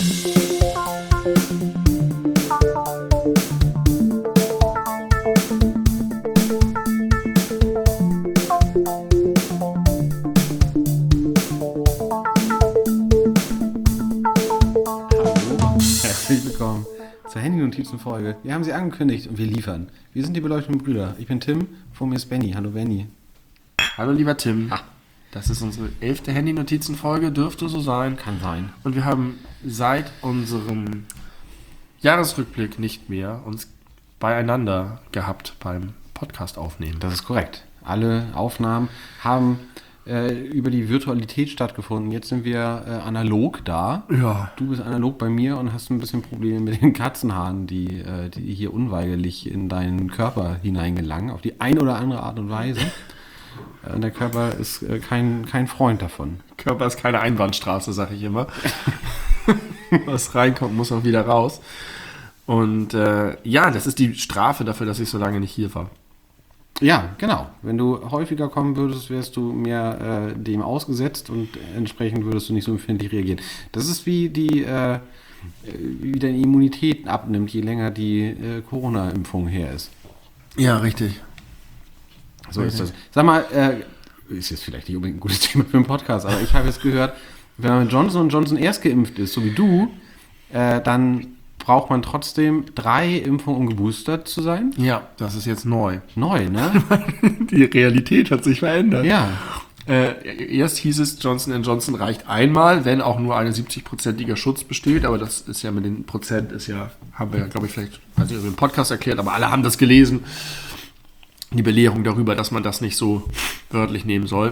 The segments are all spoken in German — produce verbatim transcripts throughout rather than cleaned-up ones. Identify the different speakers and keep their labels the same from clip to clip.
Speaker 1: Zur Handy-Notizen-Folge. Wir haben sie angekündigt und wir liefern. Wir sind die beleuchteten Brüder. Ich bin Tim, vor mir ist Benny. Hallo Benny.
Speaker 2: Hallo lieber Tim. Ha. Das ist unsere elfte Handy-Notizen-Folge, dürfte so sein.
Speaker 1: Kann sein.
Speaker 2: Und wir haben seit unserem Jahresrückblick nicht mehr uns beieinander gehabt beim Podcast aufnehmen.
Speaker 1: Das ist korrekt. Alle Aufnahmen haben äh, über die Virtualität stattgefunden. Jetzt sind wir äh, analog da.
Speaker 2: Ja.
Speaker 1: Du bist analog bei mir und hast ein bisschen Probleme mit den Katzenhaaren, die, äh, die hier unweigerlich in deinen Körper hineingelangen, auf die eine oder andere Art und Weise. äh, der Körper ist äh, kein, kein Freund davon.
Speaker 2: Körper ist keine Einbahnstraße, sag ich immer. Was reinkommt, muss auch wieder raus. Und äh, ja, das ist die Strafe dafür, dass ich so lange nicht hier war.
Speaker 1: Ja, genau. Wenn du häufiger kommen würdest, wärst du mehr äh, dem ausgesetzt und entsprechend würdest du nicht so empfindlich reagieren. Das ist wie die, äh, wie deine Immunität abnimmt, je länger die äh, Corona-Impfung her ist.
Speaker 2: Ja, richtig.
Speaker 1: So richtig. Ist das. Sag mal, äh, ist jetzt vielleicht nicht unbedingt ein gutes Thema für einen Podcast, aber ich habe jetzt gehört, wenn man mit Johnson und Johnson erst geimpft ist, so wie du, äh, dann braucht man trotzdem drei Impfungen, um geboostert zu sein?
Speaker 2: Ja, das ist jetzt neu.
Speaker 1: Neu, ne?
Speaker 2: Die Realität hat sich verändert.
Speaker 1: Ja.
Speaker 2: Äh, erst hieß es, Johnson und Johnson reicht einmal, wenn auch nur ein siebzig-prozentiger Schutz besteht. Aber das ist ja mit den Prozent, ist ja, haben wir ja, glaube ich, vielleicht, weiß nicht, über den Podcast erklärt, aber alle haben das gelesen. Die Belehrung darüber, dass man das nicht so wörtlich nehmen soll.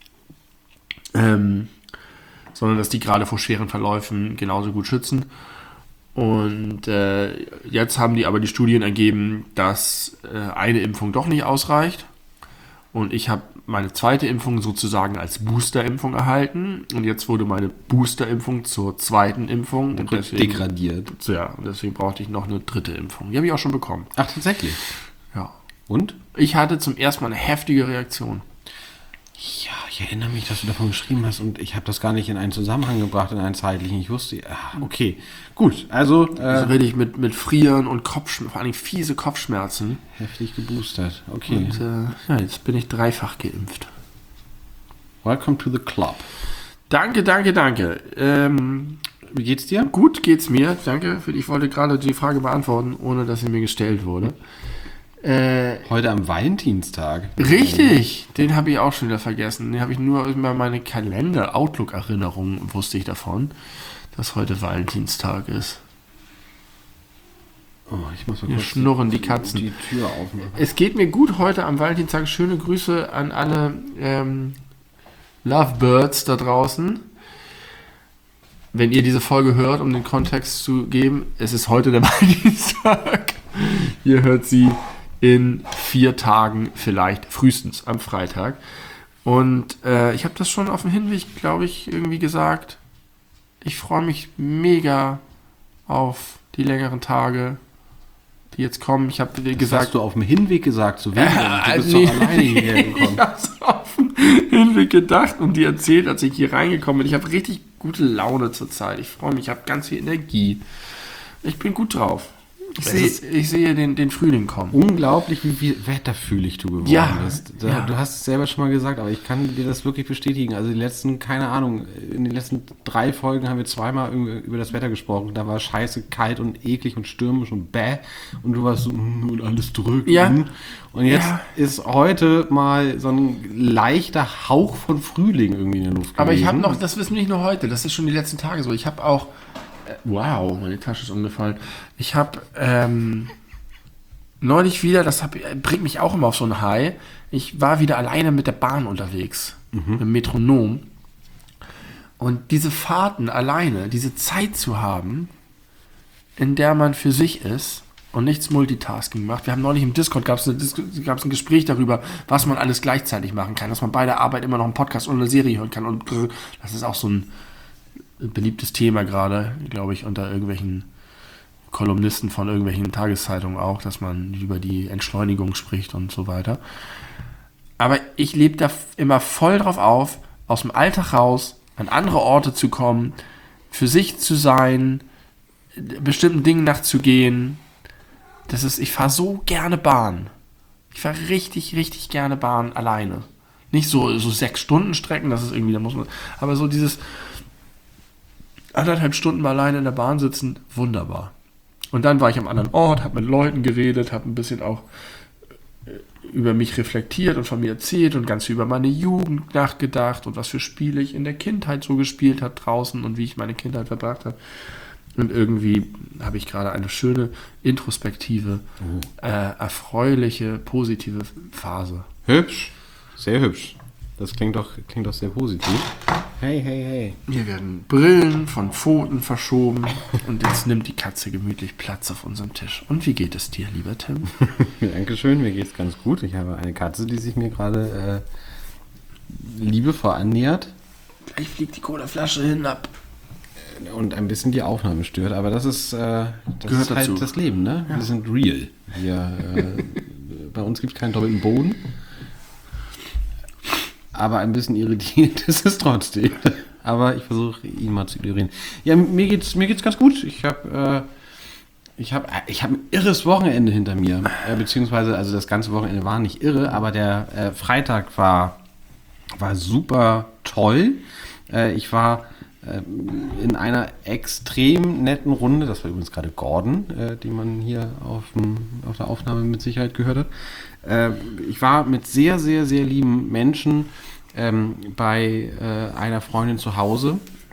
Speaker 2: Ähm, sondern dass die gerade vor schweren Verläufen genauso gut schützen. Und äh, jetzt haben die aber die Studien ergeben, dass äh, eine Impfung doch nicht ausreicht. Und ich habe meine zweite Impfung sozusagen als Boosterimpfung erhalten. Und jetzt wurde meine Boosterimpfung zur zweiten Impfung.
Speaker 1: Und deswegen, degradiert.
Speaker 2: Ja, und deswegen brauchte ich noch eine dritte Impfung. Die habe ich auch schon bekommen.
Speaker 1: Ach, tatsächlich?
Speaker 2: Ja.
Speaker 1: Und?
Speaker 2: Ich hatte zum ersten Mal eine heftige Reaktion.
Speaker 1: Ja, ich erinnere mich, dass du davon geschrieben hast und ich habe das gar nicht in einen Zusammenhang gebracht, in einen zeitlichen. Ich wusste, ah, okay, gut, also... Äh,
Speaker 2: also rede ich mit, mit Frieren und Kopfschmerzen, vor allem fiese Kopfschmerzen.
Speaker 1: Heftig geboostert, okay.
Speaker 2: Und äh, ja, jetzt bin ich dreifach geimpft.
Speaker 1: Welcome to the club.
Speaker 2: Danke, danke, danke. Ähm,
Speaker 1: Wie geht's dir?
Speaker 2: Gut geht's mir, danke. Ich wollte gerade die Frage beantworten, ohne dass sie mir gestellt wurde.
Speaker 1: Äh, Heute am Valentinstag.
Speaker 2: Richtig, den habe ich auch schon wieder vergessen. Den habe ich nur über meine Kalender-Outlook-Erinnerungen wusste ich davon, dass heute Valentinstag ist.
Speaker 1: Oh, ich muss mal
Speaker 2: Hier
Speaker 1: kurz
Speaker 2: schnurren die Katzen.
Speaker 1: Die Tür aufmachen.
Speaker 2: Es geht mir gut heute am Valentinstag. Schöne Grüße an alle ähm, Lovebirds da draußen. Wenn ihr diese Folge hört, um den Kontext zu geben, es ist heute der Valentinstag. Ihr hört sie in vier Tagen vielleicht, frühestens am Freitag. Und äh, ich habe das schon auf dem Hinweg, glaube ich, irgendwie gesagt. Ich freue mich mega auf die längeren Tage, die jetzt kommen. Ich habe gesagt...
Speaker 1: Das hast du auf dem Hinweg gesagt, so wenig.
Speaker 2: Äh,
Speaker 1: du bist
Speaker 2: nee,
Speaker 1: doch alleine hierher gekommen.
Speaker 2: Ich habe es auf dem Hinweg gedacht und dir erzählt, als ich hier reingekommen bin. Ich habe richtig gute Laune zurzeit. Ich freue mich, ich habe ganz viel Energie. Ich bin gut drauf. Ich sehe, ich sehe den, den Frühling kommen.
Speaker 1: Unglaublich, wie viel wetterfühlig du geworden
Speaker 2: ja,
Speaker 1: bist. Da,
Speaker 2: ja.
Speaker 1: Du hast es selber schon mal gesagt, aber ich kann dir das wirklich bestätigen. Also die letzten, keine Ahnung, in den letzten drei Folgen haben wir zweimal über das Wetter gesprochen. Da war scheiße kalt und eklig und stürmisch und bäh. Und du warst so, und alles drückt.
Speaker 2: Ja.
Speaker 1: Und jetzt ja. ist heute mal so ein leichter Hauch von Frühling irgendwie in der Luft gewesen.
Speaker 2: Aber ich habe noch, das wissen wir nicht nur heute, das ist schon die letzten Tage so. Ich habe auch wow, meine Tasche ist umgefallen. Ich habe ähm, neulich wieder, das hab, bringt mich auch immer auf so ein High, ich war wieder alleine mit der Bahn unterwegs, mhm. mit dem Metronom. Und diese Fahrten alleine, diese Zeit zu haben, in der man für sich ist und nichts Multitasking macht. Wir haben neulich im Discord, gab es ein Gespräch darüber, was man alles gleichzeitig machen kann, dass man bei der Arbeit immer noch einen Podcast oder eine Serie hören kann. Und das ist auch so ein beliebtes Thema gerade, glaube ich, unter irgendwelchen Kolumnisten von irgendwelchen Tageszeitungen auch, dass man über die Entschleunigung spricht und so weiter. Aber ich lebe da immer voll drauf auf, aus dem Alltag raus, an andere Orte zu kommen, für sich zu sein, bestimmten Dingen nachzugehen. Das ist, ich fahre so gerne Bahn. Ich fahre richtig, richtig gerne Bahn alleine. Nicht so, so sechs Stunden Strecken, das ist irgendwie, da muss man, aber so dieses anderthalb Stunden mal alleine in der Bahn sitzen, wunderbar. Und dann war ich am anderen Ort, habe mit Leuten geredet, habe ein bisschen auch über mich reflektiert und von mir erzählt und ganz viel über meine Jugend nachgedacht und was für Spiele ich in der Kindheit so gespielt habe draußen und wie ich meine Kindheit verbracht habe. Und irgendwie habe ich gerade eine schöne, introspektive, oh. äh, erfreuliche, positive Phase.
Speaker 1: Hübsch, sehr hübsch. Das klingt doch, klingt doch sehr positiv. Hey, hey, hey.
Speaker 2: Hier werden Brillen von Pfoten verschoben und jetzt nimmt die Katze gemütlich Platz auf unserem Tisch. Und wie geht es dir, lieber Tim?
Speaker 1: Dankeschön, mir geht's ganz gut. Ich habe eine Katze, die sich mir gerade äh, liebevoll annähert.
Speaker 2: Gleich fliegt die Colaflasche hinab.
Speaker 1: Und ein bisschen die Aufnahme stört, aber das ist, äh, das
Speaker 2: Gehört
Speaker 1: ist halt
Speaker 2: dazu.
Speaker 1: Das Leben, ne?
Speaker 2: Ja.
Speaker 1: Wir sind real. Wir, äh, bei uns gibt es keinen doppelten Boden. Aber ein bisschen irritiert ist es trotzdem. Aber ich versuche ihn mal zu ignorieren. Ja, mir geht's, mir geht's ganz gut. Ich habe äh, ich hab, ich hab ein irres Wochenende hinter mir. Äh, beziehungsweise, also das ganze Wochenende war nicht irre, aber der äh, Freitag war, war super toll. Äh, ich war äh, in einer extrem netten Runde. Das war übrigens gerade Gordon, äh, die man hier auf, dem, auf der Aufnahme mit Sicherheit gehört hat. Äh, ich war mit sehr, sehr, sehr lieben Menschen ähm, bei äh, einer Freundin zu Hause.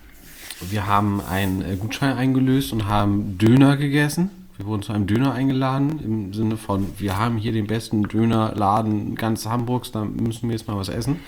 Speaker 1: Wir haben einen äh, Gutschein eingelöst und haben Döner gegessen. Wir wurden zu einem Döner eingeladen, im Sinne von, wir haben hier den besten Dönerladen ganz Hamburgs, da müssen wir jetzt mal was essen.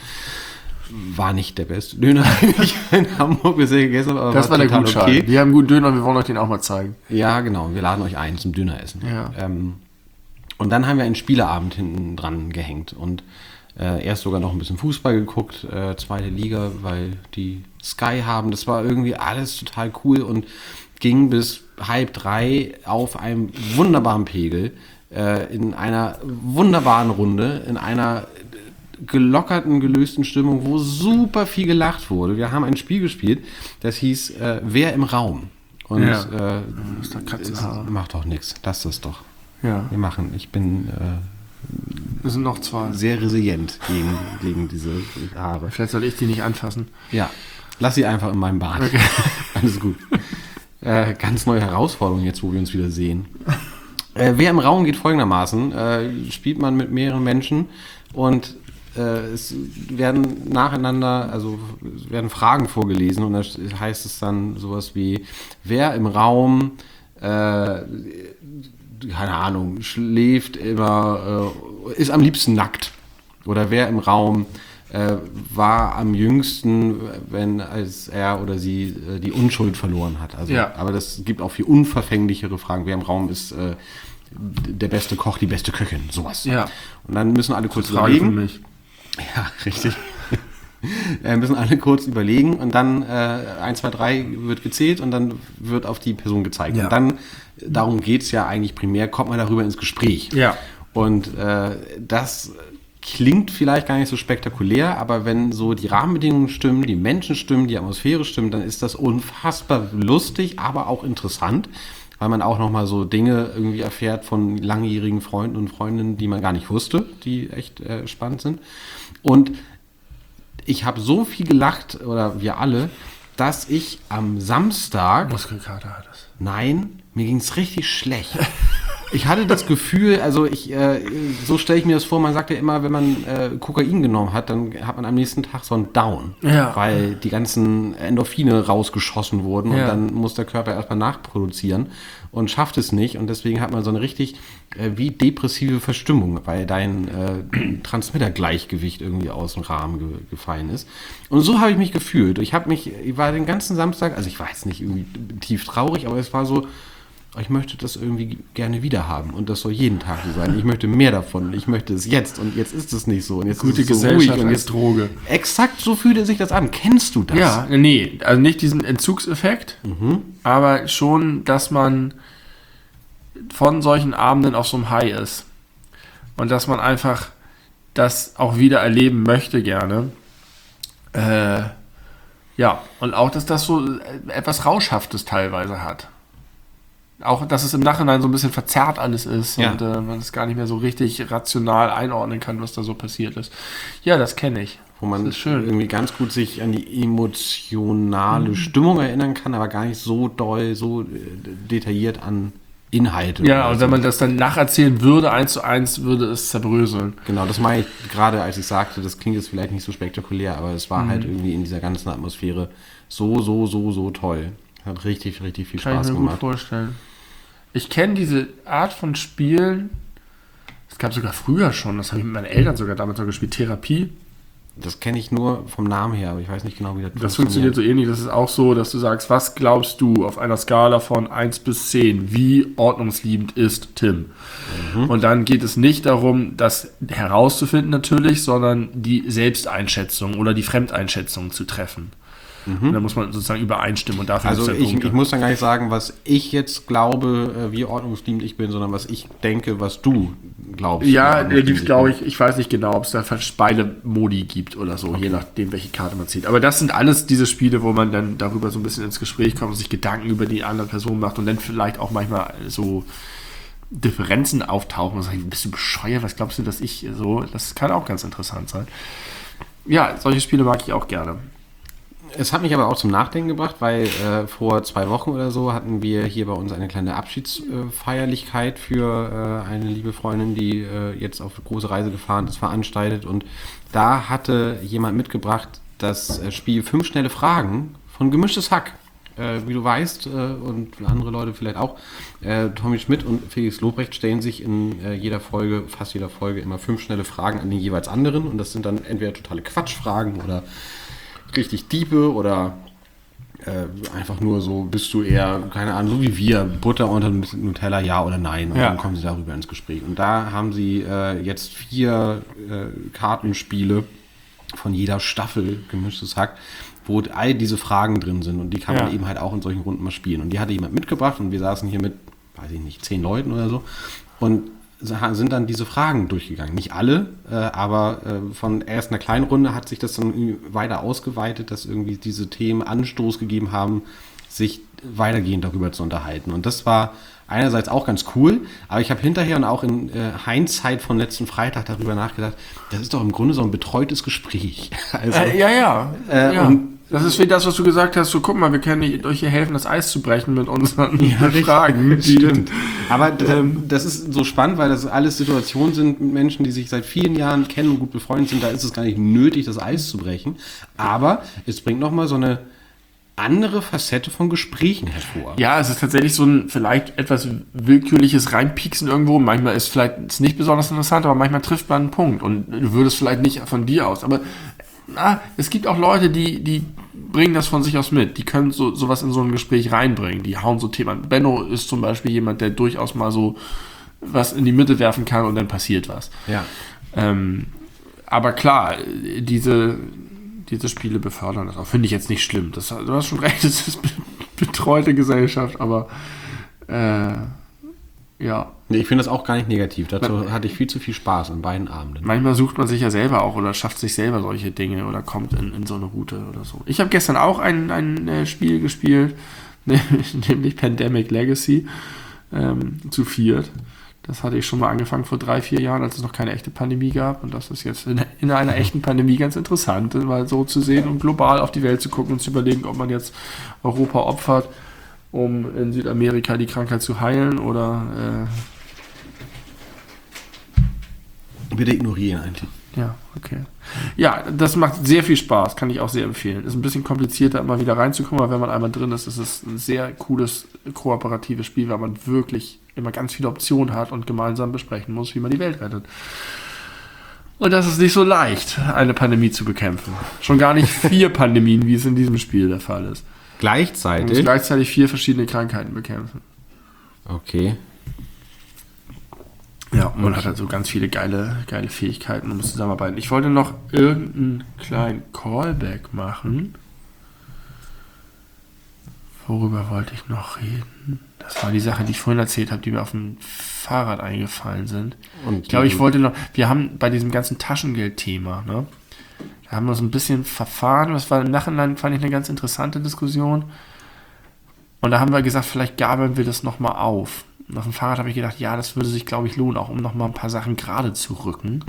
Speaker 1: War nicht der beste Döner, den ich in Hamburg bisher gegessen habe, aber
Speaker 2: das war, war der Gutschein. Okay. Wir haben guten Döner, wir wollen euch den auch mal zeigen.
Speaker 1: Ja, genau, wir laden euch ein zum Döneressen.
Speaker 2: Ja.
Speaker 1: Ähm, und dann haben wir einen Spieleabend hinten dran gehängt und äh, erst sogar noch ein bisschen Fußball geguckt, äh, zweite Liga, weil die Sky haben. Das war irgendwie alles total cool und ging bis halb drei auf einem wunderbaren Pegel, äh, in einer wunderbaren Runde, in einer gelockerten, gelösten Stimmung, wo super viel gelacht wurde. Wir haben ein Spiel gespielt, das hieß äh, Wer im Raum? Und
Speaker 2: ja.
Speaker 1: äh, es macht doch nichts. Lass das doch.
Speaker 2: Ja.
Speaker 1: Wir machen. Ich bin äh,
Speaker 2: Wir sind noch zwei.
Speaker 1: sehr resilient gegen, gegen diese Haare.
Speaker 2: Vielleicht soll ich die nicht anfassen.
Speaker 1: Ja, lass sie einfach in meinem Bad. Okay. Alles gut. Äh, ganz neue Herausforderung jetzt, wo wir uns wieder sehen. Äh, Wer im Raum geht folgendermaßen. Äh, spielt man mit mehreren Menschen und äh, es werden nacheinander, also es werden Fragen vorgelesen und da heißt es dann sowas wie, wer im Raum äh, keine Ahnung, schläft immer, äh, ist am liebsten nackt. Oder wer im Raum äh, war am jüngsten, wenn als er oder sie äh, die Unschuld verloren hat. Also,
Speaker 2: ja.
Speaker 1: Aber das gibt auch viel unverfänglichere Fragen. Wer im Raum ist äh, der beste Koch, die beste Köchin, sowas.
Speaker 2: Ja.
Speaker 1: Und dann müssen alle kurz
Speaker 2: Frage
Speaker 1: überlegen.
Speaker 2: Für mich.
Speaker 1: Ja, richtig. äh, müssen alle kurz überlegen und dann äh, eins, zwei, drei wird gezählt und dann wird auf die Person gezeigt.
Speaker 2: Ja.
Speaker 1: Und dann, darum geht es ja eigentlich primär, kommt man darüber ins Gespräch.
Speaker 2: Ja.
Speaker 1: Und äh, das klingt vielleicht gar nicht so spektakulär, aber wenn so die Rahmenbedingungen stimmen, die Menschen stimmen, die Atmosphäre stimmt, dann ist das unfassbar lustig, aber auch interessant, weil man auch nochmal so Dinge irgendwie erfährt von langjährigen Freunden und Freundinnen, die man gar nicht wusste, die echt äh, spannend sind. Und ich habe so viel gelacht, oder wir alle, dass ich am Samstag...
Speaker 2: Muskelkater hattest.
Speaker 1: Nein, mir ging es richtig schlecht. Ich hatte das Gefühl, also ich, äh, so stelle ich mir das vor, man sagt ja immer, wenn man äh, Kokain genommen hat, dann hat man am nächsten Tag so einen Down,
Speaker 2: ja.
Speaker 1: weil die ganzen Endorphine rausgeschossen wurden
Speaker 2: ja.
Speaker 1: und dann muss der Körper erstmal nachproduzieren und schafft es nicht und deswegen hat man so eine richtig äh, wie depressive Verstimmung, weil dein äh, Transmittergleichgewicht irgendwie aus dem Rahmen ge- gefallen ist. Und so habe ich mich gefühlt. Ich habe mich, ich war den ganzen Samstag, also ich war jetzt nicht irgendwie tief traurig, aber es war so, ich möchte das irgendwie gerne wieder haben und das soll jeden Tag so sein. Ich möchte mehr davon. Ich möchte es jetzt und jetzt ist es nicht so. Und jetzt
Speaker 2: Gute
Speaker 1: ist es so
Speaker 2: Gesellschaft
Speaker 1: ruhig und
Speaker 2: als
Speaker 1: jetzt
Speaker 2: Droge.
Speaker 1: Exakt so fühlt sich das an. Kennst du das?
Speaker 2: Ja, nee, also nicht diesen Entzugseffekt,
Speaker 1: Mhm.
Speaker 2: aber schon, dass man von solchen Abenden auf so einem High ist und dass man einfach das auch wieder erleben möchte gerne. Äh, Ja, und auch, dass das so etwas Rauschhaftes teilweise hat. Auch, dass es im Nachhinein so ein bisschen verzerrt alles ist
Speaker 1: Ja.
Speaker 2: und äh, man es gar nicht mehr so richtig rational einordnen kann, was da so passiert ist. Ja, das kenne ich.
Speaker 1: Wo man
Speaker 2: Das ist schön.
Speaker 1: irgendwie ganz gut sich an die emotionale Stimmung erinnern kann, aber gar nicht so doll, so äh, detailliert an Inhalte.
Speaker 2: Ja,
Speaker 1: oder
Speaker 2: und
Speaker 1: so.
Speaker 2: wenn man das dann nacherzählen würde, eins zu eins, würde es zerbröseln.
Speaker 1: Genau, das meine ich gerade, als ich sagte, das klingt jetzt vielleicht nicht so spektakulär, aber es war
Speaker 2: Mhm.
Speaker 1: halt irgendwie in dieser ganzen Atmosphäre so, so, so, so toll. Hat richtig, richtig viel
Speaker 2: Kann
Speaker 1: Spaß
Speaker 2: ich mir gut
Speaker 1: gemacht.
Speaker 2: vorstellen. Ich kenne diese Art von Spielen, es gab sogar früher schon, das habe ich mit meinen Eltern sogar damals noch gespielt, Therapie.
Speaker 1: Das kenne ich nur vom Namen her, aber ich weiß nicht genau, wie das,
Speaker 2: Das funktioniert so ähnlich. Das ist auch so, dass du sagst, was glaubst du auf einer Skala von eins bis zehn, wie ordnungsliebend ist Tim? Mhm. Und dann geht es nicht darum, das herauszufinden natürlich, sondern die Selbsteinschätzung oder die Fremdeinschätzung zu treffen. Mhm. Und dann muss man sozusagen übereinstimmen und dafür
Speaker 1: Also
Speaker 2: gibt's dann
Speaker 1: ich,
Speaker 2: Punkte.
Speaker 1: ich muss dann gar nicht sagen, was ich jetzt glaube, äh, wie ordnungsliebend ich bin, sondern was ich denke, was du glaubst.
Speaker 2: Ja,
Speaker 1: wie
Speaker 2: da gibt es,
Speaker 1: ordnungsliebend
Speaker 2: glaube
Speaker 1: bin.
Speaker 2: ich, ich weiß nicht genau, ob es da beide Modi gibt oder so, je nachdem, welche Karte man zieht. Aber das sind alles diese Spiele, wo man dann darüber so ein bisschen ins Gespräch kommt und sich Gedanken über die andere Person macht und dann vielleicht auch manchmal so Differenzen auftauchen und sagen, bist du bescheuert, was glaubst du, dass ich so, das kann auch ganz interessant sein. Ja, solche Spiele mag ich auch gerne.
Speaker 1: Es hat mich aber auch zum Nachdenken gebracht, weil äh, vor zwei Wochen oder so hatten wir hier bei uns eine kleine Abschiedsfeierlichkeit für äh, eine liebe Freundin, die äh, jetzt auf eine große Reise gefahren ist, veranstaltet. Und da hatte jemand mitgebracht das äh, Spiel Fünf schnelle Fragen von Gemischtes Hack. Äh, wie du weißt, äh, und andere Leute vielleicht auch, äh, Tommy Schmidt und Felix Lobrecht stellen sich in äh, jeder Folge, fast jeder Folge, immer fünf schnelle Fragen an den jeweils anderen. Und das sind dann entweder totale Quatschfragen oder richtig Diepe oder äh, einfach nur so, bist du eher, keine Ahnung, so wie wir, Butter unter Nutella, ja oder nein. Und
Speaker 2: Ja.
Speaker 1: dann kommen sie darüber ins Gespräch. Und da haben sie äh, jetzt vier äh, Kartenspiele von jeder Staffel, Gemischtes Hack, wo all diese Fragen drin sind. Und die kann man
Speaker 2: Ja.
Speaker 1: eben halt auch in solchen Runden mal spielen. Und die hatte jemand mitgebracht und wir saßen hier mit, weiß ich nicht, zehn Leuten oder so. Und sind dann diese Fragen durchgegangen. Nicht alle, äh, aber äh, von erst einer kleinen Runde hat sich das dann irgendwie weiter ausgeweitet, dass irgendwie diese Themen Anstoß gegeben haben, sich weitergehend darüber zu unterhalten. Und das war einerseits auch ganz cool, aber ich habe hinterher und auch in äh, Hindsight von letzten Freitag darüber nachgedacht, das ist doch im Grunde so ein betreutes Gespräch. Also,
Speaker 2: Äh, ja, ja.
Speaker 1: Äh,
Speaker 2: ja.
Speaker 1: und-
Speaker 2: das ist wie das, was du gesagt hast, so guck mal, wir können euch hier helfen, das Eis zu brechen mit unseren
Speaker 1: richtig.
Speaker 2: Fragen. Die,
Speaker 1: Stimmt. Aber ähm, das ist so spannend, weil das alles Situationen sind mit Menschen, die sich seit vielen Jahren kennen und gut befreundet sind. Da ist es gar nicht nötig, das Eis zu brechen. Aber es bringt nochmal so eine andere Facette von Gesprächen hervor.
Speaker 2: Ja, es ist tatsächlich so ein vielleicht etwas willkürliches Reinpieksen irgendwo. Manchmal ist vielleicht ist nicht besonders interessant, aber manchmal trifft man einen Punkt und du würdest vielleicht nicht von dir aus. Aber na, es gibt auch Leute, die, die bringen das von sich aus mit. Die können so sowas in so ein Gespräch reinbringen. Die hauen so Themen. Benno ist zum Beispiel jemand, der durchaus mal so was in die Mitte werfen kann und dann passiert was.
Speaker 1: Ja.
Speaker 2: Ähm, aber klar, diese, diese Spiele befördern das auch. Finde ich jetzt nicht schlimm. Das, du hast schon recht, es ist be- betreute Gesellschaft, aber äh, ja.
Speaker 1: Nee, ich finde das auch gar nicht negativ. Dazu hatte ich viel zu viel Spaß an beiden Abenden.
Speaker 2: Manchmal sucht man sich ja selber auch oder schafft sich selber solche Dinge oder kommt in, in so eine Route oder so. Ich habe gestern auch ein, ein äh, Spiel gespielt, nämlich Pandemic Legacy ähm, zu viert. Das hatte ich schon mal angefangen vor drei, vier Jahren, als es noch keine echte Pandemie gab. Und das ist jetzt in, in einer echten Pandemie ganz interessant, mal so zu sehen und global auf die Welt zu gucken und zu überlegen, ob man jetzt Europa opfert, um in Südamerika die Krankheit zu heilen oder äh,
Speaker 1: Bitte ignorieren eigentlich.
Speaker 2: ja, okay. Ja, das macht sehr viel Spaß, kann ich auch sehr empfehlen. Ist ein bisschen komplizierter, immer wieder reinzukommen, aber wenn man einmal drin ist, ist es ein sehr cooles, kooperatives Spiel, weil man wirklich immer ganz viele Optionen hat und gemeinsam besprechen muss, wie man die Welt rettet. Und das ist nicht so leicht, eine Pandemie zu bekämpfen. Schon gar nicht vier Pandemien, wie es in diesem Spiel der Fall ist. Man muss
Speaker 1: Gleichzeitig.
Speaker 2: gleichzeitig vier verschiedene Krankheiten bekämpfen.
Speaker 1: Okay.
Speaker 2: Ja, und man hat halt so ganz viele geile, geile Fähigkeiten und muss zusammenarbeiten. Ich wollte noch irgendeinen kleinen Callback machen. Worüber wollte ich noch reden? Das war die Sache, die ich vorhin erzählt habe, die mir auf dem Fahrrad eingefallen sind.
Speaker 1: Und
Speaker 2: Ich glaube, ich wollte noch, wir haben bei diesem ganzen Taschengeld-Thema, ne, Da haben wir uns ein bisschen verfahren. Das war im Nachhinein, fand ich, eine ganz interessante Diskussion. Und da haben wir gesagt, vielleicht gabeln wir das nochmal auf. Und auf dem Fahrrad habe ich gedacht, ja, das würde sich, glaube ich, lohnen, auch um nochmal ein paar Sachen gerade zu rücken.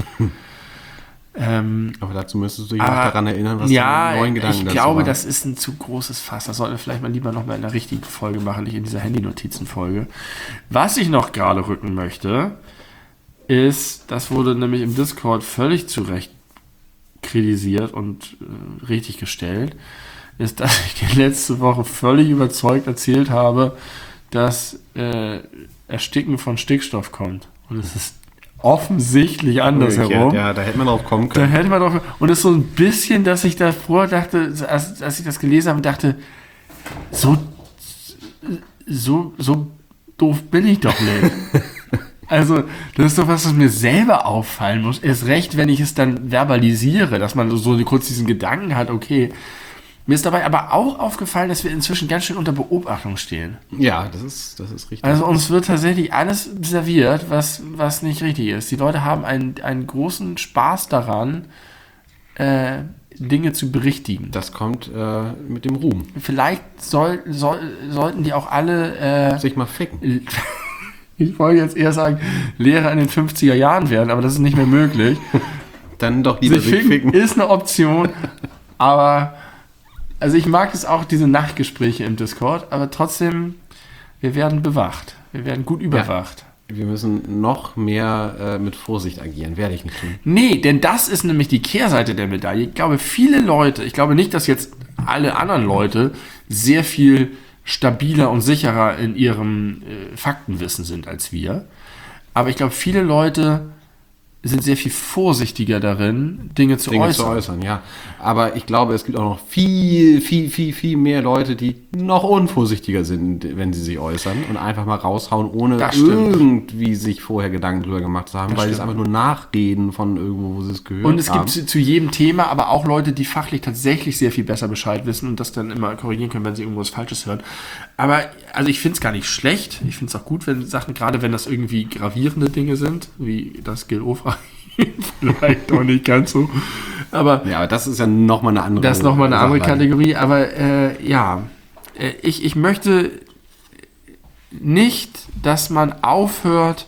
Speaker 2: ähm,
Speaker 1: aber dazu müsstest du dich auch daran erinnern, was
Speaker 2: ja,
Speaker 1: die neuen Gedanken
Speaker 2: ich
Speaker 1: dazu
Speaker 2: glaube,
Speaker 1: waren.
Speaker 2: das ist ein zu großes Fass. Das sollten wir vielleicht mal lieber nochmal in der richtigen Folge machen, nicht in dieser Handy-Notizen-Folge. Was ich noch gerade rücken möchte, ist, das wurde nämlich im Discord völlig zu Recht kritisiert und äh, richtig gestellt, ist, dass ich dir letzte Woche völlig überzeugt erzählt habe, dass äh, Ersticken von Stickstoff kommt. Und es ist offensichtlich andersherum.
Speaker 1: Ja, da hätte man drauf kommen
Speaker 2: Da
Speaker 1: können.
Speaker 2: hätte man doch. Und es ist so ein bisschen, dass ich davor dachte, als, als ich das gelesen habe, dachte, so, so, so doof bin ich doch nicht. Also, das ist doch was, was mir selber auffallen muss. Erst recht, wenn ich es dann verbalisiere, dass man so kurz diesen Gedanken hat, okay. Mir ist dabei aber auch aufgefallen, dass wir inzwischen ganz schön unter Beobachtung stehen.
Speaker 1: Ja, das ist, das ist richtig.
Speaker 2: Also uns wird tatsächlich alles serviert, was, was nicht richtig ist. Die Leute haben einen, einen großen Spaß daran, äh, Dinge zu berichtigen.
Speaker 1: Das kommt äh, mit dem Ruhm.
Speaker 2: Vielleicht soll, soll, sollten die auch alle... Äh,
Speaker 1: Sich mal ficken.
Speaker 2: Ich wollte jetzt eher sagen, Lehrer in den fünfziger Jahren werden, aber das ist nicht mehr möglich.
Speaker 1: Dann doch lieber
Speaker 2: sich
Speaker 1: sich
Speaker 2: ficken
Speaker 1: ficken.
Speaker 2: ist eine Option, aber... Also ich mag es auch, diese Nachtgespräche im Discord, aber trotzdem, wir werden bewacht. Wir werden gut überwacht.
Speaker 1: Ja, wir müssen noch mehr äh, mit Vorsicht agieren. Werde ich nicht tun.
Speaker 2: Nee, denn das ist nämlich die Kehrseite der Medaille. Ich glaube, viele Leute, ich glaube nicht, dass jetzt alle anderen Leute sehr viel stabiler und sicherer in ihrem äh, Faktenwissen sind als wir. Aber ich glaube, viele Leute sind sehr viel vorsichtiger darin, Dinge zu
Speaker 1: Dinge
Speaker 2: äußern.
Speaker 1: zu äußern, ja. Aber ich glaube, es gibt auch noch viel, viel, viel, viel mehr Leute, die noch unvorsichtiger sind, wenn sie sich äußern und einfach mal raushauen, ohne
Speaker 2: Das stimmt.
Speaker 1: irgendwie sich vorher Gedanken drüber gemacht zu haben,
Speaker 2: Das
Speaker 1: weil sie es
Speaker 2: stimmt.
Speaker 1: einfach nur nachreden von irgendwo, wo sie es gehört haben.
Speaker 2: Und es gibt zu, zu jedem Thema aber auch Leute, die fachlich tatsächlich sehr viel besser Bescheid wissen und das dann immer korrigieren können, wenn sie irgendwas Falsches hören. Aber also ich finde es gar nicht schlecht. Ich finde es auch gut, wenn Sachen, gerade wenn das irgendwie gravierende Dinge sind, wie das Gil Ofra, vielleicht auch nicht ganz so. Aber
Speaker 1: Ja, aber das ist ja nochmal eine andere
Speaker 2: das ist nochmal eine andere
Speaker 1: Sachlage.
Speaker 2: Kategorie. Aber äh, ja, äh, ich, ich möchte nicht, dass man aufhört,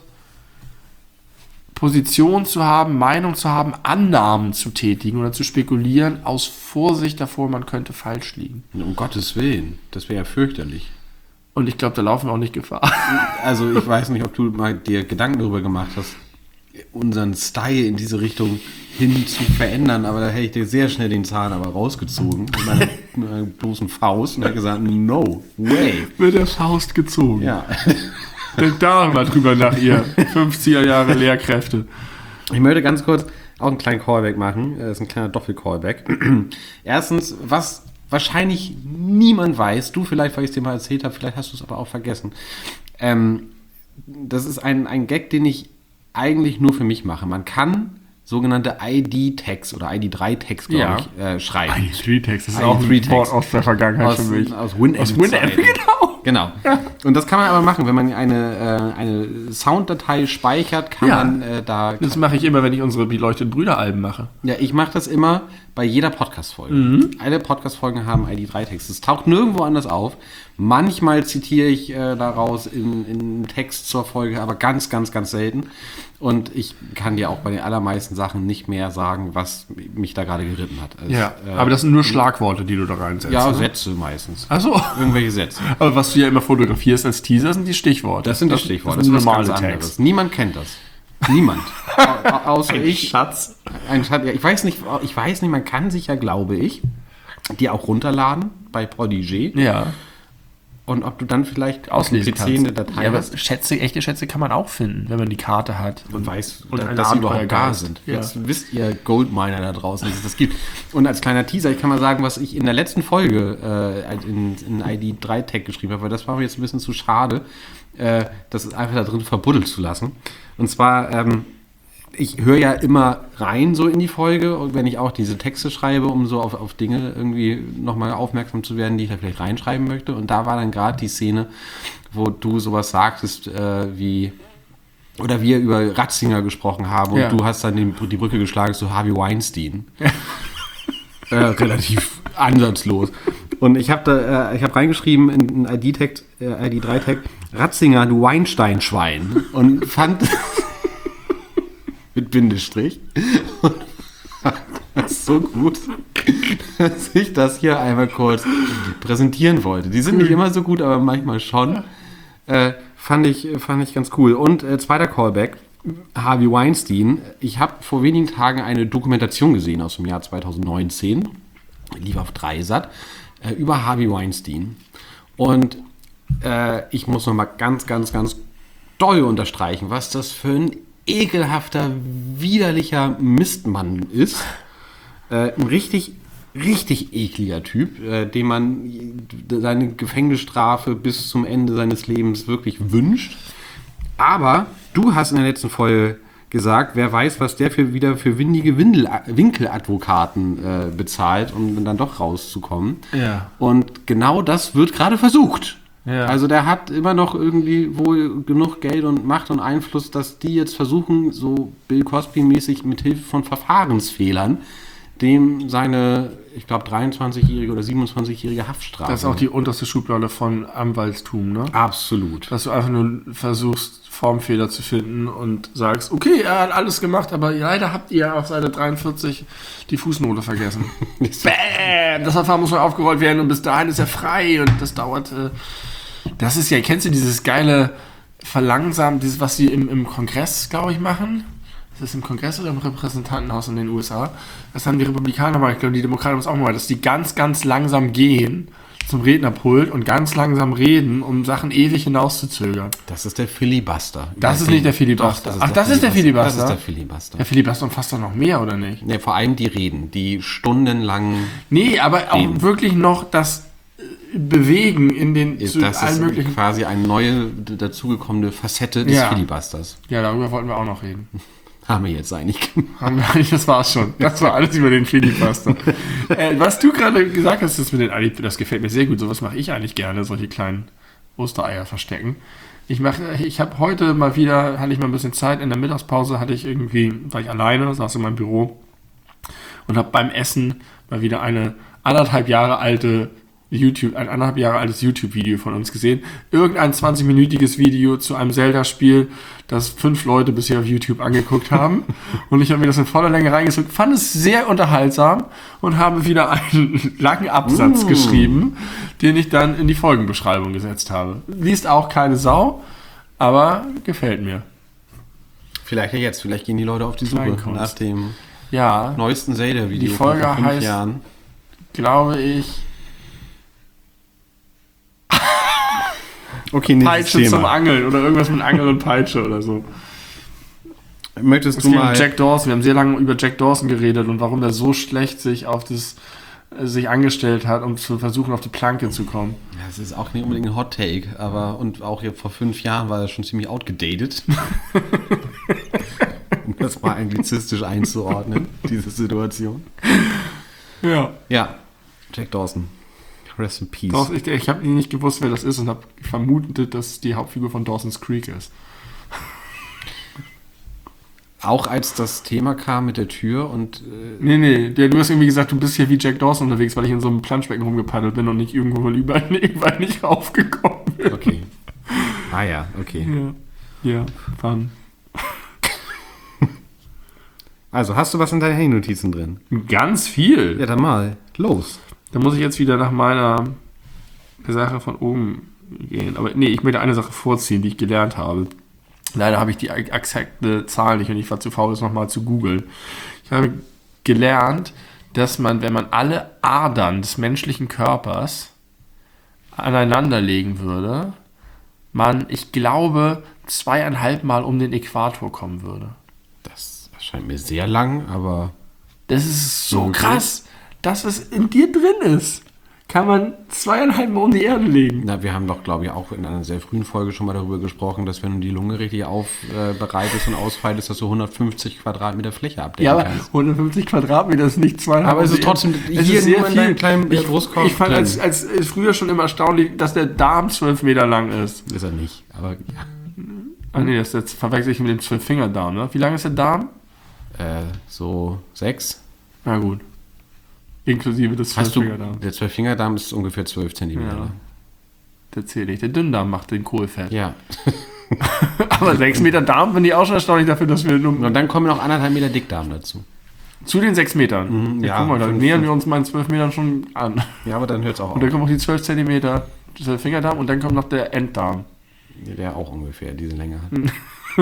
Speaker 2: Position zu haben, Meinung zu haben, Annahmen zu tätigen oder zu spekulieren, aus Vorsicht davor, man könnte falsch liegen.
Speaker 1: Um Gottes Willen, das wäre ja fürchterlich.
Speaker 2: Und ich glaube, da laufen wir auch nicht Gefahr.
Speaker 1: Also ich weiß nicht, ob du mal dir Gedanken darüber gemacht hast, unseren Style in diese Richtung hin zu verändern, aber da hätte ich dir sehr schnell den Zahn aber rausgezogen mit meiner, meiner bloßen Faust und hätte gesagt, no way.
Speaker 2: Mit der Faust gezogen.
Speaker 1: Ja.
Speaker 2: Denkt da mal drüber nach, ihr fünfziger Jahre Lehrkräfte.
Speaker 1: Ich möchte ganz kurz auch einen kleinen Callback machen. Das ist ein kleiner Doppel-Callback. Erstens, was wahrscheinlich niemand weiß, du vielleicht, weil ich es dir mal erzählt habe, vielleicht hast du es aber auch vergessen. Ähm, das ist ein, ein Gag, den ich eigentlich nur für mich mache. Man kann sogenannte I D-Tags oder I D drei Tags, glaube
Speaker 2: Ja.
Speaker 1: ich, äh, schreiben.
Speaker 2: I D drei Tags, das ist
Speaker 1: I D
Speaker 2: auch ein
Speaker 1: drei
Speaker 2: Wort
Speaker 1: Tags.
Speaker 2: aus der Vergangenheit
Speaker 1: Aus,
Speaker 2: für mich.
Speaker 1: aus Winamp.
Speaker 2: Aus Winamp, genau.
Speaker 1: Genau. Und das kann man aber machen, wenn man eine, äh, eine Sounddatei speichert, kann
Speaker 2: Ja.
Speaker 1: man äh, da...
Speaker 2: Das mache ich immer, wenn ich unsere beleuchteten Brüderalben mache.
Speaker 1: Ja, ich mache das immer bei jeder Podcast-Folge.
Speaker 2: Mhm.
Speaker 1: Alle Podcast-Folgen haben I D drei Tags. Das taucht nirgendwo anders auf. Manchmal zitiere ich äh, daraus in, in Text zur Folge, aber ganz, ganz, ganz selten. Und ich kann dir auch bei den allermeisten Sachen nicht mehr sagen, was mich da gerade geritten hat. Also,
Speaker 2: Ja,
Speaker 1: äh,
Speaker 2: aber das sind nur Schlagworte, die du da reinsetzt.
Speaker 1: ja,
Speaker 2: ne?
Speaker 1: Sätze meistens.
Speaker 2: Achso.
Speaker 1: Irgendwelche Sätze.
Speaker 2: Aber was du ja immer fotografierst als Teaser, sind die Stichworte.
Speaker 1: Das sind die Stichworte.
Speaker 2: Das sind
Speaker 1: was
Speaker 2: normale
Speaker 1: ganz
Speaker 2: Tags.
Speaker 1: anderes. Niemand kennt das. Niemand. Au- au- Außer ich.
Speaker 2: Schatz.
Speaker 1: Ein Schatz. Ja, ich weiß nicht, ich weiß nicht, man kann sich ja, glaube ich, die auch runterladen bei Prodigy.
Speaker 2: Ja.
Speaker 1: Und ob du dann vielleicht
Speaker 2: Auslesen
Speaker 1: auf dem P C eine
Speaker 2: kannst.
Speaker 1: Datei
Speaker 2: Ja, aber
Speaker 1: hast
Speaker 2: Schätze, echte Schätze kann man auch finden, wenn man die Karte hat.
Speaker 1: und weißt,
Speaker 2: und
Speaker 1: da-
Speaker 2: ein
Speaker 1: dass sie überhaupt da
Speaker 2: Abenteuergeist.
Speaker 1: sind.
Speaker 2: Ja.
Speaker 1: Jetzt wisst ihr Goldminer da draußen, dass es das gibt. Und als kleiner Teaser, ich kann mal sagen, was ich in der letzten Folge äh, in, in I D drei Tag geschrieben habe, weil das war mir jetzt ein bisschen zu schade, äh, das einfach da drin verbuddelt zu lassen. Und zwar, ähm, ich höre ja immer rein so in die Folge und wenn ich auch diese Texte schreibe, um so auf, auf Dinge irgendwie nochmal aufmerksam zu werden, die ich da vielleicht reinschreiben möchte. Und da war dann gerade die Szene, wo du sowas sagtest, äh, wie, oder wir über Ratzinger gesprochen haben und
Speaker 2: Ja.
Speaker 1: du hast dann die, die Brücke geschlagen zu Harvey Weinstein. äh, relativ ansatzlos. Und ich habe da, äh, ich habe reingeschrieben in einen I D-Tag, äh, I D drei Tag, Ratzinger, du Weinstein-Schwein. Und fand mit Bindestrich. Und fand das so gut, dass ich das hier einmal kurz präsentieren wollte. Die sind nicht immer so gut, aber manchmal schon. Äh, fand ich, fand ich ganz cool. Und äh, zweiter Callback, Harvey Weinstein. Ich habe vor wenigen Tagen eine Dokumentation gesehen aus dem Jahr zwanzig neunzehn, lief auf Dreisat, äh, über Harvey Weinstein. Und äh, ich muss nochmal ganz, ganz, ganz doll unterstreichen, was das für ein ekelhafter, widerlicher Mistmann ist. Äh, ein richtig, richtig ekliger Typ, äh, dem man seine Gefängnisstrafe bis zum Ende seines Lebens wirklich wünscht. Aber du hast in der letzten Folge gesagt, wer weiß, was der für wieder für windige Windel, Winkeladvokaten äh, bezahlt, um dann doch rauszukommen.
Speaker 2: Ja.
Speaker 1: Und genau das wird gerade versucht.
Speaker 2: Ja.
Speaker 1: Also der hat immer noch irgendwie wohl genug Geld und Macht und Einfluss, dass die jetzt versuchen, so Bill Cosby-mäßig mit Hilfe von Verfahrensfehlern dem seine, ich glaube, dreiundzwanzigjährige oder siebenundzwanzigjährige Haftstrafe.
Speaker 2: Das ist auch die unterste Schublade von Anwaltstum, ne?
Speaker 1: Absolut.
Speaker 2: Dass du einfach nur versuchst, Formfehler zu finden und sagst, okay, er hat alles gemacht, aber leider habt ihr auf Seite dreiundvierzig die Fußnote vergessen. Bäm! Das Verfahren muss noch aufgerollt werden und bis dahin ist er frei und das dauert. Äh, das ist ja, kennst du dieses geile Verlangsamen, dieses, was sie im, im Kongress, glaube ich, machen? Ist das im Kongress oder im Repräsentantenhaus in den U S A? Das haben die Republikaner mal, ich glaube, die Demokraten haben es auch mal, dass die ganz, ganz langsam gehen zum Rednerpult und ganz langsam reden, um Sachen ewig hinauszuzögern.
Speaker 1: Das ist der Filibuster.
Speaker 2: Das ist nicht der Filibuster.
Speaker 1: Doch,
Speaker 2: Ach, das ist der Filibuster?
Speaker 1: Das ist der Filibuster.
Speaker 2: Der Filibuster umfasst doch noch mehr, oder nicht?
Speaker 1: Ne, vor allem die Reden, die stundenlang...
Speaker 2: Nee, aber auch
Speaker 1: Reden.
Speaker 2: Wirklich noch das Bewegen in den
Speaker 1: Ist,
Speaker 2: zu
Speaker 1: das
Speaker 2: allen
Speaker 1: ist
Speaker 2: möglichen...
Speaker 1: quasi eine neue, dazugekommene Facette des
Speaker 2: Ja.
Speaker 1: Filibusters.
Speaker 2: Ja, darüber wollten wir auch noch reden.
Speaker 1: Haben wir jetzt eigentlich gemacht.
Speaker 2: Haben wir eigentlich, das war's schon. Das war alles über den Filibuster. äh, was du gerade gesagt hast, das mit den Ali, das gefällt mir sehr gut. Sowas mache ich eigentlich gerne, solche kleinen Ostereier verstecken. Ich mache, ich habe heute mal wieder, hatte ich mal ein bisschen Zeit, in der Mittagspause hatte ich irgendwie, war ich alleine, saß in meinem Büro und habe beim Essen mal wieder eine anderthalb Jahre alte YouTube, ein anderthalb Jahre altes YouTube-Video von uns gesehen. Irgendein zwanzig-minütiges Video zu einem Zelda-Spiel, das fünf Leute bisher auf YouTube angeguckt haben. Und ich habe mir das in voller Länge reingezogen, fand es sehr unterhaltsam und habe wieder einen langen Absatz
Speaker 1: Mm.
Speaker 2: geschrieben, den ich dann in die Folgenbeschreibung gesetzt habe. Liest auch keine Sau, aber gefällt mir.
Speaker 1: Vielleicht ja jetzt, vielleicht gehen die Leute auf die Suche
Speaker 2: Kleinkunst.
Speaker 1: nach dem
Speaker 2: Ja,
Speaker 1: neuesten Zelda-Video
Speaker 2: Die Folge
Speaker 1: von vor fünf
Speaker 2: heißt-
Speaker 1: Jahren.
Speaker 2: glaube ich,
Speaker 1: Okay, nächstes
Speaker 2: Peitsche zum
Speaker 1: Thema.
Speaker 2: Angeln oder irgendwas mit Angel und Peitsche oder so.
Speaker 1: Möchtest
Speaker 2: Es
Speaker 1: du
Speaker 2: geht um
Speaker 1: mal...
Speaker 2: Jack Dawson. Wir haben sehr lange über Jack Dawson geredet und warum er so schlecht sich auf das äh, sich angestellt hat, um zu versuchen, auf die Planke zu kommen.
Speaker 1: Ja, das ist auch nicht unbedingt ein Hot Take, aber und auch hier vor fünf Jahren war er schon ziemlich outgedatet. Um das mal anglizistisch einzuordnen, diese Situation.
Speaker 2: Ja.
Speaker 1: Ja, Jack Dawson. Rest in Peace.
Speaker 2: Doch, ich ich habe nicht gewusst, wer das ist und habe vermutet, dass die Hauptfigur von Dawson's Creek ist.
Speaker 1: Auch als das Thema kam mit der Tür und... Äh,
Speaker 2: Nee, nee, der, du hast irgendwie gesagt, du bist hier wie Jack Dawson unterwegs, weil ich in so einem Planschbecken rumgepaddelt bin und nicht irgendwo mal überall, überall nicht raufgekommen bin.
Speaker 1: okay. Ah ja, okay.
Speaker 2: Ja, ja, dann.
Speaker 1: Also, hast du was in deinen Handy-Notizen drin?
Speaker 2: Ganz viel.
Speaker 1: Ja, dann mal. Los.
Speaker 2: Da muss ich jetzt wieder nach meiner Sache von oben gehen. Aber nee, ich möchte eine Sache vorziehen, die ich gelernt habe. Leider habe ich die exakte Zahl nicht und ich war zu faul, das nochmal zu googeln. Ich habe gelernt, dass man, wenn man alle Adern des menschlichen Körpers aneinander legen würde, man, ich glaube, zweieinhalb Mal um den Äquator kommen würde.
Speaker 1: Das erscheint mir sehr lang, aber...
Speaker 2: Das ist so
Speaker 1: Okay.
Speaker 2: krass. Das, was in dir drin ist, kann man zweieinhalb Mal um die Erde legen.
Speaker 1: Na, wir haben doch, glaube ich, auch in einer sehr frühen Folge schon mal darüber gesprochen, dass wenn du die Lunge richtig aufbereitest und ausfaltest, dass du hundertfünfzig Quadratmeter Fläche abdecken
Speaker 2: Ja, aber
Speaker 1: kannst.
Speaker 2: hundertfünfzig Quadratmeter ist nicht zweieinhalb.
Speaker 1: Aber es
Speaker 2: um
Speaker 1: ist
Speaker 2: die
Speaker 1: trotzdem
Speaker 2: Erde. Es
Speaker 1: hier
Speaker 2: ist sehr
Speaker 1: nur in deinem
Speaker 2: viel.
Speaker 1: kleinen
Speaker 2: Ich,
Speaker 1: Brustkorb
Speaker 2: ich fand
Speaker 1: drin.
Speaker 2: als, als früher schon immer erstaunlich, dass der Darm zwölf Meter lang ist.
Speaker 1: Ist er nicht, aber ja.
Speaker 2: Ah nee, das jetzt verwechsel ich mit dem Zwölffingerdarm, ne? Wie lang ist der Darm?
Speaker 1: Äh, so sechs.
Speaker 2: Na gut. Inklusive des
Speaker 1: Hast du,
Speaker 2: Zwölffingerdarms.
Speaker 1: der Zwölffingerdarm ist ungefähr zwölf Zentimeter.
Speaker 2: Ja. Der zählt nicht. Der Dünndarm macht den Kohlfett.
Speaker 1: Ja.
Speaker 2: Aber sechs Meter Darm finde ich auch schon erstaunlich dafür, dass wir nur...
Speaker 1: Und dann kommen noch anderthalb Meter Dickdarm dazu.
Speaker 2: Zu den sechs Metern?
Speaker 1: Mhm,
Speaker 2: ja,
Speaker 1: ja,
Speaker 2: guck mal, dann
Speaker 1: fünf,
Speaker 2: nähern
Speaker 1: fünf.
Speaker 2: wir uns meinen zwölf Metern schon an.
Speaker 1: Ja, aber dann hört es auch auf.
Speaker 2: Und dann kommen auch die zwölf Zentimeter Zwölffingerdarm und dann kommt noch der Enddarm.
Speaker 1: Der auch ungefähr diese Länge hat.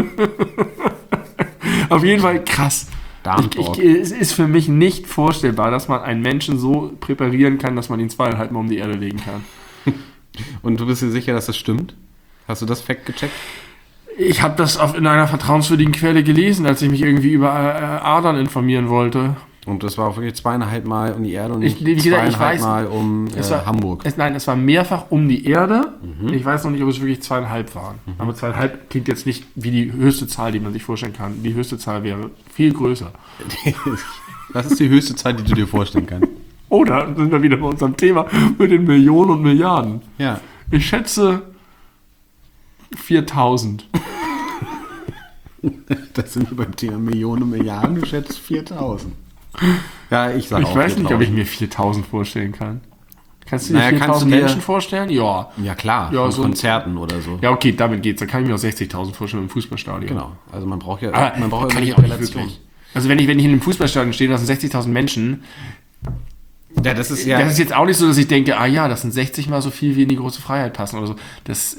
Speaker 2: Auf jeden Fall krass. Ich, ich, es ist für mich nicht vorstellbar, dass man einen Menschen so präparieren kann, dass man ihn zweieinhalb Mal um die Erde legen kann.
Speaker 1: Und du bist dir sicher, dass das stimmt? Hast du das Fact gecheckt?
Speaker 2: Ich habe das auf, in einer vertrauenswürdigen Quelle gelesen, als ich mich irgendwie über äh, Adern informieren wollte.
Speaker 1: Und das war auch wirklich zweieinhalb Mal um die Erde und nicht
Speaker 2: ich, wie gesagt, ich
Speaker 1: zweieinhalb
Speaker 2: weiß,
Speaker 1: Mal um äh,
Speaker 2: war,
Speaker 1: Hamburg.
Speaker 2: Es, nein, es war mehrfach um die Erde. Mhm. Ich weiß noch nicht, ob es wirklich zweieinhalb waren. Mhm. Aber zweieinhalb klingt jetzt nicht wie die höchste Zahl, die man sich vorstellen kann. Die höchste Zahl wäre viel größer.
Speaker 1: Was ist die höchste Zahl, die du dir vorstellen kannst?
Speaker 2: Oh, da sind wir wieder bei unserem Thema mit den Millionen und Milliarden.
Speaker 1: Ja.
Speaker 2: Ich schätze viertausend.
Speaker 1: Das sind wir beim Thema Millionen und Milliarden. Du schätzt viertausend. Ja, ich sage
Speaker 2: Ich
Speaker 1: auch
Speaker 2: weiß
Speaker 1: viertausend.
Speaker 2: nicht, ob ich mir viertausend vorstellen kann. Kannst du dir
Speaker 1: Naja, kannst
Speaker 2: viertausend
Speaker 1: du dir-
Speaker 2: Menschen vorstellen? Ja.
Speaker 1: Ja, klar.
Speaker 2: Ja,
Speaker 1: von
Speaker 2: so-
Speaker 1: Konzerten oder so.
Speaker 2: Ja, okay, damit geht's. Da kann ich mir auch sechzigtausend vorstellen im Fußballstadion.
Speaker 1: Genau. Also man braucht ja,
Speaker 2: Aber
Speaker 1: man braucht
Speaker 2: kann
Speaker 1: ja
Speaker 2: ich auch nicht
Speaker 1: Relation.
Speaker 2: wirklich. Also wenn ich, wenn ich in einem Fußballstadion stehe, da sind sechzigtausend Menschen,
Speaker 1: Ja, das ist ja.
Speaker 2: das ist jetzt auch nicht so, dass ich denke, ah ja, das sind sechzig mal so viel, wie in die große Freiheit passen oder so. Das,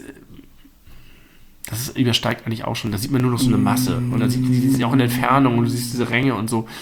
Speaker 2: das ist, übersteigt eigentlich auch schon. Da sieht man nur noch so eine Masse. Und dann sieht man sie auch in der Entfernung und du siehst diese Ränge und so.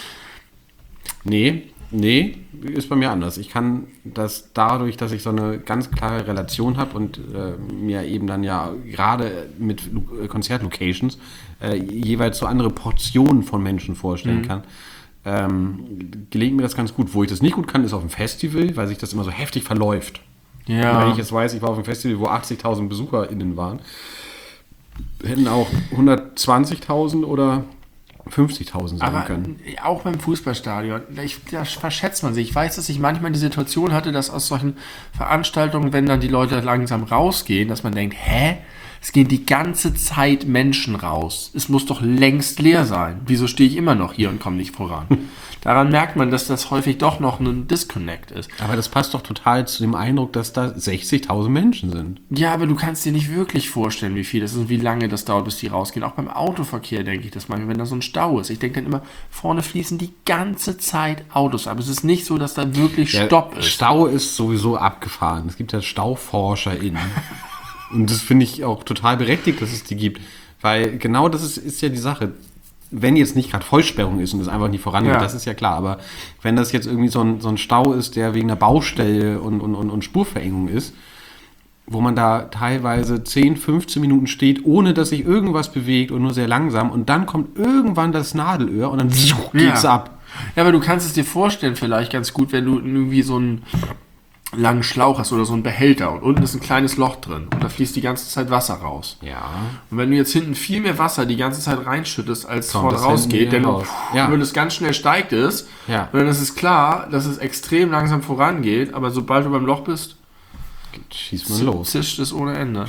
Speaker 1: Nee, nee, ist bei mir anders. Ich kann das dadurch, dass ich so eine ganz klare Relation habe und äh, mir eben dann ja gerade mit Lo- Konzertlocations äh, jeweils so andere Portionen von Menschen vorstellen kann, ähm, gelingt mir das ganz gut. Wo ich das nicht gut kann, ist auf dem Festival, weil sich das immer so heftig verläuft.
Speaker 2: Ja.
Speaker 1: Wenn ich jetzt weiß, ich war auf einem Festival, wo achtzigtausend BesucherInnen waren, hätten auch hundertzwanzigtausend oder fünfzigtausend sein
Speaker 2: Aber
Speaker 1: können.
Speaker 2: auch beim Fußballstadion, ich, da verschätzt man sich. Ich weiß, dass ich manchmal die Situation hatte, dass aus solchen Veranstaltungen, wenn dann die Leute langsam rausgehen, dass man denkt, hä? Es gehen die ganze Zeit Menschen raus. Es muss doch längst leer sein. Wieso stehe ich immer noch hier und komme nicht voran? Daran merkt man, dass das häufig doch noch ein Disconnect ist.
Speaker 1: Aber das passt doch total zu dem Eindruck, dass da sechzigtausend Menschen sind.
Speaker 2: Ja, aber du kannst dir nicht wirklich vorstellen, wie viel das ist und wie lange das dauert, bis die rausgehen. Auch beim Autoverkehr denke ich das manchmal, wenn da so ein Stau ist. Ich denke dann immer, vorne fließen die ganze Zeit Autos. Aber es ist nicht so, dass da wirklich
Speaker 1: Der
Speaker 2: Stopp ist.
Speaker 1: Stau ist sowieso abgefahren. Es gibt ja StauforscherInnen. Und das finde ich auch total berechtigt, dass es die gibt. Weil genau das ist, ist ja die Sache. Wenn jetzt nicht gerade Vollsperrung ist und es einfach nicht vorangeht,
Speaker 2: Ja.
Speaker 1: das ist ja klar. Aber wenn das jetzt irgendwie so ein, so ein Stau ist, der wegen einer Baustelle und, und, und, und Spurverengung ist, wo man da teilweise zehn, fünfzehn Minuten steht, ohne dass sich irgendwas bewegt und nur sehr langsam und dann kommt irgendwann das Nadelöhr und dann geht's
Speaker 2: Ja.
Speaker 1: ab.
Speaker 2: Ja, aber du kannst es dir vorstellen vielleicht ganz gut, wenn du irgendwie so einen langen Schlauch hast oder so einen Behälter und unten ist ein kleines Loch drin und da fließt die ganze Zeit Wasser raus.
Speaker 1: Ja.
Speaker 2: Und wenn du jetzt hinten viel mehr Wasser die ganze Zeit reinschüttest, als
Speaker 1: Kommt
Speaker 2: vorne
Speaker 1: das hinten
Speaker 2: rausgeht,
Speaker 1: wieder
Speaker 2: dann
Speaker 1: raus.
Speaker 2: pff,
Speaker 1: Ja.
Speaker 2: wenn es ganz schnell steigt es,
Speaker 1: Ja.
Speaker 2: und dann ist es klar, dass es extrem langsam vorangeht, aber sobald du beim Loch bist,
Speaker 1: Schießt man los.
Speaker 2: zischt es ohne Ende.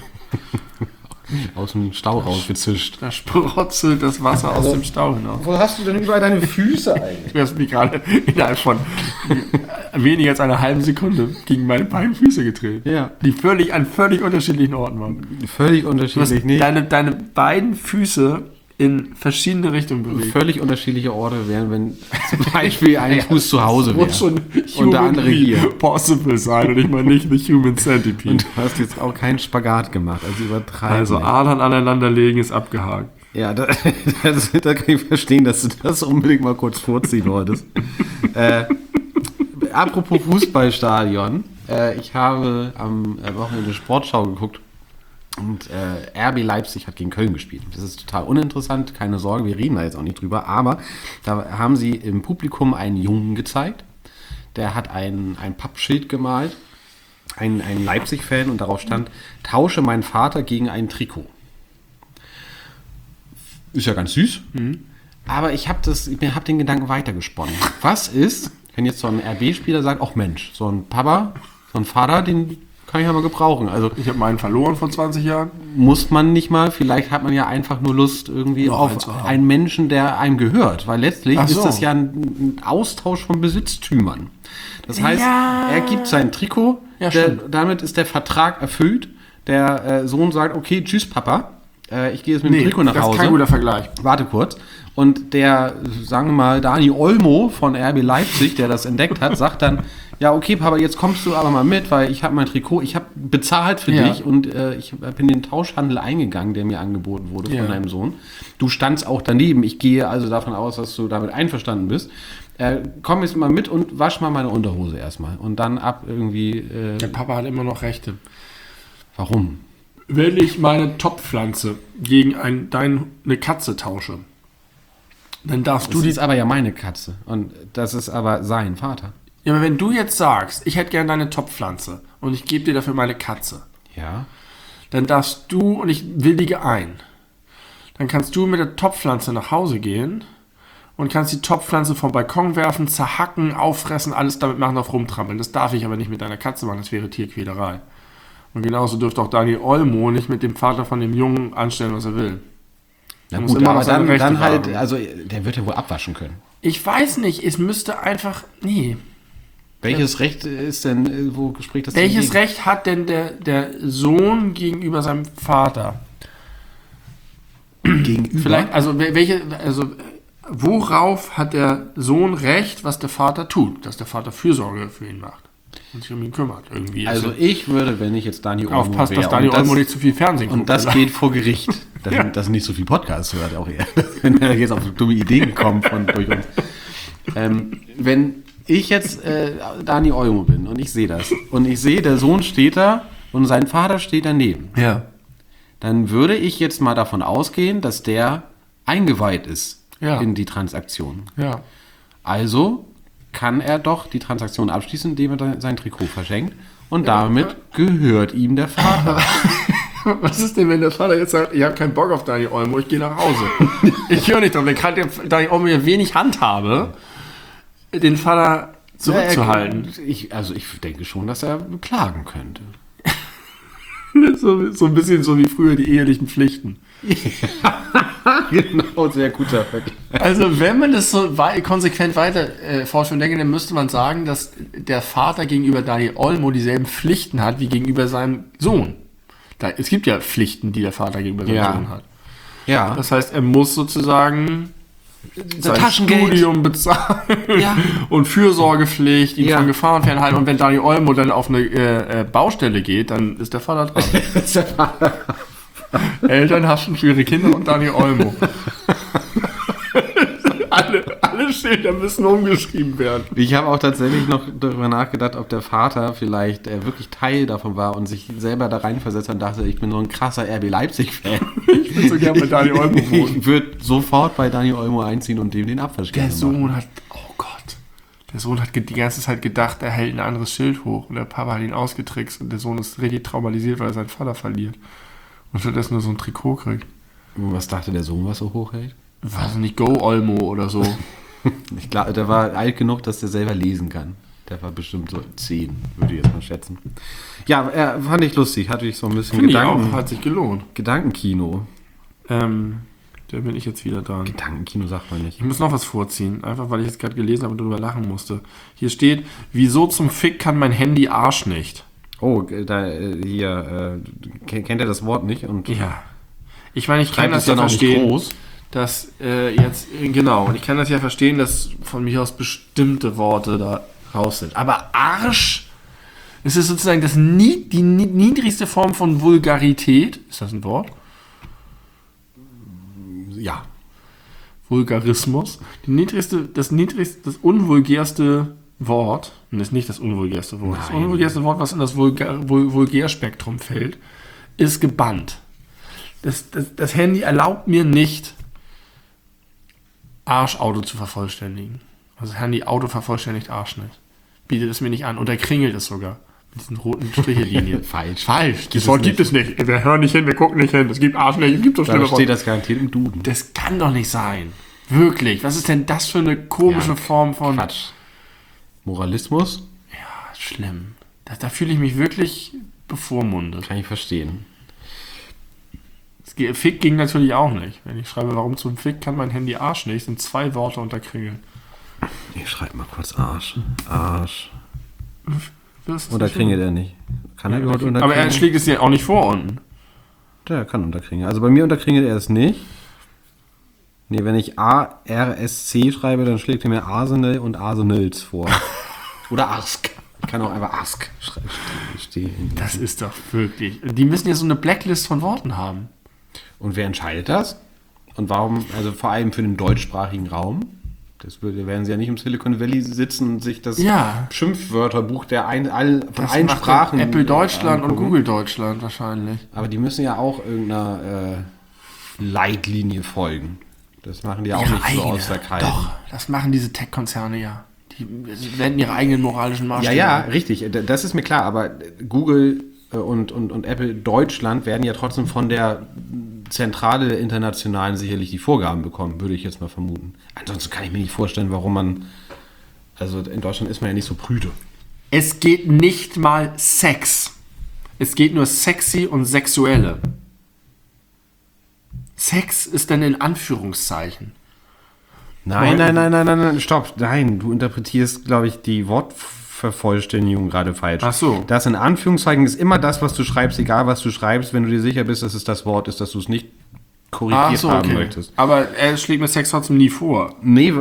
Speaker 1: Aus dem Stau rausgezischt.
Speaker 2: Da sprotzelt das Wasser aus dem Stau hinaus.
Speaker 1: Wo hast du denn überall deine Füße eigentlich?
Speaker 2: Du hast mich gerade innerhalb von weniger als einer halben Sekunde gegen meine beiden Füße getreten.
Speaker 1: Ja.
Speaker 2: Die völlig an völlig unterschiedlichen Orten waren.
Speaker 1: Völlig
Speaker 2: Du hast
Speaker 1: unterschiedlich, nicht?
Speaker 2: deine, deine beiden Füße in verschiedene Richtungen bewegt.
Speaker 1: Völlig unterschiedliche Orte wären, wenn zum Beispiel ein Fuß zu Hause wäre.
Speaker 2: Muss schon
Speaker 1: Und der andere
Speaker 2: humanly
Speaker 1: hier.
Speaker 2: possible sein und ich meine nicht the human centipede.
Speaker 1: Und du hast jetzt auch keinen Spagat gemacht, also übertreiben.
Speaker 2: Also
Speaker 1: nicht.
Speaker 2: Adern aneinanderlegen ist abgehakt.
Speaker 1: Ja, da, das, da kann ich verstehen, dass du das unbedingt mal kurz vorziehen wolltest. äh, apropos Fußballstadion. Äh, ich habe am Wochenende Sportschau geguckt und äh, R B Leipzig hat gegen Köln gespielt. Das ist total uninteressant, keine Sorge, wir reden da jetzt auch nicht drüber, aber da haben sie im Publikum einen Jungen gezeigt, der hat ein, ein Pappschild gemalt, ein, ein Leipzig-Fan, und darauf stand: Tausche meinen Vater gegen ein Trikot. Ist ja ganz süß. Aber ich habe hab den Gedanken weitergesponnen. Was ist, wenn jetzt so ein R B-Spieler sagt, ach Mensch, so ein Papa, so ein Vater, den kann ich ja mal gebrauchen. Also
Speaker 2: Ich habe meinen verloren vor zwanzig Jahren.
Speaker 1: muss man nicht mal, vielleicht hat man ja einfach nur Lust irgendwie
Speaker 2: Noch
Speaker 1: auf
Speaker 2: einen zu haben.
Speaker 1: einen Menschen, der einem gehört. Weil letztlich
Speaker 2: Ach
Speaker 1: ist
Speaker 2: so.
Speaker 1: das ja ein, ein Austausch von Besitztümern. Das heißt,
Speaker 2: Ja.
Speaker 1: er gibt sein Trikot,
Speaker 2: Ja,
Speaker 1: der,
Speaker 2: stimmt.
Speaker 1: damit ist der Vertrag erfüllt. Der äh, Sohn sagt, okay, tschüss Papa, äh, ich gehe jetzt mit dem Trikot nach
Speaker 2: das
Speaker 1: Hause.
Speaker 2: ist kein guter Vergleich.
Speaker 1: Warte kurz. Und der, sagen wir mal, Dani Olmo von R B Leipzig, der das entdeckt hat, sagt dann, ja, okay, Papa, jetzt kommst du aber mal mit, weil ich habe mein Trikot, ich habe bezahlt für
Speaker 2: Ja.
Speaker 1: dich und äh, ich bin in den Tauschhandel eingegangen, der mir angeboten wurde
Speaker 2: Ja.
Speaker 1: von deinem Sohn. Du standst auch daneben. Ich gehe also davon aus, dass du damit einverstanden bist. Äh, komm jetzt mal mit und wasch mal meine Unterhose erstmal. Und dann ab irgendwie. Äh,
Speaker 2: Der Papa hat immer noch Rechte.
Speaker 1: warum?
Speaker 2: Wenn ich meine Topfpflanze gegen ein, dein, eine Katze tausche, dann darfst du
Speaker 1: Du
Speaker 2: die...
Speaker 1: ist aber ja meine Katze. Und das ist aber sein Vater.
Speaker 2: Ja, aber wenn du jetzt sagst, ich hätte gerne deine Topfpflanze und ich gebe dir dafür meine Katze,
Speaker 1: Ja.
Speaker 2: dann darfst du, und ich willige ein, dann kannst du mit der Topfpflanze nach Hause gehen und kannst die Topfpflanze vom Balkon werfen, zerhacken, auffressen, alles damit machen, auf rumtrampeln. Das darf ich aber nicht mit deiner Katze machen, das wäre Tierquälerei. Und genauso dürfte auch Daniel Olmo nicht mit dem Vater von dem Jungen anstellen, was er will.
Speaker 1: Na
Speaker 2: muss
Speaker 1: gut,
Speaker 2: immer
Speaker 1: aber
Speaker 2: noch seine
Speaker 1: dann,
Speaker 2: Rechte
Speaker 1: dann halt,
Speaker 2: wahren.
Speaker 1: also der wird ja wohl abwaschen können.
Speaker 2: Ich weiß nicht, es müsste einfach, nee.
Speaker 1: Welches Recht ist denn, äh, wo spricht das
Speaker 2: Welches
Speaker 1: denn
Speaker 2: Recht hat denn der, der Sohn gegenüber seinem Vater?
Speaker 1: gegen- gegenüber?
Speaker 2: Vielleicht, also wel- welche, also äh, worauf hat der Sohn Recht, was der Vater tut, dass der Vater Fürsorge für ihn macht und sich um ihn kümmert irgendwie.
Speaker 1: Also ich würde, wenn ich jetzt Dani Olmo
Speaker 2: aufpasst,
Speaker 1: wäre,
Speaker 2: dass Daniel
Speaker 1: und das-
Speaker 2: Olmo nicht zu viel Fernsehen
Speaker 1: und das geht vor Gericht. Das,
Speaker 2: Ja.
Speaker 1: das nicht so viel Podcast hört auch eher, wenn er jetzt auf dumme Ideen kommt von durch uns. Ähm, wenn ich jetzt äh, Dani Olmo bin und ich sehe das und ich sehe, der Sohn steht da und sein Vater steht daneben,
Speaker 2: Ja.
Speaker 1: dann würde ich jetzt mal davon ausgehen, dass der eingeweiht ist
Speaker 2: Ja.
Speaker 1: in die Transaktion.
Speaker 2: Ja.
Speaker 1: Also kann er doch die Transaktion abschließen, indem er sein Trikot verschenkt und damit gehört ihm der Vater.
Speaker 2: Was ist denn, wenn der Vater jetzt sagt, ich habe keinen Bock auf Daniel Olmo, ich gehe nach Hause. Ich höre nicht drauf, dann kann der Daniel Olmo ja wenig Handhabe, den Vater zurückzuhalten.
Speaker 1: Ich, also ich denke schon, dass er beklagen könnte.
Speaker 2: So, so ein bisschen so wie früher die ehelichen Pflichten.
Speaker 1: Genau, sehr guter Vergleich.
Speaker 2: Also wenn man das so wei konsequent weiter äh, fortführen denke, dann müsste man sagen, dass der Vater gegenüber Daniel Olmo dieselben Pflichten hat wie gegenüber seinem Sohn. Da, es gibt ja Pflichten, die der Vater gegenüber seinem
Speaker 1: Ja.
Speaker 2: Sohn hat.
Speaker 1: Ja,
Speaker 2: Das heißt, er muss sozusagen sein
Speaker 1: Taschengeld.
Speaker 2: Studium bezahlen
Speaker 1: Ja.
Speaker 2: und Fürsorgepflicht, ihn
Speaker 1: Ja.
Speaker 2: von Gefahren fernhalten. Und wenn Daniel Olmo dann auf eine äh, äh, Baustelle geht, dann ist der Vater dran. Eltern haschen für ihre Kinder und Daniel Olmo. alle, alle Schilder müssen umgeschrieben werden.
Speaker 1: ich habe auch tatsächlich noch darüber nachgedacht, ob der Vater vielleicht äh, wirklich Teil davon war und sich selber da reinversetzt und dachte, ich bin so ein krasser R B Leipzig-Fan.
Speaker 2: Ich würde so gerne bei Daniel Olmo wohnen.
Speaker 1: Ich würde sofort bei Daniel Olmo einziehen und dem den Abwasch
Speaker 2: Der
Speaker 1: gerne machen.
Speaker 2: Sohn hat, oh Gott, der Sohn hat ge- die ganze Zeit gedacht, er hält ein anderes Schild hoch und der Papa hat ihn ausgetrickst und der Sohn ist richtig traumatisiert, weil er seinen Vater verliert und stattdessen nur so ein Trikot kriegt.
Speaker 1: Was dachte der Sohn, was so hochhält?
Speaker 2: Weiß nicht, Go Olmo oder so.
Speaker 1: Ich glaube, der war alt genug, dass der selber lesen kann. Der war bestimmt so zehn, würde ich jetzt mal schätzen. Ja, äh, fand ich lustig. Hatte ich so ein bisschen
Speaker 2: Finde ich
Speaker 1: Gedanken,
Speaker 2: auch, hat sich gelohnt.
Speaker 1: Gedankenkino.
Speaker 2: Ähm, da bin ich jetzt wieder dran.
Speaker 1: Gedankenkino sagt man nicht.
Speaker 2: Ich muss noch was vorziehen, einfach weil ich jetzt gerade gelesen habe und drüber lachen musste. Hier steht, wieso zum Fick kann mein Handy Arsch nicht?
Speaker 1: Oh, da äh, hier, äh, kennt kennt er das Wort nicht? Und
Speaker 2: Ja. Ich meine, ich kann
Speaker 1: schreibt
Speaker 2: das
Speaker 1: es
Speaker 2: ja
Speaker 1: dann auch nicht
Speaker 2: verstehen,
Speaker 1: groß.
Speaker 2: dass äh, jetzt, äh, genau, und ich kann das ja verstehen, dass von mir aus bestimmte Worte da raus sind. Aber Arsch, ist es sozusagen das nie, die ni- niedrigste Form von Vulgarität? Ist das ein Wort?
Speaker 1: Ja.
Speaker 2: Vulgarismus. Die niedrigste, das niedrigste, das unvulgärste Wort, und das ist nicht das unvulgärste Wort, das
Speaker 1: Nein.
Speaker 2: unvulgärste Wort, was in das Vulgar, Vul, Vulgärspektrum fällt, ist gebannt. Das, das, das Handy erlaubt mir nicht, Arschauto zu vervollständigen. Also das Handy Auto vervollständigt Arsch nicht. Bietet es mir nicht an. Und er kringelt es sogar. Mit diesen roten Strichelinien.
Speaker 1: Falsch.
Speaker 2: Falsch.
Speaker 1: Gibt
Speaker 2: Das
Speaker 1: es
Speaker 2: Wort
Speaker 1: nicht.
Speaker 2: gibt es nicht. Wir hören nicht hin, wir gucken nicht hin. Es gibt Arsch nicht. Es gibt doch
Speaker 1: Da
Speaker 2: schlimme
Speaker 1: steht
Speaker 2: Worte.
Speaker 1: das garantiert im Duden.
Speaker 2: Das kann doch nicht sein. Wirklich. Was ist denn das für eine komische
Speaker 1: Ja,
Speaker 2: Form von...
Speaker 1: Quatsch. Moralismus?
Speaker 2: Ja, schlimm. Da, da fühle ich mich wirklich bevormundet.
Speaker 1: Kann ich verstehen.
Speaker 2: Das ge- Fick ging natürlich auch nicht. Wenn ich schreibe, warum zum Fick kann mein Handy Arsch nicht, sind zwei Worte unterkringeln.
Speaker 1: Ich schreibe mal kurz Arsch. Arsch.
Speaker 2: Das ist
Speaker 1: Unterkringelt er nicht. Kann er überhaupt
Speaker 2: aber
Speaker 1: unterkringeln?
Speaker 2: er schlägt es ja auch nicht vor unten.
Speaker 1: Der kann unterkringeln. Also bei mir unterkringelt er es nicht. Nee, wenn ich A R S C schreibe, dann schlägt er mir Arsenal und Arsenals vor. Oder Ask. Ich kann auch einfach Ask schreiben. Stehen.
Speaker 2: Das ist doch wirklich... Die müssen ja so eine Blacklist von Worten haben.
Speaker 1: Und wer entscheidet das? Und warum, also vor allem für den deutschsprachigen Raum? Das würde, werden sie ja nicht im Silicon Valley sitzen und sich das
Speaker 2: Ja.
Speaker 1: Schimpfwörterbuch der ein, all, von
Speaker 2: Das
Speaker 1: allen
Speaker 2: macht
Speaker 1: Sprachen
Speaker 2: Apple Deutschland und
Speaker 1: angucken.
Speaker 2: Google Deutschland wahrscheinlich.
Speaker 1: Aber die müssen ja auch irgendeiner äh, Leitlinie folgen. Das machen die auch
Speaker 2: Ihre
Speaker 1: nicht so
Speaker 2: eigene.
Speaker 1: aus der Kalten.
Speaker 2: Doch, das machen diese Tech-Konzerne ja. Die werden ihre eigenen moralischen
Speaker 1: Ja,
Speaker 2: Maßstäbe.
Speaker 1: ja, richtig. D- Das ist mir klar. Aber Google äh, und, und, und Apple Deutschland werden ja trotzdem von der Zentrale der Internationalen sicherlich die Vorgaben bekommen, würde ich jetzt mal vermuten. Ansonsten kann ich mir nicht vorstellen, warum man... Also in Deutschland ist man ja nicht so prüde.
Speaker 2: Es geht nicht mal Sex. Es geht nur sexy und sexuelle. Sex ist dann in Anführungszeichen.
Speaker 1: Nein, nein, nein, nein, nein, nein, stopp. Nein, du interpretierst, glaube ich, die Wortvervollständigung gerade falsch.
Speaker 2: Ach so.
Speaker 1: Das in Anführungszeichen ist immer das, was du schreibst, egal was du schreibst, wenn du dir sicher bist, dass es das Wort ist, dass du es nicht korrigiert
Speaker 2: Ach so,
Speaker 1: haben
Speaker 2: okay.
Speaker 1: möchtest.
Speaker 2: Aber er schlägt mir Sex trotzdem nie vor.
Speaker 1: Nee,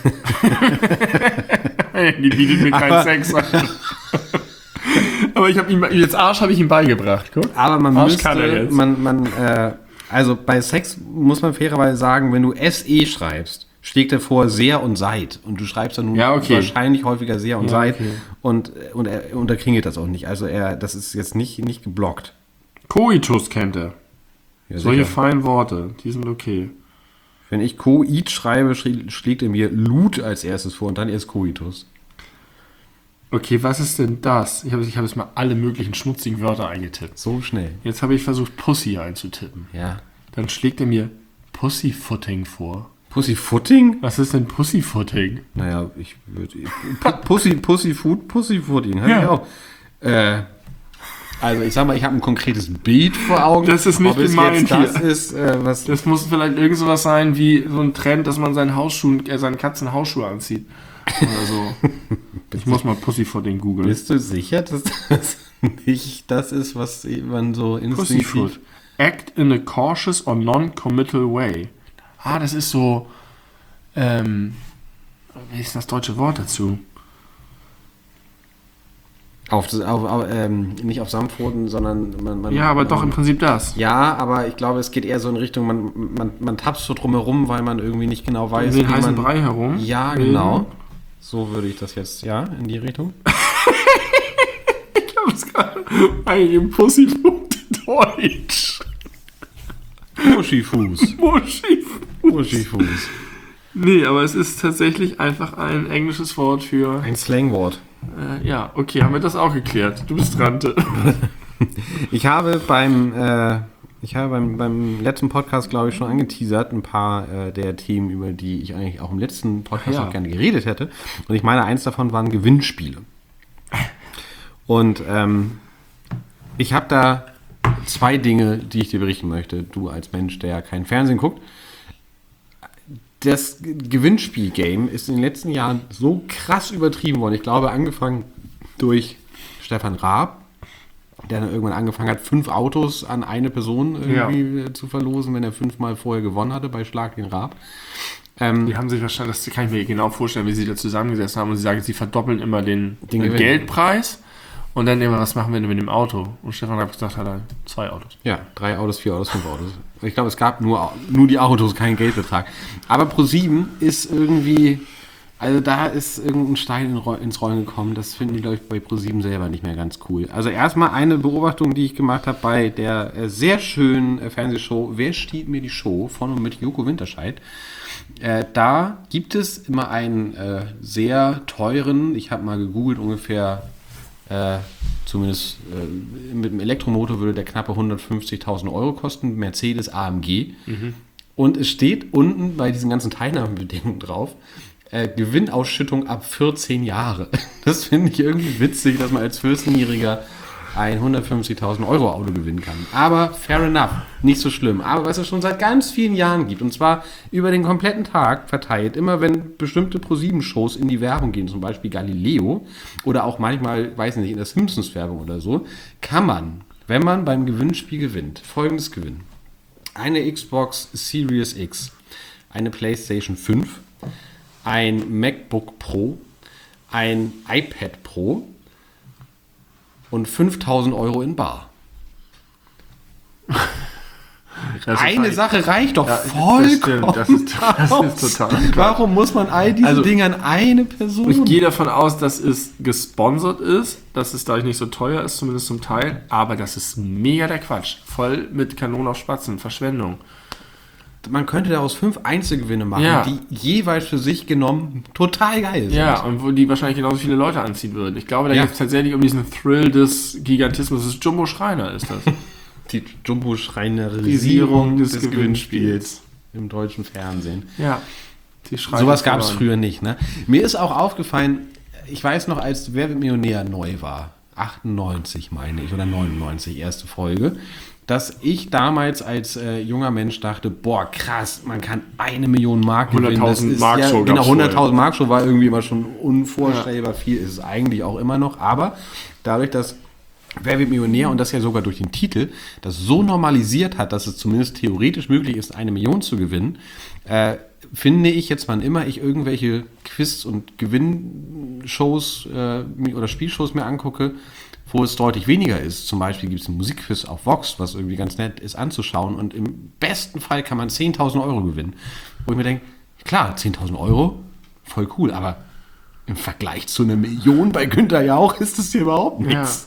Speaker 2: Die bietet mir keinen
Speaker 1: Aber-
Speaker 2: Sex an. Aber ich habe ihm jetzt Arsch habe ich ihm beigebracht. Guck.
Speaker 1: aber man
Speaker 2: Arsch
Speaker 1: müsste,
Speaker 2: kann er jetzt.
Speaker 1: man, man, äh, also bei Sex muss man fairerweise sagen, wenn du S E schreibst, schlägt er vor sehr und seit. Und du schreibst dann nun
Speaker 2: Ja, okay.
Speaker 1: wahrscheinlich häufiger sehr und
Speaker 2: Ja,
Speaker 1: seit.
Speaker 2: okay.
Speaker 1: Und, und er unterkringelt das auch nicht. Also er, das ist jetzt nicht, nicht geblockt.
Speaker 2: Coitus kennt er.
Speaker 1: Ja,
Speaker 2: Solche
Speaker 1: sicher.
Speaker 2: feinen Worte, die sind okay.
Speaker 1: Wenn ich Coit schreibe, schrie- schlägt er mir Lut als erstes vor und dann erst Coitus.
Speaker 2: Okay, was ist denn das? Ich habe ich hab jetzt mal alle möglichen schmutzigen Wörter eingetippt.
Speaker 1: So schnell.
Speaker 2: Jetzt habe ich versucht, Pussy einzutippen.
Speaker 1: Ja.
Speaker 2: Dann schlägt er mir Pussyfooting vor.
Speaker 1: Pussyfooting?
Speaker 2: Was ist denn Pussyfooting?
Speaker 1: Naja, ich würde. Pussy, Pussyfoot, Pussyfooting.
Speaker 2: Ja.
Speaker 1: Ja. Ich auch. Äh, also ich sag mal, ich habe ein konkretes Bild vor Augen.
Speaker 2: Das ist nicht
Speaker 1: Ob es
Speaker 2: gemeint
Speaker 1: jetzt das
Speaker 2: hier.
Speaker 1: ist, äh, was.
Speaker 2: Das muss vielleicht irgend sowas sein wie so ein Trend, dass man seinen Hausschuhen, äh, seinen Katzen Hausschuhe anzieht. Oder so. Ich muss mal Pussyfooting googeln.
Speaker 1: Bist du sicher, dass das nicht das ist, was man so instinktiv...
Speaker 2: Pussyfoot. Act in a cautious or non-committal way. Ah, das ist so. Ähm, wie ist das deutsche Wort dazu?
Speaker 1: Auf, das- auf, auf, ähm, nicht auf Samtpfoten, sondern man, man...
Speaker 2: Ja, aber
Speaker 1: man,
Speaker 2: doch im Prinzip das.
Speaker 1: Ja, aber ich glaube, es geht eher so in Richtung, man, man, man tapst so drumherum, weil man irgendwie nicht genau weiß,
Speaker 2: Um den
Speaker 1: wie
Speaker 2: heißen
Speaker 1: man...
Speaker 2: Brei herum.
Speaker 1: Ja, genau. So würde ich das jetzt, ja, in die Richtung.
Speaker 2: Ich habe es gerade eingegeben. Pussyfoot Deutsch.
Speaker 1: Muschifuß.
Speaker 2: Muschifuß.
Speaker 1: Muschifuß.
Speaker 2: Nee, aber es ist tatsächlich einfach ein englisches Wort für.
Speaker 1: Ein Slangwort.
Speaker 2: Äh, ja, okay, haben wir das auch geklärt. Du bist dran.
Speaker 1: Ich habe beim, äh, ich habe beim, beim letzten Podcast, glaube ich, schon angeteasert, ein paar äh, der Themen, über die ich eigentlich auch im letzten Podcast
Speaker 2: Ja.
Speaker 1: auch gerne geredet hätte. Und ich meine, eins davon waren Gewinnspiele. Und ähm, ich habe da zwei Dinge, die ich dir berichten möchte. Du als Mensch, der kein Fernsehen guckt. Das Gewinnspiel-Game ist in den letzten Jahren so krass übertrieben worden. Ich glaube, angefangen durch Stefan Raab, der dann irgendwann angefangen hat, fünf Autos an eine Person irgendwie ja. zu verlosen, wenn er fünfmal vorher gewonnen hatte bei Schlag den Raab. Ähm,
Speaker 2: Die haben sich wahrscheinlich, das kann ich mir genau vorstellen, wie sie da zusammengesessen haben und sie sagen, sie verdoppeln immer den,
Speaker 1: Den
Speaker 2: den
Speaker 1: Gewinn.
Speaker 2: Geldpreis und dann immer, was machen wir denn mit dem Auto? Und Stefan Raab gesagt hat, er zwei Autos.
Speaker 1: Ja, drei Autos, vier Autos, fünf Autos. Ich glaube, es gab nur, nur die Autos, keinen Geldbetrag. Aber ProSieben ist irgendwie, also da ist irgendein Stein in, ins Rollen gekommen. Das finden die, glaube ich, bei ProSieben selber nicht mehr ganz cool. Also erstmal eine Beobachtung, die ich gemacht habe bei der äh, sehr schönen äh, Fernsehshow Wer stiehlt mir die Show von und mit Joko Winterscheid. Äh, da gibt es immer einen äh, sehr teuren, ich habe mal gegoogelt, ungefähr äh, zumindest äh, mit dem Elektromotor würde der knappe hundertfünfzigtausend Euro kosten, Mercedes A M G. Mhm. Und es steht unten bei diesen ganzen Teilnahmebedingungen drauf, äh, Gewinnausschüttung ab vierzehn Jahre. Das finde ich irgendwie witzig, dass man als vierzehnjähriger ein hundertfünfzigtausend Euro Auto gewinnen kann. Aber fair enough, nicht so schlimm. Aber was es schon seit ganz vielen Jahren gibt, und zwar über den kompletten Tag verteilt, immer wenn bestimmte ProSieben-Shows in die Werbung gehen, zum Beispiel Galileo oder auch manchmal, weiß nicht, in der Simpsons-Werbung oder so, kann man, wenn man beim Gewinnspiel gewinnt, Folgendes gewinnen. Eine Xbox Series X, eine PlayStation fünf, ein MacBook Pro, ein iPad Pro und fünftausend Euro in bar. Eine Sache reicht doch
Speaker 2: ja,
Speaker 1: vollkommen.
Speaker 2: Das, das, ist, das ist total klar.
Speaker 1: Warum muss man all diese
Speaker 2: also,
Speaker 1: Dinge an eine Person?
Speaker 2: Ich gehe davon aus, dass es gesponsert ist, dass es dadurch nicht so teuer ist, zumindest zum Teil. Aber das ist mega der Quatsch. Voll mit Kanonen auf Spatzen, Verschwendung.
Speaker 1: Man könnte daraus fünf Einzelgewinne machen,
Speaker 2: ja.
Speaker 1: die jeweils für sich genommen total geil sind.
Speaker 2: Ja, und wo die wahrscheinlich genauso viele Leute anziehen würden. Ich glaube, da
Speaker 1: ja.
Speaker 2: geht es tatsächlich um diesen Thrill des Gigantismus. Das ist Jumbo Schreiner, ist das.
Speaker 1: Die Jumbo-Schreinerisierung des, des Gewinnspiels. Gewinnspiels im deutschen Fernsehen.
Speaker 2: Ja.
Speaker 1: Sowas gab es früher nicht. Ne? Mir ist auch aufgefallen, ich weiß noch, als Wer wird Millionär neu war, achtundneunzig meine ich, oder neunundneunzig, erste Folge, dass ich damals als äh, junger Mensch dachte, boah, krass, man kann eine Million Mark gewinnen.
Speaker 2: hunderttausend Mark Show.
Speaker 1: Ja, genau, hunderttausend Mark Show war irgendwie immer schon unvorstellbar ja. viel, ist es eigentlich auch immer noch, aber dadurch, dass Wer wird Millionär und das ja sogar durch den Titel, das so normalisiert hat, dass es zumindest theoretisch möglich ist, eine Million zu gewinnen, äh, finde ich jetzt, wann immer ich irgendwelche Quiz- und Gewinnshows äh, oder Spielshows mir angucke, wo es deutlich weniger ist. Zum Beispiel gibt es ein Musikquiz auf Vox, was irgendwie ganz nett ist anzuschauen und im besten Fall kann man zehntausend Euro gewinnen. Wo ich mir denke, klar, zehntausend Euro, voll cool, aber im Vergleich zu einer Million bei Günther Jauch ist das hier überhaupt nichts. Ja.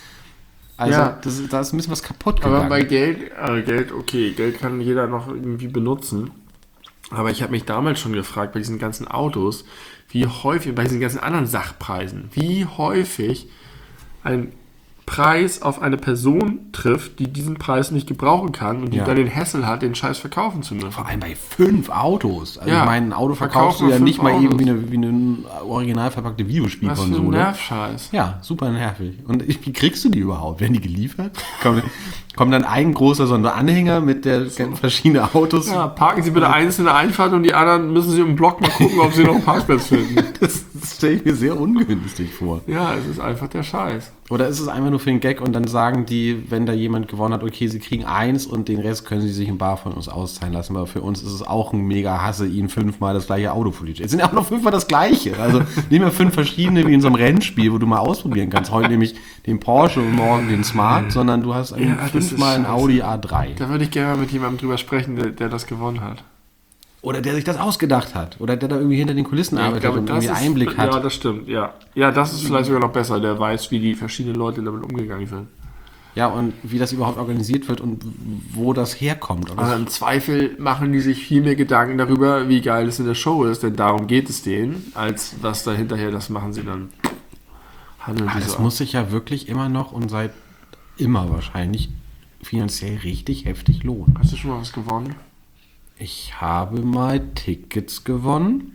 Speaker 1: Also
Speaker 2: ja.
Speaker 1: das, da ist ein bisschen was kaputt gegangen.
Speaker 2: Aber bei Geld, äh, Geld, okay, Geld kann jeder noch irgendwie benutzen. Aber ich habe mich damals schon gefragt, bei diesen ganzen Autos, wie häufig, bei diesen ganzen anderen Sachpreisen, wie häufig ein Preis auf eine Person trifft, die diesen Preis nicht gebrauchen kann und die ja. dann den Hassel hat, den Scheiß verkaufen zu müssen.
Speaker 1: Vor allem bei fünf Autos. Also
Speaker 2: ja.
Speaker 1: ich meine, ein Auto verkaufst du ja nicht mal eben wie eine, wie eine original verpackte Videospielkonsole.
Speaker 2: Was für ein Nervscheiß.
Speaker 1: Ja, super nervig. Und wie kriegst du die überhaupt? Werden die geliefert? Kommt, kommt dann ein großer Sonderanhänger mit der so. verschiedenen Autos?
Speaker 2: Ja, parken Sie bitte eins in der Einfahrt und die anderen müssen Sie im Block mal gucken, ob Sie noch einen Parkplatz finden.
Speaker 1: Das, das stelle ich mir sehr ungünstig vor.
Speaker 2: Ja, es ist einfach der Scheiß.
Speaker 1: Oder ist es einfach nur für den Gag und dann sagen die, wenn da jemand gewonnen hat, okay, sie kriegen eins und den Rest können sie sich im Bar von uns auszahlen lassen. Aber für uns ist es auch ein mega Hasse, ihnen fünfmal das gleiche Auto vor die Tür. Es sind ja auch noch fünfmal das gleiche. Also nicht mehr fünf verschiedene wie in so einem Rennspiel, wo du mal ausprobieren kannst. Heute nämlich den Porsche und morgen den Smart, sondern du hast ja, fünfmal ein Audi A drei.
Speaker 2: Da würde ich gerne mal mit jemandem drüber sprechen, der, der das gewonnen hat.
Speaker 1: Oder der sich das ausgedacht hat. Oder der da irgendwie hinter den Kulissen
Speaker 2: ja,
Speaker 1: arbeitet
Speaker 2: glaube,
Speaker 1: und irgendwie
Speaker 2: ist,
Speaker 1: Einblick hat.
Speaker 2: Ja, das stimmt, ja. Ja, das ist vielleicht sogar noch besser. Der weiß, wie die verschiedenen Leute damit umgegangen sind.
Speaker 1: Ja, und wie das überhaupt organisiert wird und wo das herkommt. Oder?
Speaker 2: Also im Zweifel machen die sich viel mehr Gedanken darüber, wie geil es in der Show ist, denn darum geht es denen, als was da hinterher, das machen sie dann. Handeln
Speaker 1: Aber
Speaker 2: die
Speaker 1: das
Speaker 2: so
Speaker 1: muss sich ja wirklich immer noch und seit immer wahrscheinlich finanziell richtig heftig lohnen.
Speaker 2: Hast du schon mal was gewonnen?
Speaker 1: Ich habe mal Tickets gewonnen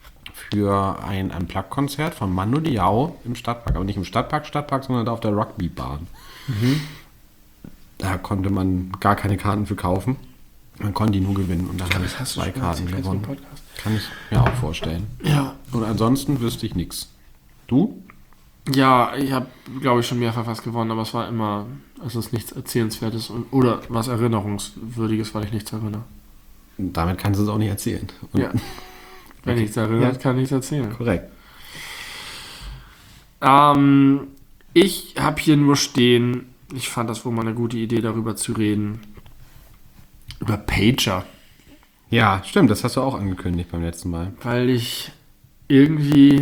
Speaker 1: für ein Unplugged-Konzert von Manu Diao im Stadtpark. Aber nicht im Stadtpark, Stadtpark, sondern da auf der Rugbybahn. Mhm. Da konnte man gar keine Karten für kaufen. Man konnte die nur gewinnen. Und dann habe ich zwei Karten gewonnen. Kann ich mir auch vorstellen.
Speaker 2: Ja.
Speaker 1: Und ansonsten wüsste ich nichts. Du?
Speaker 2: Ja, ich habe, glaube ich, schon mehrfach was gewonnen, aber es war immer, also es ist nichts Erzählenswertes und, oder was Erinnerungswürdiges, weil ich nichts erinnere.
Speaker 1: Damit kannst du es auch nicht erzählen. Und
Speaker 2: ja. Wenn okay. nichts erinnert, ja. kann nichts erzählen.
Speaker 1: Korrekt.
Speaker 2: Ähm, ich habe hier nur stehen, ich fand das wohl mal eine gute Idee, darüber zu reden, über Pager.
Speaker 1: Ja, stimmt, das hast du auch angekündigt beim letzten Mal.
Speaker 2: Weil ich irgendwie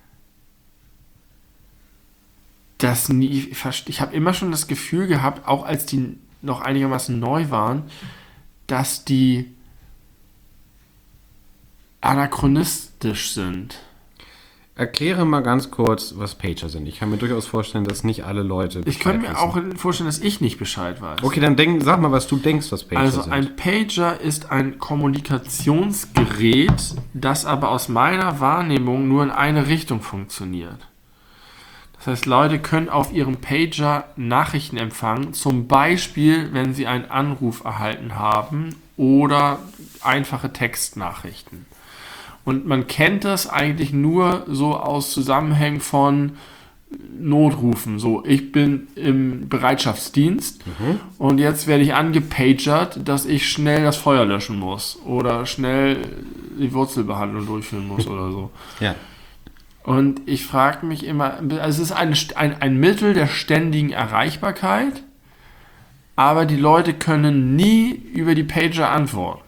Speaker 2: das nie, ich habe immer schon das Gefühl gehabt, auch als die noch einigermaßen neu waren, dass die anachronistisch sind.
Speaker 1: Erkläre mal ganz kurz, was Pager sind. Ich kann mir durchaus vorstellen, dass nicht alle Leute
Speaker 2: Bescheid Ich kann mir wissen. auch vorstellen, dass ich nicht Bescheid weiß.
Speaker 1: Okay, dann denk, sag mal, was du denkst, was Pager
Speaker 2: also
Speaker 1: sind.
Speaker 2: Also ein Pager ist ein Kommunikationsgerät, das aber aus meiner Wahrnehmung nur in eine Richtung funktioniert. Das heißt, Leute können auf ihrem Pager Nachrichten empfangen, zum Beispiel, wenn sie einen Anruf erhalten haben oder einfache Textnachrichten. Und man kennt das eigentlich nur so aus Zusammenhängen von Notrufen. So, ich bin im Bereitschaftsdienst mhm. und jetzt werde ich angepagert, dass ich schnell das Feuer löschen muss oder schnell die Wurzelbehandlung durchführen muss oder so.
Speaker 1: Ja.
Speaker 2: Und ich frage mich immer, also es ist ein, ein, ein Mittel der ständigen Erreichbarkeit, aber die Leute können nie über die Pager antworten.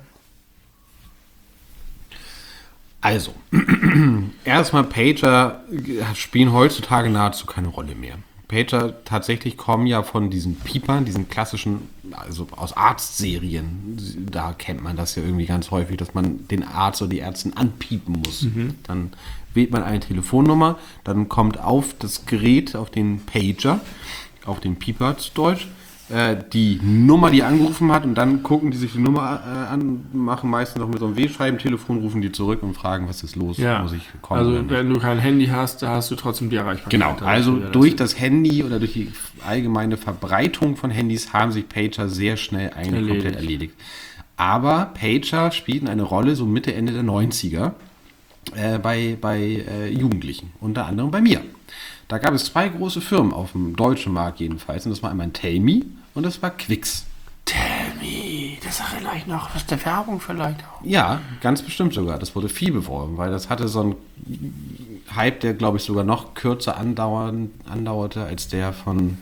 Speaker 1: Also, erstmal Pager spielen heutzutage nahezu keine Rolle mehr. Pager tatsächlich kommen ja von diesen Piepern, diesen klassischen, also aus Arztserien. Da kennt man das ja irgendwie ganz häufig, dass man den Arzt oder die Ärztin anpiepen muss. Mhm. Dann wählt man eine Telefonnummer, dann kommt auf das Gerät, auf den Pager, auf den Pieper zu Deutsch, äh, die Nummer, die angerufen hat, und dann gucken die sich die Nummer äh, an, machen meistens noch mit so einem W-Schreiben-Telefon, rufen die zurück und fragen, was ist los,
Speaker 2: ja.
Speaker 1: muss ich kommen?
Speaker 2: Also wenn du kein Handy hast, da hast du trotzdem die Erreichbarkeit.
Speaker 1: Genau, also durch das Handy oder durch die allgemeine Verbreitung von Handys haben sich Pager sehr schnell eigentlich erledigt. komplett erledigt. Aber Pager spielten eine Rolle so Mitte, Ende der neunziger äh, bei, bei äh, Jugendlichen, unter anderem bei mir. Da gab es zwei große Firmen auf dem deutschen Markt jedenfalls, und das war einmal ein Tellme und das war Quix.
Speaker 2: Tellme, das erinnere ich noch, was der Werbung vielleicht auch.
Speaker 1: Ja, ganz bestimmt sogar. Das wurde viel beworben, weil das hatte so einen Hype, der, glaube ich, sogar noch kürzer andauern, andauerte als der von,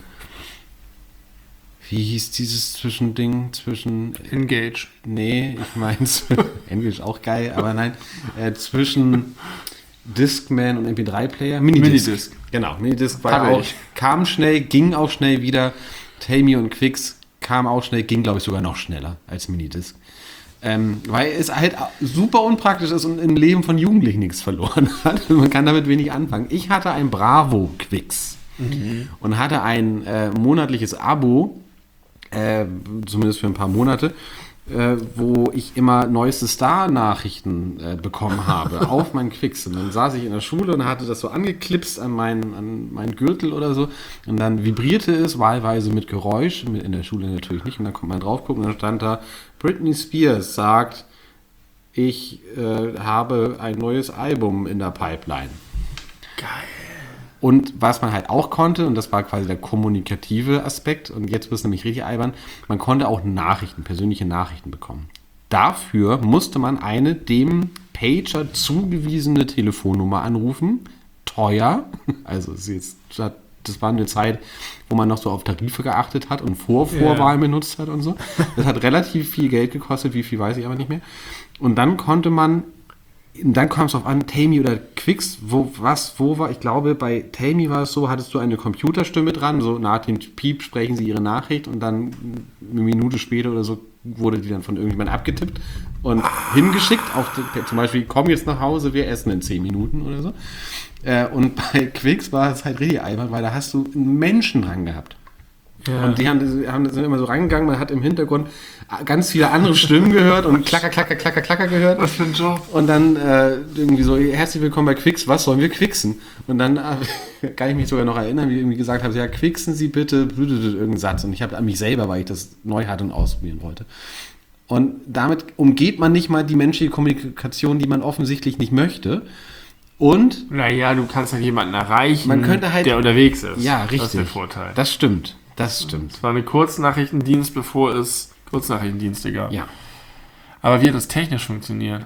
Speaker 1: wie hieß dieses Zwischending zwischen...
Speaker 2: Engage.
Speaker 1: Nee, ich meine, Engage auch geil, aber nein, äh, zwischen Discman und M P drei Player. Minidisc. Minidisc. Genau, Minidisc war auch, kam schnell, ging auch schnell wieder. Tellme und Quix kam auch schnell, ging, glaube ich, sogar noch schneller als Minidisc. Ähm, weil es halt super unpraktisch ist und im Leben von Jugendlichen nichts verloren hat. Man kann damit wenig anfangen. Ich hatte ein Bravo Quix mhm. und hatte ein äh, monatliches Abo, äh, zumindest für ein paar Monate, äh, wo ich immer neueste Star-Nachrichten äh, bekommen habe auf meinen Quix. Und dann saß ich in der Schule und hatte das so angeklipst an meinen, an meinen Gürtel oder so. Und dann vibrierte es wahlweise mit Geräusch, mit, in der Schule natürlich nicht. Und dann konnte man drauf gucken und dann stand da, Britney Spears sagt, ich äh, habe ein neues Album in der Pipeline.
Speaker 2: Geil.
Speaker 1: Und was man halt auch konnte, und das war quasi der kommunikative Aspekt, und jetzt wird es nämlich richtig albern, man konnte auch Nachrichten, persönliche Nachrichten bekommen. Dafür musste man eine dem Pager zugewiesene Telefonnummer anrufen, teuer, also es ist jetzt, das war eine Zeit, wo man noch so auf Tarife geachtet hat und Vorvorwahlen yeah. benutzt hat und so. Das hat relativ viel Geld gekostet, wie viel weiß ich aber nicht mehr. Und dann konnte man dann kam es auf an, Tellme oder Quix, wo, was, wo war, ich glaube, bei Tellme war es so, hattest du eine Computerstimme dran, so nach dem Piep sprechen sie ihre Nachricht und dann eine Minute später oder so wurde die dann von irgendjemandem abgetippt und ah. hingeschickt, auf die, zum Beispiel, komm jetzt nach Hause, wir essen in zehn Minuten oder so. Äh, und bei Quix war es halt richtig albern, weil da hast du einen Menschen dran gehabt. Ja. Und die haben, haben sind immer so reingegangen, man hat im Hintergrund ganz viele andere Stimmen gehört und klacker, klacker, klacker, klacker gehört.
Speaker 2: Was für ein Job.
Speaker 1: Und dann äh, irgendwie so, herzlich willkommen bei Quix, was sollen wir quixen? Und dann äh, kann ich mich sogar noch erinnern, wie ich irgendwie gesagt habe, ja, quixen Sie bitte, irgendeinen Satz. Und ich habe an mich selber, weil ich das neu hatte und ausprobieren wollte. Und damit umgeht man nicht mal die menschliche Kommunikation, die man offensichtlich nicht möchte. Und?
Speaker 2: Naja, du kannst halt jemanden erreichen,
Speaker 1: man könnte halt,
Speaker 2: der unterwegs ist.
Speaker 1: Ja, richtig.
Speaker 2: Das ist der Vorteil.
Speaker 1: Das stimmt. Das stimmt.
Speaker 2: Es war eine Kurznachrichtendienst, bevor es Kurznachrichtendienste gab.
Speaker 1: Ja.
Speaker 2: Aber wie hat das technisch funktioniert?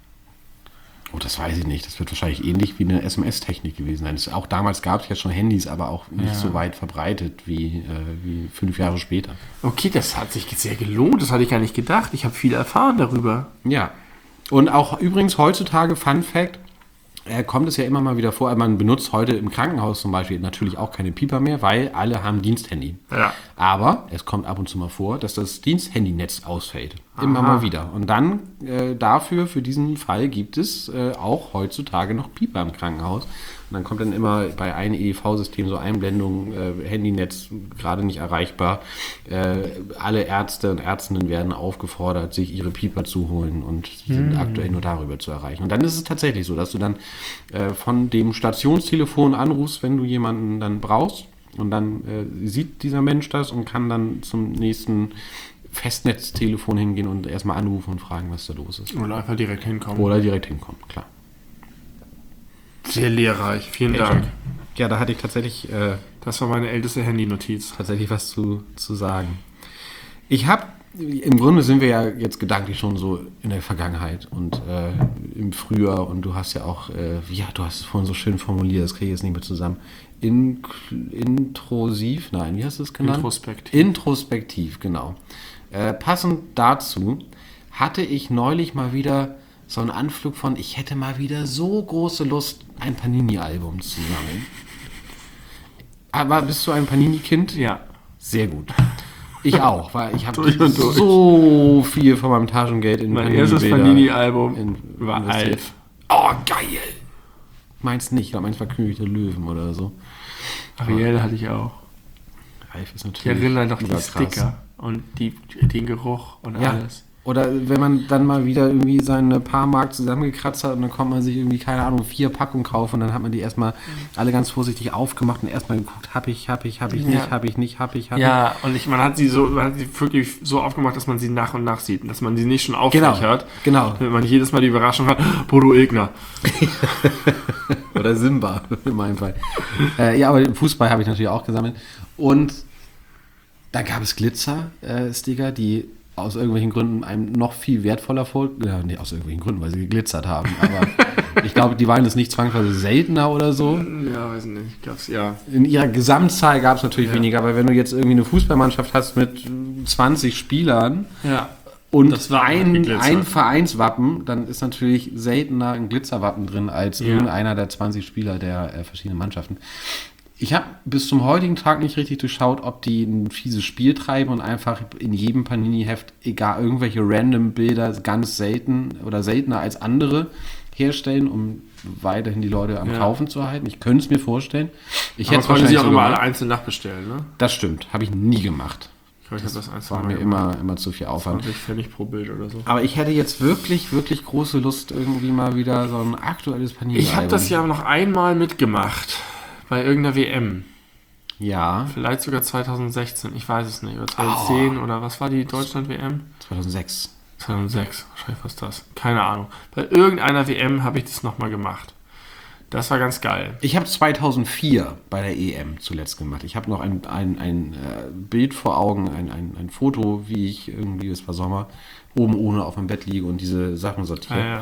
Speaker 1: Oh, das weiß ich nicht. Das wird wahrscheinlich ähnlich wie eine S M S-Technik gewesen sein. Das, auch damals gab es ja schon Handys, aber auch nicht ja. so weit verbreitet wie, äh, wie fünf Jahre später.
Speaker 2: Okay, das hat sich sehr gelohnt. Das hatte ich gar nicht gedacht. Ich habe viel erfahren darüber.
Speaker 1: Ja. Und auch übrigens heutzutage, Fun Fact, Äh, kommt es ja immer mal wieder vor, man benutzt heute im Krankenhaus zum Beispiel natürlich auch keine Pieper mehr, weil alle haben Diensthandy.
Speaker 2: Ja.
Speaker 1: Aber es kommt ab und zu mal vor, dass das Diensthandynetz ausfällt. Immer Aha. mal wieder. Und dann äh, dafür, für diesen Fall, gibt es äh, auch heutzutage noch Pieper im Krankenhaus. Und dann kommt dann immer bei einem E D V-System so Einblendung, äh, Handynetz gerade nicht erreichbar. Äh, alle Ärzte und Ärztinnen werden aufgefordert, sich ihre Pieper zu holen und sind aktuell nur darüber zu erreichen. Und dann ist es tatsächlich so, dass du dann äh, von dem Stationstelefon anrufst, wenn du jemanden dann brauchst. Und dann äh, sieht dieser Mensch das und kann dann zum nächsten Festnetztelefon hingehen und erstmal anrufen und fragen, was da los ist.
Speaker 2: Oder einfach direkt hinkommen.
Speaker 1: Oder direkt hinkommen, klar.
Speaker 2: Sehr lehrreich, vielen Dank.
Speaker 1: Ja, da hatte ich tatsächlich, äh,
Speaker 2: Das war meine älteste Handynotiz.
Speaker 1: tatsächlich was zu, zu sagen. Ich habe, im Grunde sind wir ja jetzt gedanklich schon so in der Vergangenheit und äh, im Frühjahr und du hast ja auch, äh, ja, du hast es vorhin so schön formuliert, das kriege ich jetzt nicht mehr zusammen. In, introsiv, nein, wie hast du es genannt?
Speaker 2: Introspektiv.
Speaker 1: Introspektiv, genau. Äh, passend dazu hatte ich neulich mal wieder so einen Anflug von, ich hätte mal wieder so große Lust, ein Panini-Album zu sammeln. Aber bist du ein Panini-Kind?
Speaker 2: Ja.
Speaker 1: Sehr gut. Ich auch, weil ich habe
Speaker 2: Durch und durch.
Speaker 1: so viel von meinem Taschengeld in
Speaker 2: Mein
Speaker 1: Panini-Bilder
Speaker 2: erstes Panini-Album
Speaker 1: in-
Speaker 2: war
Speaker 1: investiert.
Speaker 2: Alf.
Speaker 1: Oh, geil! Meins nicht, ich glaube, meins war König der Löwen oder so.
Speaker 2: Ariel hatte ich auch.
Speaker 1: Alf ist
Speaker 2: Ich
Speaker 1: natürlich
Speaker 2: erinnere noch die
Speaker 1: überkrass.
Speaker 2: Sticker und die, den Geruch und
Speaker 1: Ja.
Speaker 2: alles.
Speaker 1: Oder wenn man dann mal wieder irgendwie seine paar Mark zusammengekratzt hat und dann kommt man sich irgendwie, keine Ahnung, vier Packungen kaufen und dann hat man die erstmal alle ganz vorsichtig aufgemacht und erstmal geguckt, hab ich, hab ich, hab ich
Speaker 2: Ja.
Speaker 1: nicht, hab ich nicht, hab ich, hab
Speaker 2: Ja, und ich, man hat sie so, man hat sie wirklich so aufgemacht, dass man sie nach und nach sieht, dass man sie nicht schon auffächert,
Speaker 1: ich. Genau,
Speaker 2: damit man jedes Mal die Überraschung hat, Bodo Egner.
Speaker 1: oder Simba in meinem Fall. äh, ja, aber Fußball habe ich natürlich auch gesammelt. Und dann gab es Glitzer-Sticker, die aus irgendwelchen Gründen einem noch viel wertvoller vor... Ja, nee, aus irgendwelchen Gründen, weil sie geglitzert haben. Aber ich glaube, die waren jetzt nicht zwangsweise seltener oder so.
Speaker 2: Ja, weiß nicht, ich glaub's, ja.
Speaker 1: In ihrer Gesamtzahl gab es natürlich
Speaker 2: Ja.
Speaker 1: weniger, aber wenn du jetzt irgendwie eine Fußballmannschaft hast mit zwanzig Spielern
Speaker 2: Ja.
Speaker 1: und
Speaker 2: Das Wappen hat
Speaker 1: ein,
Speaker 2: geglitzert.
Speaker 1: ein Vereinswappen, dann ist natürlich seltener ein Glitzerwappen drin als
Speaker 2: Ja.
Speaker 1: irgendeiner der zwanzig Spieler der äh, verschiedenen Mannschaften. Ich habe bis zum heutigen Tag nicht richtig durchschaut, ob die ein fieses Spiel treiben und einfach in jedem Panini-Heft, egal, irgendwelche random Bilder ganz selten oder seltener als andere herstellen, um weiterhin die Leute am
Speaker 2: Ja.
Speaker 1: Kaufen zu halten. Ich könnte es mir vorstellen. Ich
Speaker 2: Aber
Speaker 1: hätte es
Speaker 2: konnten sie
Speaker 1: wahrscheinlich
Speaker 2: auch
Speaker 1: so
Speaker 2: immer
Speaker 1: gemacht.
Speaker 2: alle einzeln nachbestellen, ne?
Speaker 1: Das stimmt, habe ich nie gemacht.
Speaker 2: Ich glaube, ich habe das
Speaker 1: Das
Speaker 2: einzeln
Speaker 1: war mir immer, immer zu viel Aufwand.
Speaker 2: zwanzig Pfennig pro Bild oder so.
Speaker 1: Aber ich hätte jetzt wirklich, wirklich große Lust, irgendwie mal wieder so ein aktuelles Panini.
Speaker 2: Ich habe das ja noch einmal mitgemacht. Bei irgendeiner W M.
Speaker 1: Ja,
Speaker 2: Vielleicht sogar zwanzig sechzehn, ich weiß es nicht. Oder zwanzig zehn
Speaker 1: Oh.
Speaker 2: oder was war die Deutschland-W M?
Speaker 1: zweitausendsechs.
Speaker 2: zweitausendsechs, wahrscheinlich was das. Keine Ahnung. Bei irgendeiner W M habe ich das nochmal gemacht. Das war ganz geil.
Speaker 1: Ich habe zweitausendvier bei der E M zuletzt gemacht. Ich habe noch ein, ein, ein äh, Bild vor Augen, ein, ein, ein Foto, wie ich irgendwie, es war Sommer, oben ohne auf meinem Bett liege und diese Sachen sortiere.
Speaker 2: Ja, ja.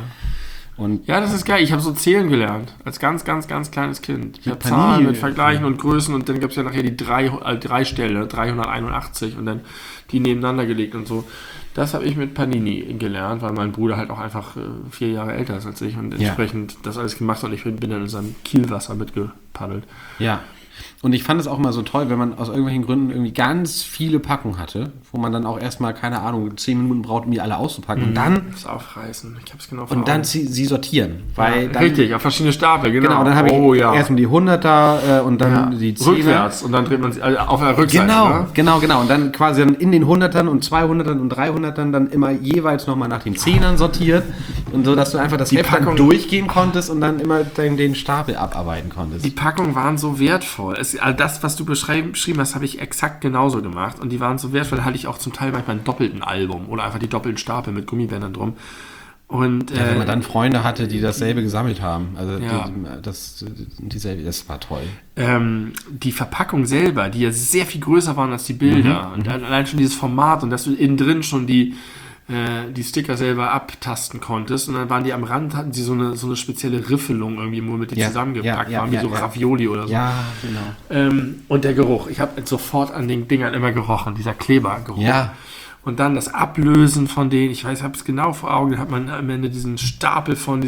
Speaker 1: Und
Speaker 2: Ja, das ist geil. Ich habe so zählen gelernt. Als ganz, ganz, ganz kleines Kind. Ich
Speaker 1: Mit
Speaker 2: habe
Speaker 1: Panini,
Speaker 2: Zahlen mit Vergleichen
Speaker 1: ja.
Speaker 2: und Größen und dann gab es ja nachher die drei, äh, drei Stelle, dreihunderteinundachtzig und dann die nebeneinander gelegt und so. Das habe ich mit Panini gelernt, weil mein Bruder halt auch einfach äh, vier Jahre älter ist als ich und
Speaker 1: Ja.
Speaker 2: entsprechend das alles gemacht hat und ich bin bin dann in seinem Kielwasser mitgepaddelt.
Speaker 1: ja. Und ich fand es auch immer so toll, wenn man aus irgendwelchen Gründen irgendwie ganz viele Packungen hatte, wo man dann auch erstmal, keine Ahnung, zehn Minuten braucht, um die alle auszupacken. Und dann,
Speaker 2: Das Aufreißen. Ich habe es genau vor
Speaker 1: und dann
Speaker 2: Augen.
Speaker 1: sie, sie sortieren. Weil
Speaker 2: ja,
Speaker 1: dann,
Speaker 2: richtig, auf verschiedene Stapel, genau.
Speaker 1: Genau, dann habe ich
Speaker 2: oh, ja.
Speaker 1: erstmal die Hunderter äh, und dann
Speaker 2: ja.
Speaker 1: die Zehner.
Speaker 2: Rückwärts und dann dreht man sie also auf der Rückseite.
Speaker 1: Genau,
Speaker 2: Ne?
Speaker 1: genau, genau. Und dann quasi dann in den Hundertern und Zweihundertern und Dreihundertern dann immer jeweils nochmal nach den Zehnern sortiert. Und so, dass du einfach das
Speaker 2: Die
Speaker 1: Heft dann
Speaker 2: Packung-
Speaker 1: durchgehen konntest und dann immer den, den Stapel abarbeiten konntest.
Speaker 2: Die Packungen waren so wertvoll. Es, all das, was du beschrieben beschrieben hast, habe ich exakt genauso gemacht. Und die waren so wertvoll, da hatte ich auch zum Teil manchmal ein doppelten Album oder einfach die doppelten Stapel mit Gummibändern drum. Und,
Speaker 1: Ja, wenn
Speaker 2: äh,
Speaker 1: man dann Freunde hatte, die dasselbe gesammelt haben. Also
Speaker 2: Ja.
Speaker 1: die, das, dieselbe, das war toll.
Speaker 2: ähm, die Verpackung selber, die ja sehr viel größer waren als die Bilder. Und allein schon dieses Format und dass du innen drin schon die, äh, die Sticker selber abtasten konntest. Und dann waren die am Rand, hatten sie so eine, so eine spezielle Riffelung irgendwie, womit die
Speaker 1: Ja,
Speaker 2: zusammengepackt
Speaker 1: ja, ja,
Speaker 2: waren, wie
Speaker 1: ja,
Speaker 2: so
Speaker 1: ja.
Speaker 2: Ravioli oder so.
Speaker 1: Ja, genau.
Speaker 2: Ähm, und der Geruch. Ich habe sofort an den Dingern immer gerochen, dieser Klebergeruch.
Speaker 1: Ja.
Speaker 2: Und dann das Ablösen von denen, ich weiß, ich habe es genau vor Augen, da hat man am Ende diesen Stapel von diesen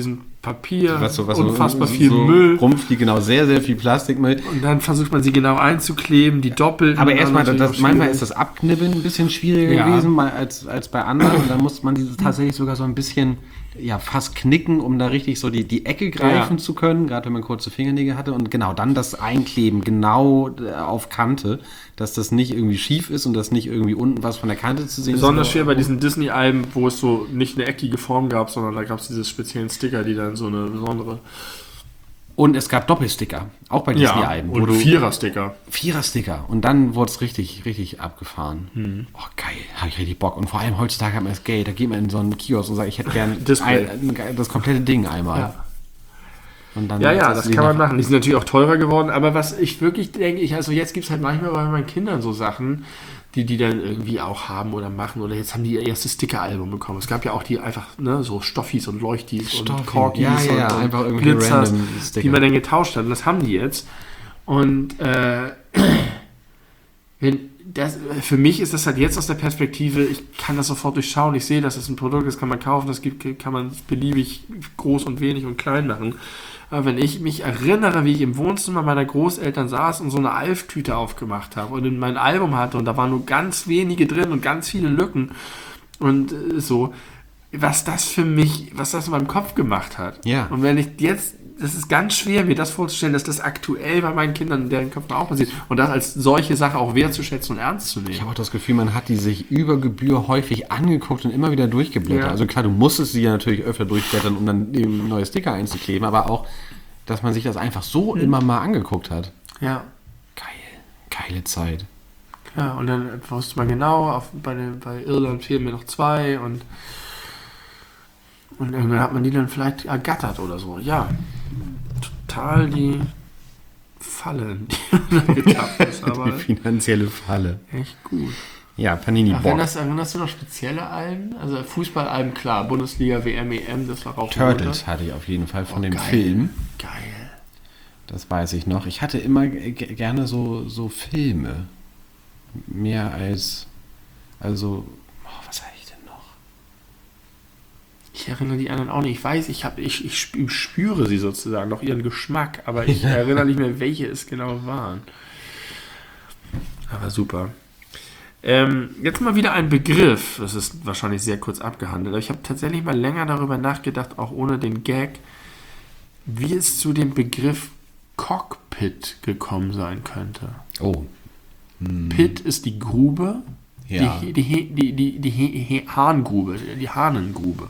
Speaker 2: Papier,
Speaker 1: was so, was
Speaker 2: unfassbar
Speaker 1: so,
Speaker 2: viel
Speaker 1: so
Speaker 2: Müll.
Speaker 1: Rumfliegt, genau, sehr, sehr viel Plastikmüll.
Speaker 2: Und dann versucht man sie genau einzukleben, die doppelt.
Speaker 1: Aber erstmal, das, manchmal ist das Abknibbeln ein bisschen schwieriger
Speaker 2: ja.
Speaker 1: gewesen mal als, als bei anderen. Und dann musste man diese tatsächlich sogar so ein bisschen, ja, fast knicken, um da richtig so die, die Ecke greifen
Speaker 2: ja.
Speaker 1: zu können, gerade wenn man kurze Fingernägel hatte. Und genau dann das Einkleben genau auf Kante, dass das nicht irgendwie schief ist und dass nicht irgendwie unten was von der Kante zu sehen
Speaker 2: Besonders
Speaker 1: ist.
Speaker 2: schwer bei diesen Disney-Alben, wo es so nicht eine eckige Form gab, sondern da gab es diese speziellen Sticker, die dann so eine besondere...
Speaker 1: Und es gab Doppelsticker, auch bei Disney-Alben.
Speaker 2: Ja, und Vierer-Sticker.
Speaker 1: Vierer-Sticker. Und dann wurde es richtig, richtig abgefahren. Hm. Oh, geil. Habe ich richtig Bock. Und vor allem heutzutage hat man das Geld. Da geht man in so einen Kiosk und sagt, ich hätte gern ein, das komplette Ding einmal.
Speaker 2: Ja.
Speaker 1: Und dann
Speaker 2: ja, ja, das kann man machen. Die sind natürlich auch teurer geworden. Aber was ich wirklich denke, ich, also jetzt gibt es halt manchmal bei meinen Kindern so Sachen, die die dann irgendwie auch haben oder machen. Oder jetzt haben die ihr erstes Sticker-Album bekommen. Es gab ja auch die einfach, ne, so Stoffis und Leuchtis
Speaker 1: Stoffi.
Speaker 2: und Corkis
Speaker 1: ja, ja, ja,
Speaker 2: und,
Speaker 1: einfach
Speaker 2: und
Speaker 1: irgendwie
Speaker 2: Glitzers,
Speaker 1: random Sticker,
Speaker 2: die man dann getauscht hat. Und das haben die jetzt. Und äh, wenn das, für mich ist das halt jetzt aus der Perspektive, ich kann das sofort durchschauen. Ich sehe, das ist ein Produkt, das kann man kaufen, das gibt, kann man beliebig groß und wenig und klein machen. Aber wenn ich mich erinnere, wie ich im Wohnzimmer meiner Großeltern saß und so eine Alf-Tüte aufgemacht habe und in mein Album hatte und da waren nur ganz wenige drin und ganz viele Lücken und äh, so, was das für mich, was das in meinem Kopf gemacht hat.
Speaker 1: Ja.
Speaker 2: Und wenn ich jetzt, das ist ganz schwer, mir das vorzustellen, dass das aktuell bei meinen Kindern in deren Köpfen auch passiert und das als solche Sache auch wertzuschätzen und ernst zu nehmen.
Speaker 1: Ich habe auch das Gefühl, man hat die sich über Gebühr häufig angeguckt und immer wieder durchgeblättert.
Speaker 2: Ja.
Speaker 1: Also klar, du musstest sie ja natürlich öfter durchblättern, um dann eben neue Sticker einzukleben, aber auch, dass man sich das einfach so mhm. immer mal angeguckt hat.
Speaker 2: Ja.
Speaker 1: Geil. Geile Zeit.
Speaker 2: Ja, und dann wusste man genau, auf, bei, den, bei Irland fehlen mir noch zwei und Und irgendwann hat man die dann vielleicht ergattert oder so. Ja, total die Falle, die man da getappt ist. Aber
Speaker 1: die finanzielle Falle.
Speaker 2: Echt gut.
Speaker 1: Ja, Panini Box.
Speaker 2: Erinnerst, erinnerst du noch spezielle Alben? Also Fußballalben, klar. Bundesliga, W M, E M, das war auch
Speaker 1: Turtles hatte ich auf jeden Fall von
Speaker 2: oh,
Speaker 1: dem
Speaker 2: geil.
Speaker 1: Film.
Speaker 2: Geil.
Speaker 1: Das weiß ich noch. Ich hatte immer g- gerne so, so Filme. Mehr als... Also... Oh, was hatte ich denn noch?
Speaker 2: Ich erinnere die anderen auch nicht. Ich weiß, ich, hab, ich, ich spüre sie sozusagen, noch ihren Geschmack, aber ich erinnere nicht mehr, welche es genau waren. Aber super. Ähm, jetzt mal wieder ein Begriff. Das ist wahrscheinlich sehr kurz abgehandelt. Aber ich habe tatsächlich mal länger darüber nachgedacht, auch ohne den Gag, wie es zu dem Begriff Cockpit gekommen sein könnte.
Speaker 1: Oh. Hm.
Speaker 2: Pit ist die Grube,
Speaker 1: Ja.
Speaker 2: die, die, die, die, die, die Hahngrube, die Hahnengrube.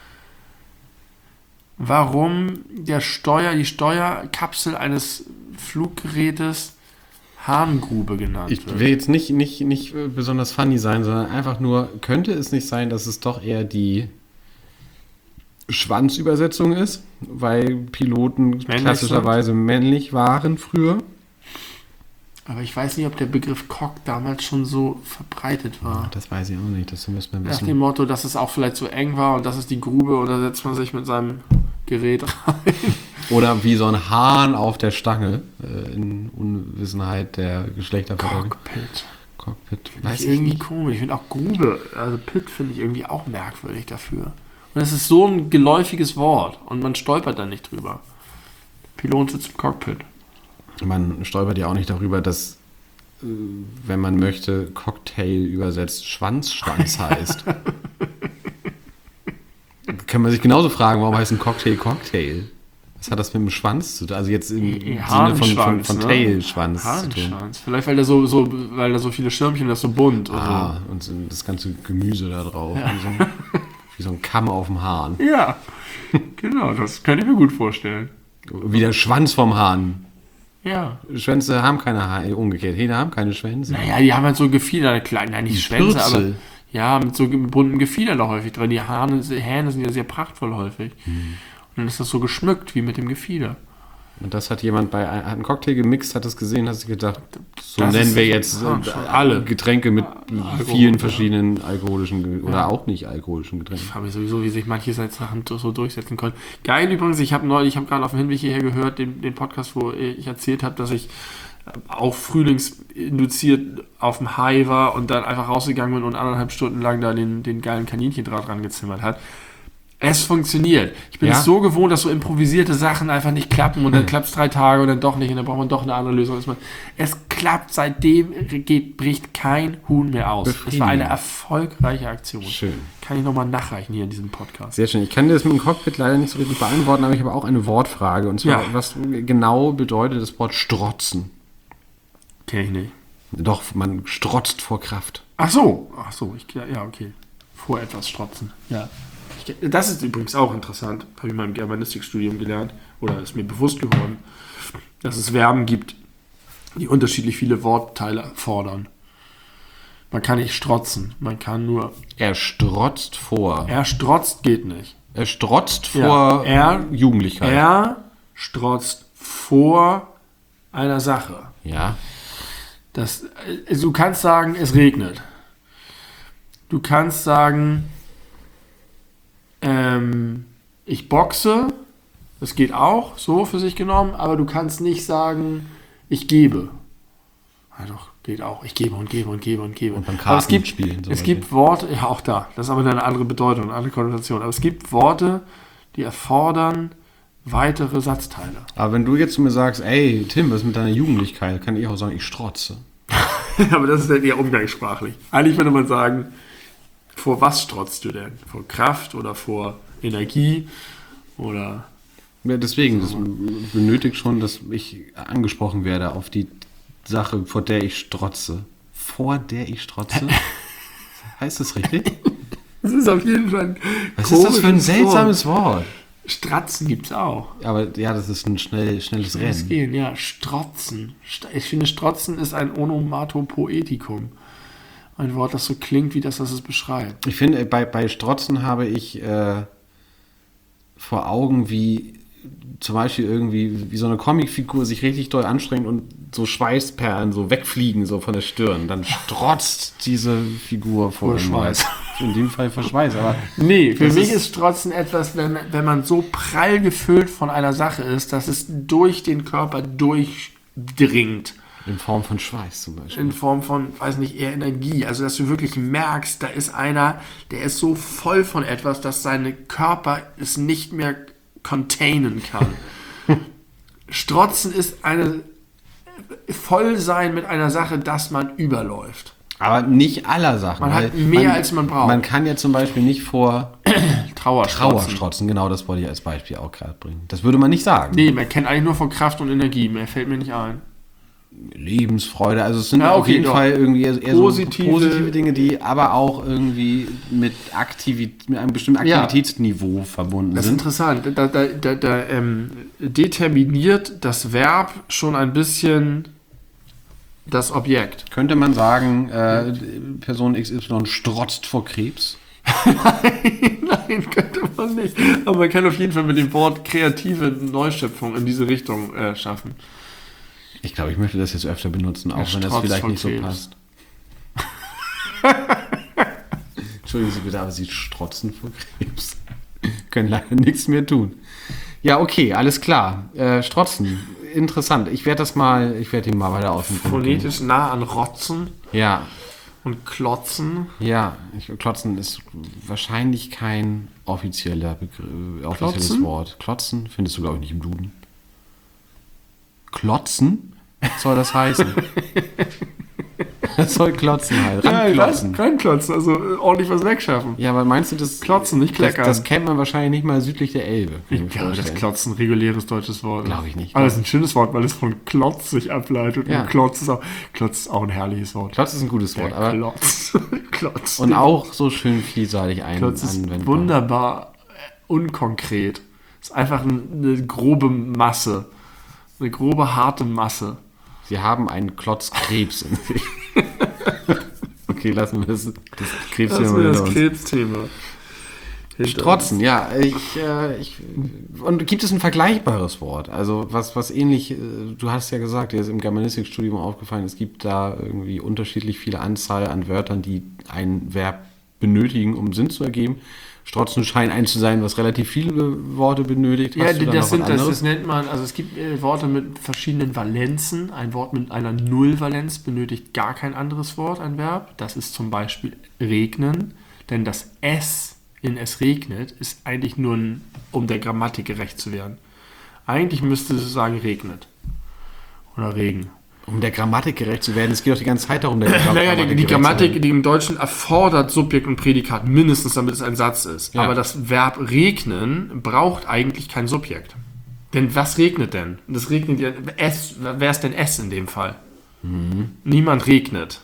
Speaker 2: Warum der Steuer, die Steuerkapsel eines Fluggerätes Hahngrube genannt
Speaker 1: Ich
Speaker 2: wird.
Speaker 1: will jetzt nicht, nicht, nicht besonders funny sein, sondern einfach nur, könnte es nicht sein, dass es doch eher die Schwanzübersetzung ist, weil Piloten
Speaker 2: Männlich
Speaker 1: klassischerweise männlich waren früher?
Speaker 2: Aber ich weiß nicht, ob der Begriff Cock damals schon so verbreitet war.
Speaker 1: Das weiß ich auch nicht, das müssen wir
Speaker 2: Nach
Speaker 1: wissen.
Speaker 2: dem Motto, dass es auch vielleicht so eng war und das ist die Grube und da setzt man sich mit seinem Gerät rein.
Speaker 1: Oder wie so ein Hahn auf der Stange, äh, in Unwissenheit der Geschlechterverteilung.
Speaker 2: Cockpit.
Speaker 1: Cockpit.
Speaker 2: Weiß
Speaker 1: Weiß
Speaker 2: ich
Speaker 1: ich
Speaker 2: irgendwie
Speaker 1: nicht.
Speaker 2: komisch. Ich finde auch Grube, also Pit finde ich irgendwie auch merkwürdig dafür. Und es ist so ein geläufiges Wort und man stolpert da nicht drüber. Pilot sitzt im Cockpit.
Speaker 1: Man stolpert ja auch nicht darüber, dass, äh, wenn man möchte, Cocktail übersetzt Schwanzstanz heißt. Kann man sich genauso fragen, warum heißt ein Cocktail Cocktail? Was hat das mit dem Schwanz zu tun? Also jetzt im Sinne von, von, von
Speaker 2: ne?
Speaker 1: Tail-Schwanz zu tun.
Speaker 2: Hahnenschwanz. Vielleicht, weil da so, so, weil da so viele Schirmchen, das so bunt.
Speaker 1: Ah, und so das ganze Gemüse da drauf. Ja. Wie, so ein, wie so ein Kamm auf dem Hahn.
Speaker 2: Ja, genau, das kann ich mir gut vorstellen.
Speaker 1: Wie der Schwanz vom Hahn.
Speaker 2: Ja.
Speaker 1: Schwänze haben keine Haare, umgekehrt. Hähne haben keine Schwänze.
Speaker 2: Naja, die haben halt so Gefieder, klein, nein, nicht
Speaker 1: Die
Speaker 2: Schwänze,
Speaker 1: Spürze.
Speaker 2: aber ja, mit so bunten Gefiedern da häufig drin. Die Hähne, Hähne sind ja sehr prachtvoll häufig. Hm. Und dann ist das so geschmückt, wie mit dem Gefieder.
Speaker 1: Und das hat jemand bei hat einen Cocktail gemixt, hat das gesehen, hat sich gedacht, so
Speaker 2: das
Speaker 1: nennen
Speaker 2: ist,
Speaker 1: wir jetzt
Speaker 2: ja,
Speaker 1: äh,
Speaker 2: alle
Speaker 1: Getränke mit
Speaker 2: Alkohol,
Speaker 1: vielen
Speaker 2: ja.
Speaker 1: verschiedenen alkoholischen oder
Speaker 2: Ja.
Speaker 1: auch nicht alkoholischen Getränken.
Speaker 2: Ich frage mich sowieso, wie sich manche Sachen so durchsetzen können. Geil übrigens, ich habe neulich, ich habe gerade auf dem Hinweg hierher gehört, den, den Podcast, wo ich erzählt habe, dass ich auch frühlingsinduziert auf dem High war und dann einfach rausgegangen bin und anderthalb Stunden lang da den, den geilen Kaninchendraht rangezimmert hat. Es funktioniert. Ich bin
Speaker 1: Ja?
Speaker 2: es so gewohnt, dass so improvisierte Sachen einfach nicht klappen und dann klappt es drei Tage und dann doch nicht und dann braucht man doch eine andere Lösung. Es klappt, seitdem geht, bricht kein Huhn mehr aus. Es war eine erfolgreiche Aktion.
Speaker 1: Schön.
Speaker 2: Kann ich nochmal nachreichen hier in diesem Podcast.
Speaker 1: Sehr schön. Ich kann dir das mit dem Cockpit leider nicht so richtig beantworten, aber ich habe auch eine Wortfrage. Und zwar,
Speaker 2: Ja.
Speaker 1: was genau bedeutet das Wort strotzen?
Speaker 2: Kenn ich nicht.
Speaker 1: Doch, man strotzt vor Kraft.
Speaker 2: Ach so. Ach so. Ich, ja, okay. Vor etwas strotzen. Ja. Ich, das ist übrigens auch interessant. Habe ich in meinem Germanistikstudium gelernt. Oder ist mir bewusst geworden, dass es Verben gibt, die unterschiedlich viele Wortteile fordern. Man kann nicht strotzen. Man kann nur...
Speaker 1: Er strotzt vor.
Speaker 2: Er strotzt geht nicht.
Speaker 1: Er strotzt vor
Speaker 2: Ja, er-
Speaker 1: Jugendlichkeit.
Speaker 2: Er strotzt vor einer Sache.
Speaker 1: ja.
Speaker 2: Das, äh, du kannst sagen, es regnet. Du kannst sagen, ähm, ich boxe. Das geht auch so für sich genommen. Aber du kannst nicht sagen, ich gebe. Ja doch, geht auch. Ich gebe und gebe und gebe und gebe.
Speaker 1: Und beim
Speaker 2: Aber es gibt,
Speaker 1: Kartenspielen zum
Speaker 2: es
Speaker 1: Beispiel.
Speaker 2: gibt Worte, ja auch da. Das ist aber eine andere Bedeutung, eine andere Konnotation. Aber es gibt Worte, die erfordern weitere Satzteile.
Speaker 1: Aber wenn du jetzt zu mir sagst, ey, Tim, was ist mit deiner Jugendlichkeit, kann ich auch sagen, ich strotze.
Speaker 2: Aber das ist dann eher umgangssprachlich. Eigentlich würde man sagen, vor was strotzt du denn? Vor Kraft oder vor Energie? Oder
Speaker 1: Ja, deswegen, das benötigt schon, dass ich angesprochen werde auf die Sache, vor der ich strotze. Vor der ich strotze? Heißt das richtig?
Speaker 2: das ist auf jeden Fall ein
Speaker 1: Was ist das für ein
Speaker 2: komisches
Speaker 1: seltsames Wort?
Speaker 2: Stratzen gibt es auch.
Speaker 1: Aber ja, das ist ein schnell, schnelles
Speaker 2: Das
Speaker 1: Rennen.
Speaker 2: gehen, ja. Strotzen. St- Ich finde, Strotzen ist ein Onomatopoetikum. Ein Wort, das so klingt, wie das, was es beschreibt.
Speaker 1: Ich finde, bei, bei Strotzen habe ich äh, vor Augen, wie zum Beispiel irgendwie, wie so eine Comicfigur sich richtig doll anstrengt und so Schweißperlen so wegfliegen, so von der Stirn. Dann strotzt diese Figur vor
Speaker 2: Vor
Speaker 1: dem
Speaker 2: Schweiß.
Speaker 1: In dem Fall vor Schweiß, aber
Speaker 2: Nee, für
Speaker 1: Das
Speaker 2: mich
Speaker 1: ist-
Speaker 2: ist Strotzen etwas, wenn, wenn man so prall gefüllt von einer Sache ist, dass es durch den Körper durchdringt.
Speaker 1: in Form von Schweiß zum Beispiel.
Speaker 2: In Form von, weiß nicht, eher Energie. Also, dass du wirklich merkst, da ist einer, der ist so voll von etwas, dass sein Körper es nicht mehr containen kann. Strotzen ist eine Vollsein mit einer Sache, dass man überläuft.
Speaker 1: Aber nicht aller Sachen.
Speaker 2: Man hat
Speaker 1: weil
Speaker 2: mehr, als man braucht.
Speaker 1: Man kann ja zum Beispiel nicht vor
Speaker 2: Trauerstrotzen.
Speaker 1: Trauer strotzen, genau das wollte ich als Beispiel auch gerade bringen. Das würde man nicht sagen.
Speaker 2: Nee, man kennt eigentlich nur von Kraft und Energie. Mehr fällt mir nicht ein.
Speaker 1: Lebensfreude, also es sind
Speaker 2: Ja,
Speaker 1: auf
Speaker 2: okay,
Speaker 1: jeden
Speaker 2: doch.
Speaker 1: Fall irgendwie eher, eher
Speaker 2: Positive-
Speaker 1: so positive Dinge, die aber auch irgendwie mit, Aktivit mit einem bestimmten
Speaker 2: Ja.
Speaker 1: Aktivitätsniveau verbunden
Speaker 2: Das ist
Speaker 1: sind.
Speaker 2: interessant. Da, da, da, da ähm, determiniert das Verb schon ein bisschen das Objekt.
Speaker 1: Könnte man sagen, äh, Person X Y strotzt vor Krebs?
Speaker 2: Nein, könnte man nicht. Aber man kann auf jeden Fall mit dem Wort kreative Neuschöpfung in diese Richtung äh, schaffen.
Speaker 1: Ich glaube, ich möchte das jetzt öfter benutzen, auch
Speaker 2: Er
Speaker 1: wenn das
Speaker 2: strotzt
Speaker 1: vielleicht
Speaker 2: vor
Speaker 1: nicht so
Speaker 2: Krebs.
Speaker 1: passt. Entschuldigen Sie bitte, aber Sie strotzen vor Krebs. Können leider nichts mehr tun. Ja, okay, alles klar. Äh, strotzen, interessant. Ich werde das mal, ich werde ihn mal weiter ausprobieren.
Speaker 2: Phonetisch nah an Rotzen
Speaker 1: Ja,
Speaker 2: und Klotzen.
Speaker 1: ja. Ich, Klotzen ist wahrscheinlich kein offizieller Begriff, äh, offizielles
Speaker 2: Klotzen?
Speaker 1: Wort. Klotzen findest du, glaube ich, nicht im Duden. Klotzen? Was soll das heißen? Das soll Klotzen heißen. Ranklotzen.
Speaker 2: Ranklotzen, also äh, ordentlich was wegschaffen.
Speaker 1: Ja, aber meinst du das?
Speaker 2: Klotzen, nicht kleckern.
Speaker 1: Das, das kennt man wahrscheinlich nicht mal südlich der Elbe. kann ich mir
Speaker 2: Ich glaube, das
Speaker 1: vorstellen.
Speaker 2: Klotzen ein reguläres deutsches Wort.
Speaker 1: Glaube ich nicht.
Speaker 2: Aber das ist ein schönes Wort, weil es von Klotz sich ableitet.
Speaker 1: Ja.
Speaker 2: Und Klotz ist, auch, Klotz ist auch ein herrliches Wort.
Speaker 1: Klotz ist ein gutes Wort,
Speaker 2: Der
Speaker 1: aber
Speaker 2: Klotz. Klotz.
Speaker 1: und auch so schön vielseitig ein,
Speaker 2: Klotz ist
Speaker 1: anwendbar.
Speaker 2: wunderbar äh, unkonkret. Ist einfach ein, eine grobe Masse. Eine grobe, harte Masse.
Speaker 1: Sie haben einen Klotz Krebs in sich. Okay, lassen wir das, das Krebsthema
Speaker 2: Das ist
Speaker 1: hinter
Speaker 2: das
Speaker 1: uns.
Speaker 2: Krebsthema. Hinter
Speaker 1: Strotzen, ja. Ich, äh, ich, und gibt es ein vergleichbares Wort? Also was, was ähnlich, äh, du hast ja gesagt, dir ist im Germanistikstudium aufgefallen, es gibt da irgendwie unterschiedlich viele Anzahl an Wörtern, die ein Verb benötigen, um Sinn zu ergeben. Strotzen scheint eins zu sein, was relativ viele Worte benötigt.
Speaker 2: Ja,
Speaker 1: Hast du da noch
Speaker 2: das,
Speaker 1: was
Speaker 2: sind, das,
Speaker 1: anderes?
Speaker 2: das nennt man, also es gibt äh, Worte mit verschiedenen Valenzen. Ein Wort mit einer Nullvalenz benötigt gar kein anderes Wort, ein Verb. Das ist zum Beispiel regnen, denn das S in es regnet, ist eigentlich nur, ein, um der Grammatik gerecht zu werden. Eigentlich müsste es sagen regnet. Oder Regen.
Speaker 1: Um der Grammatik gerecht zu werden, es geht doch die ganze Zeit darum, der Grammatik
Speaker 2: Naja, die, die
Speaker 1: gerecht
Speaker 2: Grammatik,
Speaker 1: zu werden.
Speaker 2: die im Deutschen erfordert Subjekt und Prädikat mindestens, damit es ein Satz ist.
Speaker 1: Ja.
Speaker 2: Aber das Verb regnen braucht eigentlich kein Subjekt. Denn was regnet denn? Das regnet ja, es, wer ist denn es in dem Fall?
Speaker 1: Mhm.
Speaker 2: Niemand regnet.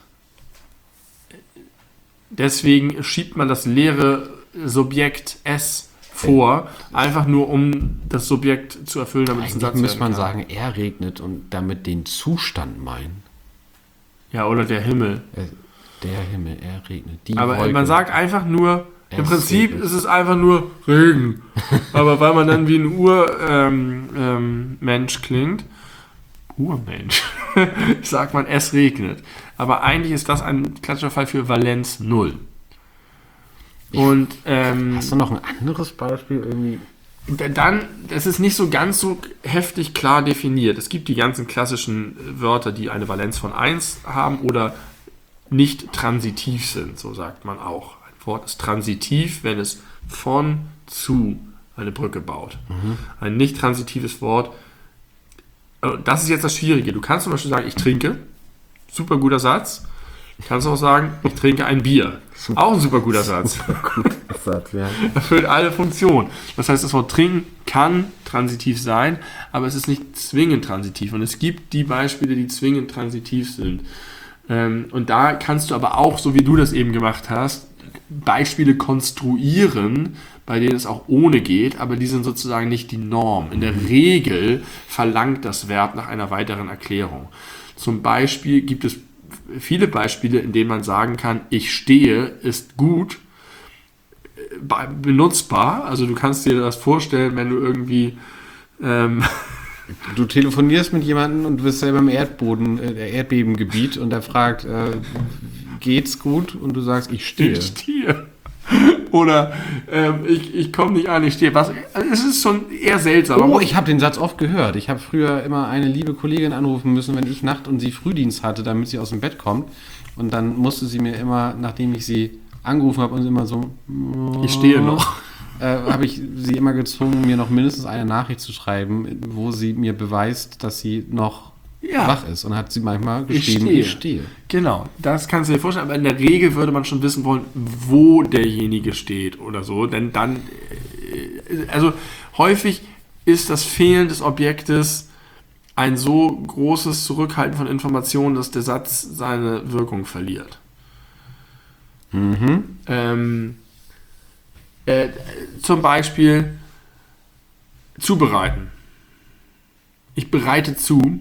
Speaker 2: Deswegen schiebt man das leere Subjekt es vor, einfach nur um das Subjekt zu erfüllen, damit es ein
Speaker 1: Eigentlich
Speaker 2: Satz
Speaker 1: müsste man
Speaker 2: werden kann.
Speaker 1: sagen, er regnet und damit den Zustand meinen.
Speaker 2: Ja, oder der Himmel.
Speaker 1: Äh, Der Himmel, er regnet. Die
Speaker 2: Aber
Speaker 1: Wolke.
Speaker 2: man sagt einfach nur, im
Speaker 1: Es
Speaker 2: Prinzip
Speaker 1: regnet.
Speaker 2: ist es einfach nur Regen. Aber weil man dann wie ein Urmensch ähm, ähm, Mensch klingt, Urmensch, sagt man, es regnet. Aber eigentlich ist das ein klassischer Fall für Valenz null. Und ähm,
Speaker 1: Hast du noch ein anderes Beispiel irgendwie?
Speaker 2: dann, das ist nicht so ganz so heftig klar definiert. Es gibt die ganzen klassischen Wörter, die eine Valenz von eins haben oder nicht transitiv sind, so sagt man auch. Ein Wort ist transitiv, wenn es von zu eine Brücke baut.
Speaker 1: Mhm.
Speaker 2: Ein nicht transitives Wort, das ist jetzt das Schwierige. Du kannst zum Beispiel sagen, ich trinke, super guter Satz. Du kannst auch sagen, ich trinke ein Bier. Auch ein super guter Satz.
Speaker 1: Satz, ja.
Speaker 2: Erfüllt alle Funktionen. Das heißt, das Wort trinken kann transitiv sein, aber es ist nicht zwingend transitiv. Und es gibt die Beispiele, die zwingend transitiv sind. Ähm, und da kannst du aber auch, so wie du das eben gemacht hast, Beispiele konstruieren, bei denen es auch ohne geht, aber die sind sozusagen nicht die Norm. In der Regel verlangt das Verb nach einer weiteren Erklärung. Zum Beispiel gibt es viele Beispiele, in denen man sagen kann, ich stehe, ist gut äh, benutzbar. Also du kannst dir das vorstellen, wenn du irgendwie ähm,
Speaker 1: Du telefonierst mit jemandem und du bist selber im Erdboden, äh, Erdbebengebiet und er fragt, äh, geht's gut? Und du sagst, ich stehe.
Speaker 2: ich stehe. Oder ähm, ich, ich komme nicht an, ich stehe. Was, also es ist schon eher seltsam.
Speaker 1: Oh, ich habe den Satz oft gehört. Ich habe früher immer eine liebe Kollegin anrufen müssen, wenn ich Nacht- und sie Frühdienst hatte, damit sie aus dem Bett kommt. Und dann musste sie mir immer, nachdem ich sie angerufen habe und immer so...
Speaker 2: Ich stehe noch.
Speaker 1: Äh, habe ich sie immer gezwungen, mir noch mindestens eine Nachricht zu schreiben, wo sie mir beweist, dass sie noch
Speaker 2: Ja.
Speaker 1: wach ist. Und hat sie manchmal
Speaker 2: Ich
Speaker 1: geschrieben,
Speaker 2: stehe.
Speaker 1: ich stehe.
Speaker 2: Genau, das kannst du dir vorstellen, aber in der Regel würde man schon wissen wollen, wo derjenige steht oder so, denn dann, äh, also häufig ist das Fehlen des Objektes ein so großes Zurückhalten von Informationen, dass der Satz seine Wirkung verliert.
Speaker 1: Mhm.
Speaker 2: Ähm, äh, zum Beispiel zubereiten. Ich bereite zu.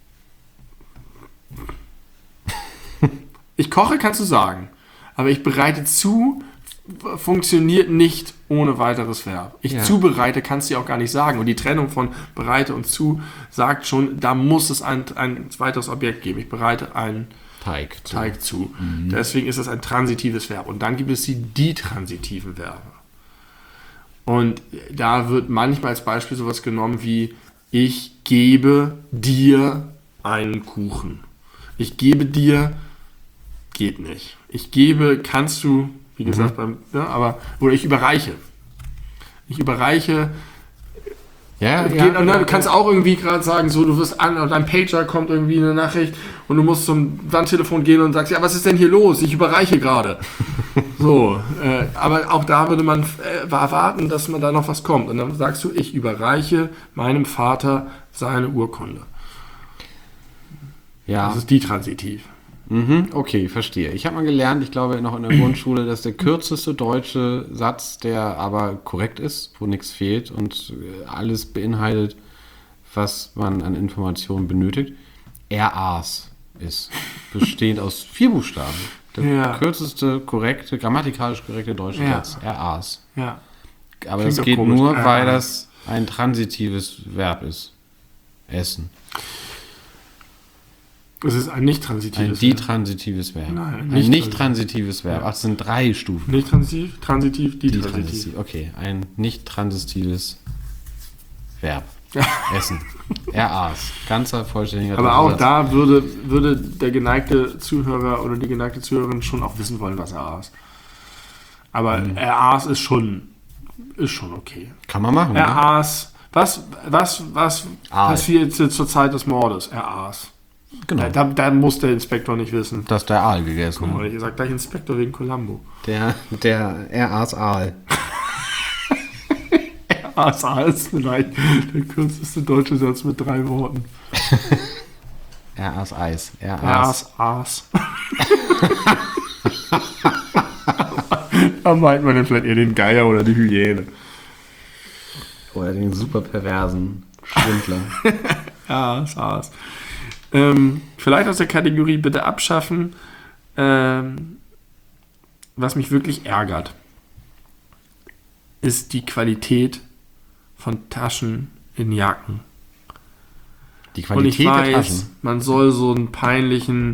Speaker 2: Ich koche, kannst du sagen. Aber ich bereite zu f- funktioniert nicht ohne weiteres Verb. Ich
Speaker 1: Ja.
Speaker 2: zubereite, kannst du ja auch gar nicht sagen. Und die Trennung von bereite und zu sagt schon, da muss es ein, ein weiteres Objekt geben. Ich bereite einen
Speaker 1: Teig.
Speaker 2: Teig zu. Deswegen ist das ein transitives Verb. Und dann gibt es die detransitiven Verbe. Und da wird manchmal als Beispiel sowas genommen wie ich gebe dir einen Kuchen. Ich gebe dir, geht nicht. Ich gebe, kannst du, wie gesagt, beim, ja, aber, oder ich überreiche. Ich überreiche,
Speaker 1: Ja,
Speaker 2: geht,
Speaker 1: ja,
Speaker 2: und dann,
Speaker 1: ja,
Speaker 2: du kannst
Speaker 1: ja.
Speaker 2: auch irgendwie gerade sagen, so, du wirst an, dein Pager kommt irgendwie eine Nachricht und du musst zum Wandtelefon gehen und sagst, ja, was ist denn hier los? Ich überreiche gerade. So, äh, aber auch da würde man äh, erwarten, dass man da noch was kommt. Und dann sagst du, ich überreiche meinem Vater seine Urkunde.
Speaker 1: Ja.
Speaker 2: Das ist die transitiv.
Speaker 1: Mhm, okay, verstehe. Ich habe mal gelernt, ich glaube noch in der Grundschule, dass der kürzeste deutsche Satz, der aber korrekt ist, wo nichts fehlt und äh, alles beinhaltet, was man an Informationen benötigt, er aß ist. Bestehend aus vier Buchstaben. Der
Speaker 2: Ja.
Speaker 1: kürzeste, korrekte, grammatikalisch korrekte deutsche
Speaker 2: Ja.
Speaker 1: Satz. Er aß.
Speaker 2: Ja.
Speaker 1: Aber
Speaker 2: Klingt
Speaker 1: das
Speaker 2: doch
Speaker 1: geht
Speaker 2: komisch.
Speaker 1: nur,
Speaker 2: Er
Speaker 1: weil
Speaker 2: aß.
Speaker 1: das ein transitives Verb ist. Essen.
Speaker 2: Es ist ein nicht
Speaker 1: Ein
Speaker 2: transitives.
Speaker 1: detransitives Verb.
Speaker 2: Nein,
Speaker 1: ein
Speaker 2: nicht
Speaker 1: nicht transitives Verb.
Speaker 2: Ja.
Speaker 1: Ach, es sind drei Stufen.
Speaker 2: Nicht transitiv, transitiv, detransitiv.
Speaker 1: Detransitiv. Okay, ein nicht transitives Verb. Essen. Er aß. Ganzer, vollständiger
Speaker 2: Aber auch
Speaker 1: Satz.
Speaker 2: da würde, würde der geneigte Zuhörer oder die geneigte Zuhörerin schon auch wissen wollen, was er aß. Aber mhm. er aß ist schon, ist schon okay.
Speaker 1: Kann man machen.
Speaker 2: Er
Speaker 1: ne?
Speaker 2: aß. Was, was, was passiert zur Zeit des Mordes? Er aß.
Speaker 1: Genau.
Speaker 2: Da, da muss der Inspektor nicht wissen.
Speaker 1: Dass der Aal gegessen
Speaker 2: Guck mal,
Speaker 1: hat.
Speaker 2: ich sag gleich Inspektor wegen Columbo.
Speaker 1: Der, der, er aß Aal.
Speaker 2: Er aß Aal ist vielleicht der kürzeste deutsche Satz mit drei Worten.
Speaker 1: Er aß Eis. Er aß,
Speaker 2: Er aß Aas. Da meint man dann vielleicht eher den Geier oder die Hyäne.
Speaker 1: Oder den super perversen Schwindler.
Speaker 2: Ja, es war's. Ähm, vielleicht aus der Kategorie bitte abschaffen, ähm, was mich wirklich ärgert, ist die Qualität von Taschen in Jacken.
Speaker 1: Die Qualität
Speaker 2: Und ich weiß,
Speaker 1: der Taschen.
Speaker 2: man soll so einen peinlichen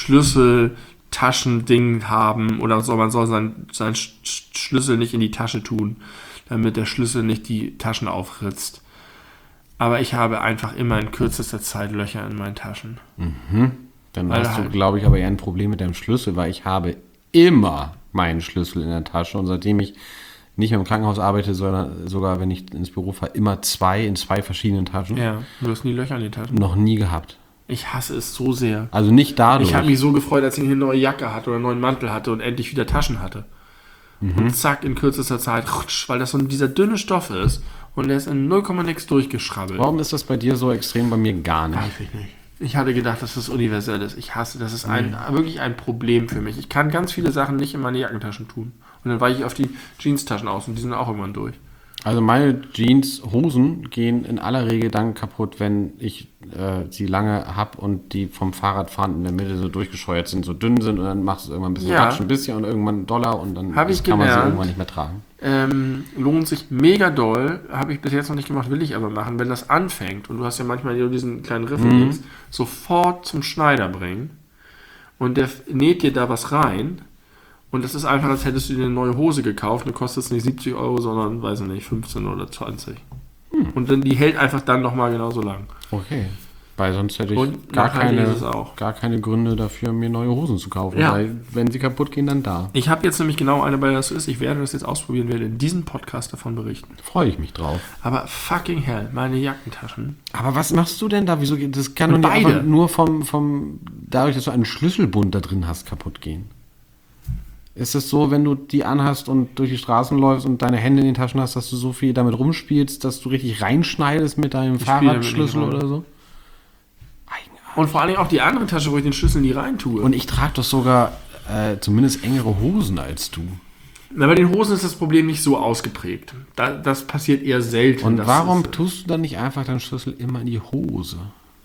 Speaker 2: Schlüssel-Taschending haben oder so, man soll seinen sein Sch- Schlüssel nicht in die Tasche tun, damit der Schlüssel nicht die Taschen aufritzt. Aber ich habe einfach immer in kürzester Zeit Löcher in meinen Taschen.
Speaker 1: Mhm. Dann
Speaker 2: Weil
Speaker 1: hast du,
Speaker 2: halt-
Speaker 1: glaube ich, aber eher ein Problem mit deinem Schlüssel, weil ich habe immer meinen Schlüssel in der Tasche und seitdem ich nicht mehr im Krankenhaus arbeite, sondern sogar, wenn ich ins Büro fahre, immer zwei in zwei verschiedenen Taschen.
Speaker 2: Ja, du hast nie Löcher in den Taschen.
Speaker 1: Noch nie gehabt.
Speaker 2: Ich hasse es so sehr.
Speaker 1: Also nicht dadurch.
Speaker 2: Ich habe mich so gefreut, als ich eine neue Jacke hatte oder einen neuen Mantel hatte und endlich wieder Taschen hatte.
Speaker 1: Mhm.
Speaker 2: Und zack, in kürzester Zeit, rutsch, weil das so dieser dünne Stoff ist und der ist in null Komma nix durchgeschrabbelt.
Speaker 1: Warum ist das bei dir so extrem, bei mir gar nicht?
Speaker 2: Weiß ich nicht. Ich hatte gedacht, dass das universell ist. Ich hasse, das ist ein, wirklich ein Problem für mich. Ich kann ganz viele Sachen nicht in meine Jackentaschen tun. Und dann weiche ich auf die Jeanstaschen aus und die sind auch irgendwann durch.
Speaker 1: Also meine Jeans-Hosen gehen in aller Regel dann kaputt, wenn ich äh, sie lange habe und die vom Fahrradfahren in der Mitte so durchgescheuert sind, so dünn sind und dann machst du es irgendwann ein bisschen
Speaker 2: Ja.
Speaker 1: ratsch, ein bisschen und irgendwann doller und dann
Speaker 2: Hab ich
Speaker 1: kann man sie
Speaker 2: gelernt.
Speaker 1: irgendwann nicht mehr tragen.
Speaker 2: Ähm, lohnt sich mega doll. Habe ich bis jetzt noch nicht gemacht, will ich aber machen. Wenn das anfängt und du hast ja manchmal nur diesen kleinen Riffel
Speaker 1: Mhm.
Speaker 2: links, sofort zum Schneider bringen und der näht dir da was rein. Und das ist einfach, als hättest du dir eine neue Hose gekauft. Und kostet es nicht siebzig Euro, sondern, weiß ich nicht, fünfzehn oder zwanzig.
Speaker 1: Hm.
Speaker 2: Und dann, die hält einfach dann nochmal genauso lang.
Speaker 1: Okay. Weil sonst hätte ich
Speaker 2: Und
Speaker 1: gar
Speaker 2: nachhaltig
Speaker 1: keine,
Speaker 2: ist es auch.
Speaker 1: gar keine Gründe dafür, mir neue Hosen zu kaufen.
Speaker 2: Ja.
Speaker 1: Weil wenn sie kaputt gehen, dann da.
Speaker 2: Ich habe jetzt nämlich genau eine, bei der das so ist. Ich werde das jetzt ausprobieren, werde in diesem Podcast davon berichten.
Speaker 1: Freue ich mich drauf.
Speaker 2: Aber fucking hell, meine Jackentaschen.
Speaker 1: Aber was machst du denn da? Wieso geht das? Kann
Speaker 2: Und
Speaker 1: doch nicht
Speaker 2: beide.
Speaker 1: einfach nur vom, vom, dadurch, dass du einen Schlüsselbund da drin hast, kaputt gehen. Ist es so, wenn du die anhast und durch die Straßen läufst und deine Hände in den Taschen hast, dass du so viel damit rumspielst, dass du richtig reinschneidest mit deinem
Speaker 2: Ich spiele damit nicht
Speaker 1: Fahrradschlüssel
Speaker 2: rum.
Speaker 1: oder so? Eigenartig.
Speaker 2: Und vor allem auch die andere Tasche, wo ich den Schlüssel nie reintue.
Speaker 1: Und ich trage doch sogar äh, zumindest engere Hosen als du.
Speaker 2: Na, bei den Hosen ist das Problem nicht so ausgeprägt. Da, das passiert eher selten.
Speaker 1: Und
Speaker 2: Das
Speaker 1: warum
Speaker 2: ist,
Speaker 1: tust du dann nicht einfach deinen Schlüssel immer in die Hose?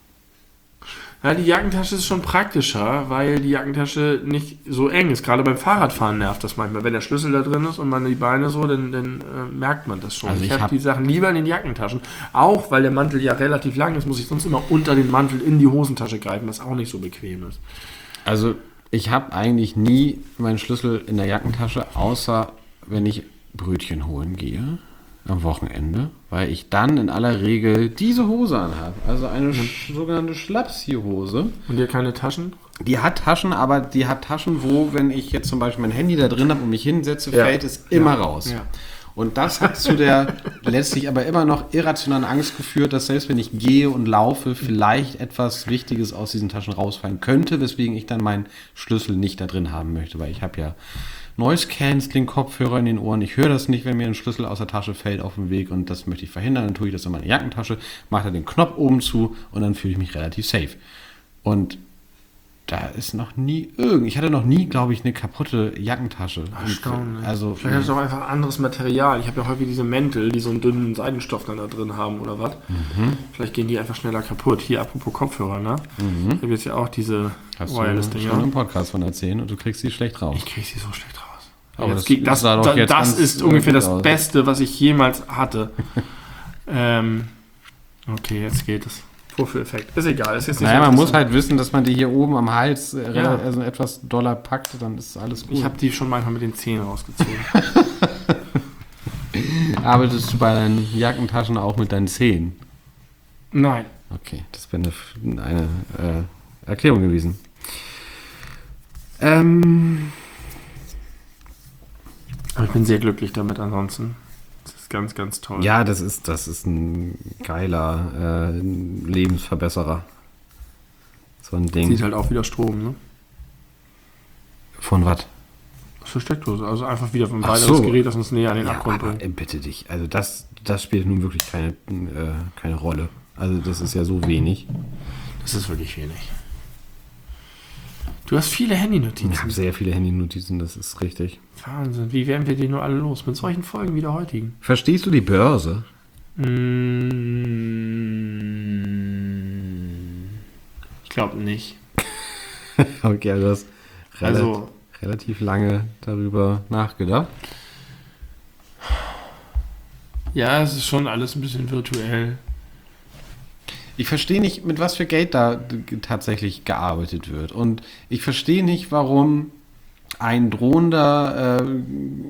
Speaker 2: ja, die Jackentasche ist schon praktischer, weil die Jackentasche nicht so eng ist. Gerade beim Fahrradfahren nervt das manchmal. Wenn der Schlüssel da drin ist und man die Beine so, dann, dann äh, merkt man das schon.
Speaker 1: Also
Speaker 2: ich
Speaker 1: ich
Speaker 2: habe
Speaker 1: hab-
Speaker 2: die Sachen lieber in den Jackentaschen. Auch weil der Mantel ja relativ lang ist, muss ich sonst immer unter den Mantel in die Hosentasche greifen, was auch nicht so bequem ist.
Speaker 1: Also ich habe eigentlich nie meinen Schlüssel in der Jackentasche, außer wenn ich Brötchen holen gehe am Wochenende, weil ich dann in aller Regel diese Hose anhabe. Also eine sch- sogenannte Schlapsi-Hose.
Speaker 2: Und dir keine Taschen?
Speaker 1: Die hat Taschen, aber die hat Taschen, wo, wenn ich jetzt zum Beispiel mein Handy da drin habe und mich hinsetze,
Speaker 2: Ja.
Speaker 1: fällt es immer
Speaker 2: Ja.
Speaker 1: raus.
Speaker 2: Ja.
Speaker 1: Und das hat zu der letztlich aber immer noch irrationalen Angst geführt, dass selbst wenn ich gehe und laufe, vielleicht etwas Wichtiges aus diesen Taschen rausfallen könnte, weswegen ich dann meinen Schlüssel nicht da drin haben möchte, weil ich habe ja Noise Cancelling Kopfhörer in den Ohren. Ich höre das nicht, wenn mir ein Schlüssel aus der Tasche fällt auf dem Weg und das möchte ich verhindern. Dann tue ich das in meine Jackentasche, mache da den Knopf oben zu und dann fühle ich mich relativ safe. Und da ist noch nie irgend. Ich hatte noch nie, glaube ich, eine kaputte Jackentasche.
Speaker 2: Erstaunlich.
Speaker 1: Also
Speaker 2: Vielleicht hast du auch einfach anderes Material. Ich habe ja häufig diese Mäntel, die so einen dünnen Seidenstoff dann da drin haben oder was.
Speaker 1: Mhm.
Speaker 2: Vielleicht gehen die einfach schneller kaputt. Hier, apropos Kopfhörer, ne?
Speaker 1: Mhm.
Speaker 2: Ich habe jetzt ja auch diese
Speaker 1: Hast du
Speaker 2: Wireless-Dinger.
Speaker 1: schon im Podcast von erzählen und du kriegst sie schlecht raus.
Speaker 2: Ich kriege sie so schlecht raus.
Speaker 1: Aber
Speaker 2: Jetzt
Speaker 1: das
Speaker 2: geht- das
Speaker 1: sah doch
Speaker 2: das,
Speaker 1: jetzt
Speaker 2: das
Speaker 1: ganz,
Speaker 2: ist
Speaker 1: äh,
Speaker 2: ungefähr
Speaker 1: gut
Speaker 2: das
Speaker 1: aus.
Speaker 2: Beste, was ich jemals hatte. ähm, okay, jetzt geht es. Vorführeffekt. Ist egal. Ist jetzt nicht
Speaker 1: Naja,
Speaker 2: so
Speaker 1: man muss
Speaker 2: interessant.
Speaker 1: halt wissen, dass man die hier oben am Hals äh,
Speaker 2: Ja.
Speaker 1: rela- also etwas doller packt, dann ist alles gut.
Speaker 2: Ich habe die schon manchmal mit den Zähnen rausgezogen.
Speaker 1: Arbeitest du bei deinen Jackentaschen auch mit deinen Zehen?
Speaker 2: Nein.
Speaker 1: Okay, das wäre eine, eine äh, Erklärung gewesen. Ähm,
Speaker 2: Aber ich bin sehr glücklich damit ansonsten. Das ist ganz, ganz toll.
Speaker 1: Ja, das ist, das ist ein geiler äh, Lebensverbesserer. So ein Ding.
Speaker 2: Sieht halt auch wieder Strom, ne?
Speaker 1: Von was?
Speaker 2: Für Steckdose. Also einfach wieder ein
Speaker 1: Ach
Speaker 2: weiteres
Speaker 1: so.
Speaker 2: Gerät, das uns näher an den
Speaker 1: Ja,
Speaker 2: Abgrund
Speaker 1: aber,
Speaker 2: bringt.
Speaker 1: äh, bitte dich. Also das, das spielt nun wirklich keine, äh, keine Rolle. Also das ist ja so wenig.
Speaker 2: Das ist wirklich wenig. Du hast viele
Speaker 1: Ich
Speaker 2: Handynotizen.
Speaker 1: habe sehr viele Handynotizen, das ist richtig.
Speaker 2: Wahnsinn. Wie werden wir die nur alle los? Mit solchen Folgen wie der heutigen.
Speaker 1: Verstehst du die Börse?
Speaker 2: Mm, ich glaube nicht.
Speaker 1: Okay, also du hast relativ,
Speaker 2: Also,
Speaker 1: relativ lange darüber nachgedacht.
Speaker 2: ja, es ist schon alles ein bisschen virtuell.
Speaker 1: Ich verstehe nicht, mit was für Geld da g- tatsächlich gearbeitet wird. Und ich verstehe nicht, warum ein drohender äh,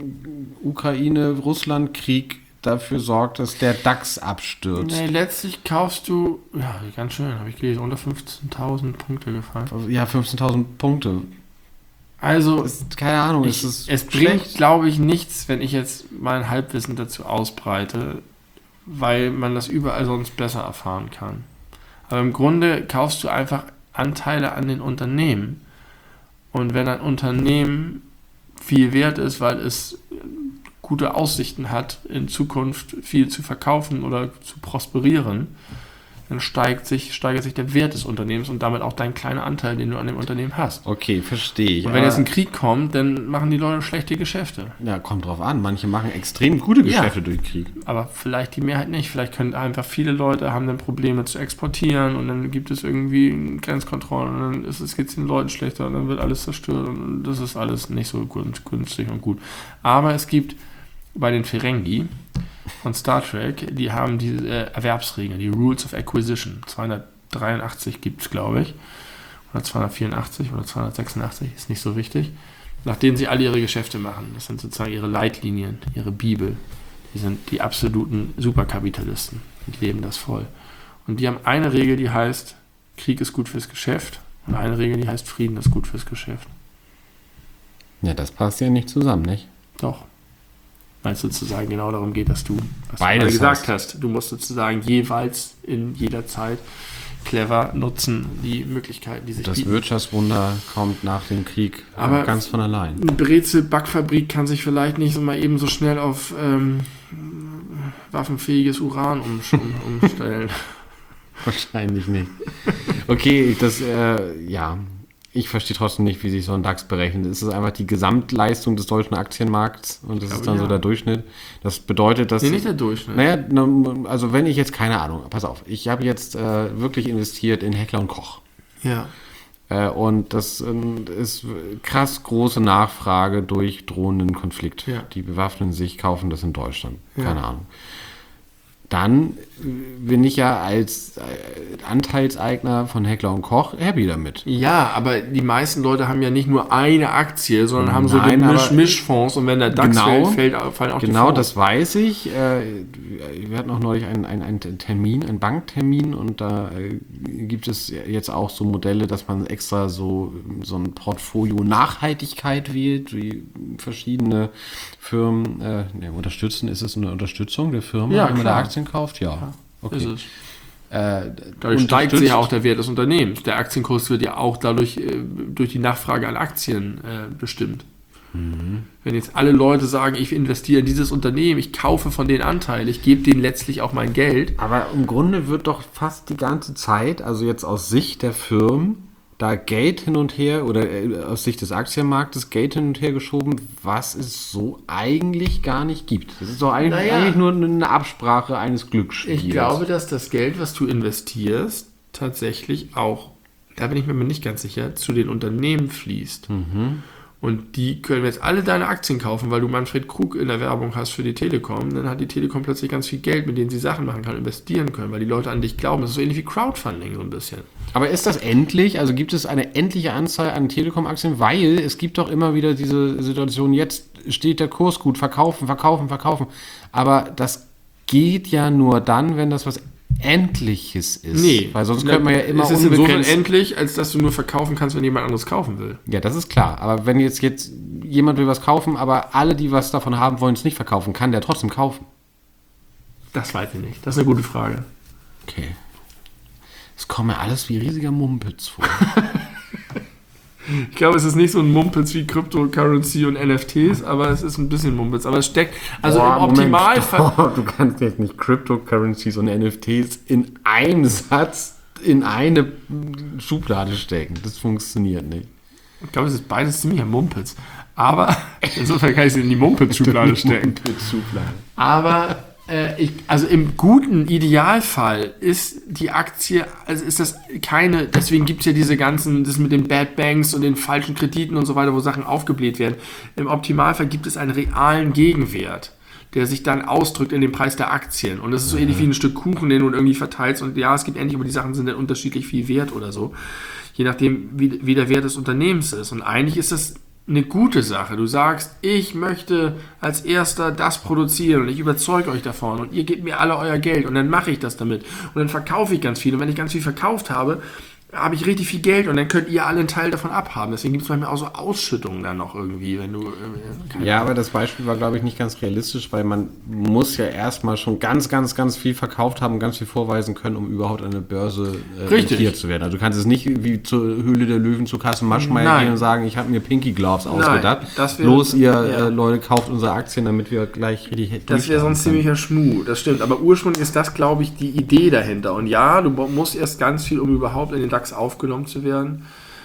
Speaker 1: Ukraine-Russland-Krieg dafür sorgt, dass der DAX abstürzt.
Speaker 2: Nee, letztlich kaufst du, ja, ganz schön, habe ich gelesen, unter fünfzehntausend Punkte gefallen.
Speaker 1: Ja, fünfzehntausend Punkte.
Speaker 2: Also,
Speaker 1: Das ist, keine Ahnung,
Speaker 2: ich,
Speaker 1: ist
Speaker 2: es
Speaker 1: es
Speaker 2: bringt, glaube ich, nichts, wenn ich jetzt mein Halbwissen dazu ausbreite, weil man das überall sonst besser erfahren kann. Aber im Grunde kaufst du einfach Anteile an den Unternehmen. Und wenn ein Unternehmen viel wert ist, weil es gute Aussichten hat, in Zukunft viel zu verkaufen oder zu prosperieren, dann steigt sich, steigert sich der Wert des Unternehmens und damit auch dein kleiner Anteil, den du an dem Unternehmen hast.
Speaker 1: Okay, verstehe ich.
Speaker 2: Und wenn
Speaker 1: aber-
Speaker 2: jetzt ein Krieg kommt, dann machen die Leute schlechte Geschäfte.
Speaker 1: Ja, kommt drauf an. Manche machen extrem gute Geschäfte
Speaker 2: Ja.
Speaker 1: durch Krieg.
Speaker 2: Aber vielleicht die Mehrheit nicht. Vielleicht können einfach viele Leute haben dann Probleme zu exportieren und dann gibt es irgendwie Grenzkontrollen und dann ist es, geht es den Leuten schlechter und dann wird alles zerstört und das ist alles nicht so gun- günstig und gut. Aber es gibt bei den Ferengi von Star Trek, die haben diese äh, Erwerbsregeln, die Rules of Acquisition. zweihundertdreiundachtzig gibt es, glaube ich. Oder zweihundertvierundachtzig oder zweihundertsechsundachtzig, ist nicht so wichtig. Nach denen sie alle ihre Geschäfte machen. Das sind sozusagen ihre Leitlinien, ihre Bibel. Die sind die absoluten Superkapitalisten. Die leben das voll. Und die haben eine Regel, die heißt, Krieg ist gut fürs Geschäft. Und eine Regel, die heißt, Frieden ist gut fürs Geschäft.
Speaker 1: Ja, das passt ja nicht zusammen, nicht?
Speaker 2: Doch. Weil es sozusagen genau darum geht, dass du, was
Speaker 1: Beides
Speaker 2: du gerade gesagt
Speaker 1: hast.
Speaker 2: hast, du musst sozusagen jeweils in jeder Zeit clever nutzen, die Möglichkeiten, die sich
Speaker 1: Das
Speaker 2: bieten.
Speaker 1: Wirtschaftswunder kommt nach dem Krieg äh,
Speaker 2: Aber-
Speaker 1: ganz von allein.
Speaker 2: Eine Brezel-Backfabrik kann sich vielleicht nicht so mal eben so schnell auf ähm, waffenfähiges Uran umsch- um, umstellen.
Speaker 1: Wahrscheinlich nicht. Okay, das, äh, ja, ich verstehe trotzdem nicht, wie sich so ein DAX berechnet. Es ist einfach die Gesamtleistung des deutschen Aktienmarkts und das
Speaker 2: glaube,
Speaker 1: ist dann
Speaker 2: ja.
Speaker 1: so der Durchschnitt. Das bedeutet, dass...
Speaker 2: Nee, nicht der Durchschnitt.
Speaker 1: Naja, na, also wenn ich jetzt, keine Ahnung, pass auf, ich habe jetzt äh, wirklich investiert in Heckler und Koch.
Speaker 2: Ja.
Speaker 1: Äh, und das ähm, ist krass große Nachfrage durch drohenden Konflikt.
Speaker 2: Ja.
Speaker 1: Die bewaffnen sich, kaufen das in Deutschland.
Speaker 2: Ja.
Speaker 1: Keine Ahnung. Dann äh, bin ich ja als äh, Anteilseigner von Heckler und Koch happy damit.
Speaker 2: Ja, aber die meisten Leute haben ja nicht nur eine Aktie, sondern haben so
Speaker 1: Nein,
Speaker 2: Misch
Speaker 1: aber-
Speaker 2: Mischfonds und wenn der DAX
Speaker 1: Genau.
Speaker 2: fällt, fällt, auch- fallen auch
Speaker 1: Genau,
Speaker 2: die Fonds.
Speaker 1: das weiß ich. Äh, wir hatten auch neulich einen, einen, einen Termin, einen Banktermin und da äh, gibt es jetzt auch so Modelle, dass man extra so, so ein Portfolio Nachhaltigkeit wählt, wie verschiedene Firmen äh, ja, unterstützen. Ist es eine Unterstützung der Firma,
Speaker 2: Ja,
Speaker 1: wenn man da
Speaker 2: klar.
Speaker 1: Aktien kauft? Ja. Okay.
Speaker 2: Ist es.
Speaker 1: Äh,
Speaker 2: Dadurch steigt sich
Speaker 1: unterstützt-
Speaker 2: ja auch der Wert des Unternehmens. Der Aktienkurs wird ja auch dadurch äh, durch die Nachfrage an Aktien äh, bestimmt. Wenn jetzt alle Leute sagen, ich investiere in dieses Unternehmen, ich kaufe von denen Anteile, ich gebe denen letztlich auch mein Geld.
Speaker 1: Aber im Grunde wird doch fast die ganze Zeit, also jetzt aus Sicht der Firmen, da Geld hin und her oder äh, aus Sicht des Aktienmarktes Geld hin und her geschoben, was es so eigentlich gar nicht gibt. Das ist doch eigentlich,
Speaker 2: Naja.
Speaker 1: eigentlich nur eine Absprache eines Glücksspiels.
Speaker 2: Ich glaube, dass das Geld, was du investierst, tatsächlich auch, da bin ich mir nicht ganz sicher, zu den Unternehmen fließt. Und die können jetzt alle deine Aktien kaufen, weil du Manfred Krug in der Werbung hast für die Telekom. Dann hat die Telekom plötzlich ganz viel Geld, mit dem sie Sachen machen kann, investieren können, weil die Leute an dich glauben. Das ist so ähnlich wie Crowdfunding so ein bisschen.
Speaker 1: Aber ist das endlich? Also gibt es eine endliche Anzahl an Telekom-Aktien? Weil es gibt doch immer wieder diese Situation, jetzt steht der Kurs gut, verkaufen, verkaufen, verkaufen. Aber das geht ja nur dann, wenn das was Endliches ist.
Speaker 2: Nee,
Speaker 1: Weil sonst könnte man ja immer
Speaker 2: es ist insofern
Speaker 1: unbegrenzt...
Speaker 2: endlich, als dass du nur verkaufen kannst, wenn jemand anderes kaufen will.
Speaker 1: Ja, das ist klar. Aber wenn jetzt, jetzt jemand will was kaufen, aber alle, die was davon haben, wollen es nicht verkaufen. Kann der trotzdem kaufen?
Speaker 2: Das weiß ich nicht. Das ist eine gute Frage.
Speaker 1: Okay. Es kommt mir alles wie riesiger Mumpitz vor.
Speaker 2: Ich glaube, es ist nicht so ein Mumpitz wie Cryptocurrency und N F Ts, aber es ist ein bisschen Mumpitz. Aber es steckt, also
Speaker 1: Boah,
Speaker 2: im Optimalfall...
Speaker 1: Moment, du kannst jetzt nicht Cryptocurrencies und N F Ts in einem Satz in eine Schublade stecken. Das funktioniert nicht.
Speaker 2: Ich glaube, es ist beides ziemlich ein Mumpitz. Aber insofern kann ich sie in die Mumpitz-Schublade stecken.
Speaker 1: Mumpitz-Schublade.
Speaker 2: Aber äh, ich, also im guten Idealfall ist die Aktie, also ist das keine, deswegen gibt es ja diese ganzen, das mit den Bad Banks und den falschen Krediten und so weiter, wo Sachen aufgebläht werden. Im Optimalfall gibt es einen realen Gegenwert, der sich dann ausdrückt in dem Preis der Aktien. Und das ist so ähnlich wie ein Stück Kuchen, den du irgendwie verteilst. Und ja, es gibt endlich, aber die Sachen sind dann unterschiedlich viel wert oder so. Je nachdem, wie, wie der Wert des Unternehmens ist. Und eigentlich ist das eine gute Sache. Du sagst, ich möchte als Erster das produzieren und ich überzeuge euch davon und ihr gebt mir alle euer Geld und dann mache ich das damit. Und dann verkaufe ich ganz viel. Und wenn ich ganz viel verkauft habe, habe ich richtig viel Geld und dann könnt ihr alle einen Teil davon abhaben. Deswegen gibt es manchmal auch so Ausschüttungen dann noch irgendwie, wenn du... Äh,
Speaker 1: ja, aber das Beispiel war, glaube ich, nicht ganz realistisch, weil man muss ja erstmal schon ganz, ganz, ganz viel verkauft haben und ganz viel vorweisen können, um überhaupt an eine Börse äh, notiert zu werden. Also du kannst es nicht wie zur Höhle der Löwen zu Carsten Maschmeyer gehen und sagen, ich habe mir Pinky Gloves ausgedacht.
Speaker 2: Das wär,
Speaker 1: Bloß ihr
Speaker 2: ja.
Speaker 1: äh, Leute, kauft unsere Aktien, damit wir gleich richtig...
Speaker 2: Das wäre so ein ziemlicher Schmuh, das stimmt. Aber ursprünglich ist das, glaube ich, die Idee dahinter. Und ja, du musst erst ganz viel, um überhaupt in den DAX aufgenommen zu werden.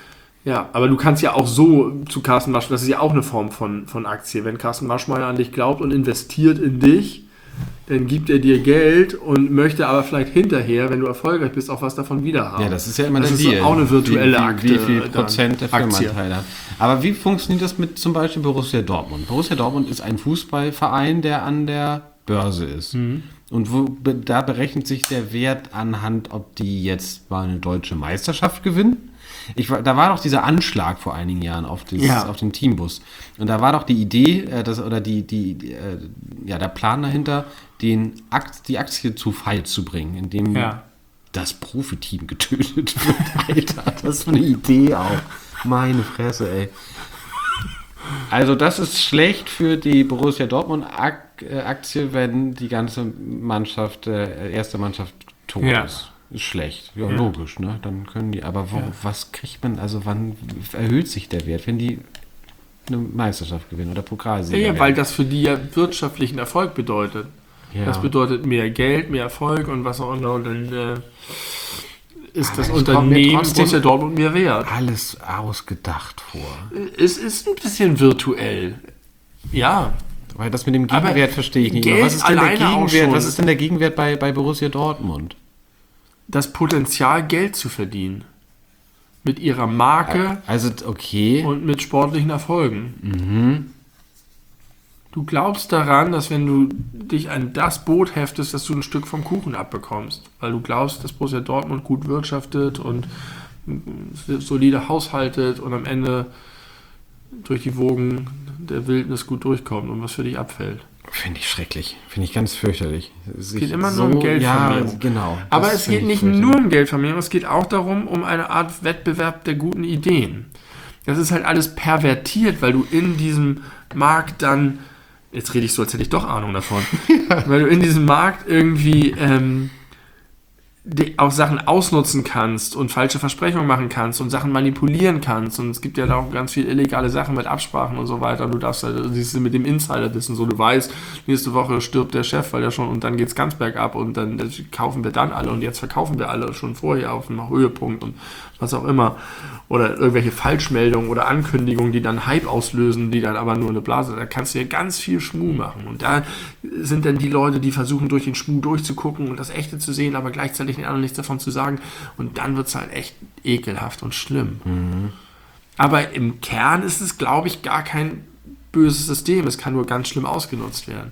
Speaker 2: Ja, aber du kannst ja auch so zu Carsten Maschmeyer, das ist ja auch eine Form von, von Aktie. Wenn Carsten Maschmeyer an dich glaubt und investiert in dich, dann gibt er dir Geld und möchte aber vielleicht hinterher, wenn du erfolgreich bist, auch was davon wieder haben.
Speaker 1: Ja, das ist ja immer
Speaker 2: das
Speaker 1: der
Speaker 2: ist
Speaker 1: Deal.
Speaker 2: auch eine virtuelle
Speaker 1: wie, wie,
Speaker 2: Aktie.
Speaker 1: Wie viel Prozent der
Speaker 2: Aktie.
Speaker 1: Firmenanteile hat. Aber wie funktioniert das mit zum Beispiel Borussia Dortmund? Borussia Dortmund ist ein Fußballverein, der an der Börse ist. Mhm. Und wo, da berechnet sich der Wert anhand, ob die jetzt mal eine deutsche Meisterschaft gewinnen. Ich, da war doch dieser Anschlag vor einigen Jahren auf, dieses,
Speaker 2: ja.
Speaker 1: auf den Teambus. Und da war doch die Idee, äh, dass, oder die, die, die äh, ja, der Plan dahinter, den Akt, die Aktie zu Fall zu bringen, indem
Speaker 2: ja.
Speaker 1: das Profiteam getötet wird. Alter, das ist eine Idee auch. Meine Fresse, ey. Also das ist schlecht für die Borussia Dortmund Aktie, wenn die ganze Mannschaft, äh, erste Mannschaft tot
Speaker 2: ja.
Speaker 1: ist. Ist schlecht. Ja, ja, logisch, ne? Dann können die, aber wo,
Speaker 2: ja.
Speaker 1: was kriegt man, also wann erhöht sich der Wert, wenn die eine Meisterschaft gewinnen oder Pokalsieger
Speaker 2: ja,
Speaker 1: werden?
Speaker 2: weil das für die ja wirtschaftlichen Erfolg bedeutet. Ja. Das bedeutet mehr Geld, mehr Erfolg und was auch immer. Und dann äh, ist aber das Unternehmen Borussia Dortmund mehr wert.
Speaker 1: Alles ausgedacht vor.
Speaker 2: Es ist ein bisschen virtuell. Ja.
Speaker 1: Weil das mit dem Gegenwert aber verstehe ich nicht.
Speaker 2: Geld
Speaker 1: was ist denn der Gegenwert? Was
Speaker 2: ist
Speaker 1: ist denn der Gegenwert bei, bei Borussia Dortmund?
Speaker 2: Das Potenzial, Geld zu verdienen. Mit ihrer Marke
Speaker 1: also, okay.
Speaker 2: und mit sportlichen Erfolgen.
Speaker 1: Mhm.
Speaker 2: Du glaubst daran, dass wenn du dich an das Boot heftest, dass du ein Stück vom Kuchen abbekommst. Weil du glaubst, dass Borussia Dortmund gut wirtschaftet und solide haushaltet und am Ende durch die Wogen der Wildnis gut durchkommt und was für dich abfällt.
Speaker 1: Finde ich schrecklich. Finde ich ganz fürchterlich.
Speaker 2: Es geht immer nur um Geldvermehrung.
Speaker 1: Ja, genau.
Speaker 2: Aber es geht nicht nur um Geldvermehrung, es geht auch darum, um eine Art Wettbewerb der guten Ideen. Das ist halt alles pervertiert, weil du in diesem Markt dann, jetzt rede ich so, als hätte ich doch Ahnung davon, ja. weil du in diesem Markt irgendwie ähm, die, auch Sachen ausnutzen kannst und falsche Versprechungen machen kannst und Sachen manipulieren kannst. Und es gibt ja da auch ganz viel illegale Sachen mit Absprachen und so weiter. Und du darfst halt, siehst du mit dem Insiderwissen, so du weißt, nächste Woche stirbt der Chef, weil der schon, und dann geht's ganz bergab und dann kaufen wir dann alle und jetzt verkaufen wir alle schon vorher auf einem Höhepunkt und was auch immer. Oder irgendwelche Falschmeldungen oder Ankündigungen, die dann Hype auslösen, die dann aber nur eine Blase, da kannst du ja ganz viel Schmuh machen. Und da sind dann die Leute, die versuchen, durch den Schmuh durchzugucken und das Echte zu sehen, aber gleichzeitig den anderen nichts davon zu sagen. Und dann wird es halt echt ekelhaft und schlimm. Mhm. Aber im Kern ist es, glaube ich, gar kein böses System. Es kann nur ganz schlimm ausgenutzt werden.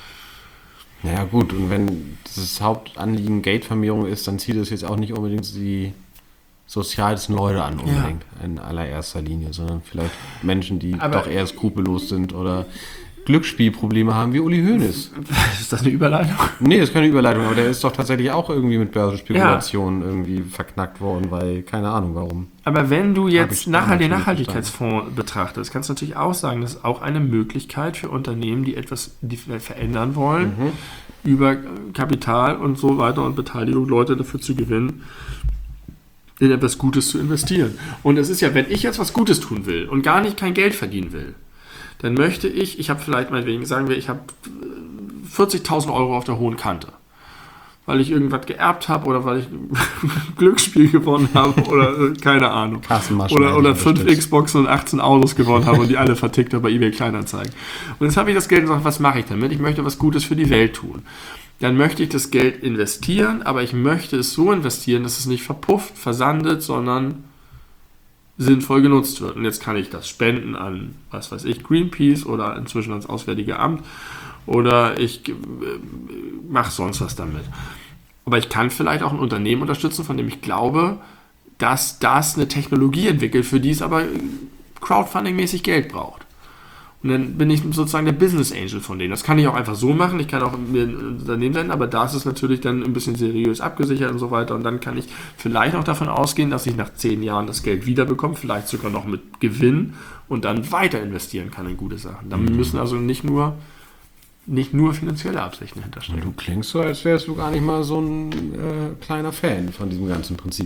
Speaker 1: Naja gut, und wenn das Hauptanliegen Geldvermehrung ist, dann zieht es jetzt auch nicht unbedingt die sozialsten Leute an, unbedingt ja. in allererster Linie, sondern vielleicht Menschen, die aber doch eher skrupellos sind oder Glücksspielprobleme haben wie Uli Hoeneß.
Speaker 2: Ist das eine Überleitung?
Speaker 1: Nee, das ist keine Überleitung, aber der ist doch tatsächlich auch irgendwie mit Börsenspekulationen ja. irgendwie verknackt worden, weil keine Ahnung warum.
Speaker 2: Aber wenn du jetzt nachher den Nachhaltigkeitsfonds betrachtest, kannst du natürlich auch sagen, das ist auch eine Möglichkeit für Unternehmen, die etwas die verändern wollen, mhm. über Kapital und so weiter und Beteiligung Leute dafür zu gewinnen, in etwas Gutes zu investieren. Und es ist ja, wenn ich jetzt was Gutes tun will und gar nicht kein Geld verdienen will, dann möchte ich, ich habe vielleicht meinetwegen, sagen wir, ich habe vierzigtausend Euro auf der hohen Kante, weil ich irgendwas geerbt habe oder weil ich ein Glücksspiel gewonnen habe oder keine Ahnung. Oder, oder fünf Xboxen und achtzehn Autos gewonnen habe und die alle vertickt habe bei eBay Kleinanzeigen. Und jetzt habe ich das Geld und sage, was mache ich damit? Ich möchte was Gutes für die Welt tun. Dann möchte ich das Geld investieren, aber ich möchte es so investieren, dass es nicht verpufft, versandet, sondern sinnvoll genutzt wird. Und jetzt kann ich das spenden an, was weiß ich, Greenpeace oder inzwischen ans Auswärtige Amt oder ich äh, mache sonst was damit. Aber ich kann vielleicht auch ein Unternehmen unterstützen, von dem ich glaube, dass das eine Technologie entwickelt, für die es aber Crowdfunding-mäßig Geld braucht. Und dann bin ich sozusagen der Business Angel von denen. Das kann ich auch einfach so machen. Ich kann auch mir ein Unternehmen sein, aber da ist es natürlich dann ein bisschen seriös abgesichert und so weiter. Und dann kann ich vielleicht auch davon ausgehen, dass ich nach zehn Jahren das Geld wiederbekomme, vielleicht sogar noch mit Gewinn und dann weiter investieren kann in gute Sachen. Da mhm. müssen also nicht nur, nicht nur finanzielle Absichten hinterstecken.
Speaker 1: Du klingst so, als wärst du gar nicht mal so ein äh, kleiner Fan von diesem ganzen Prinzip.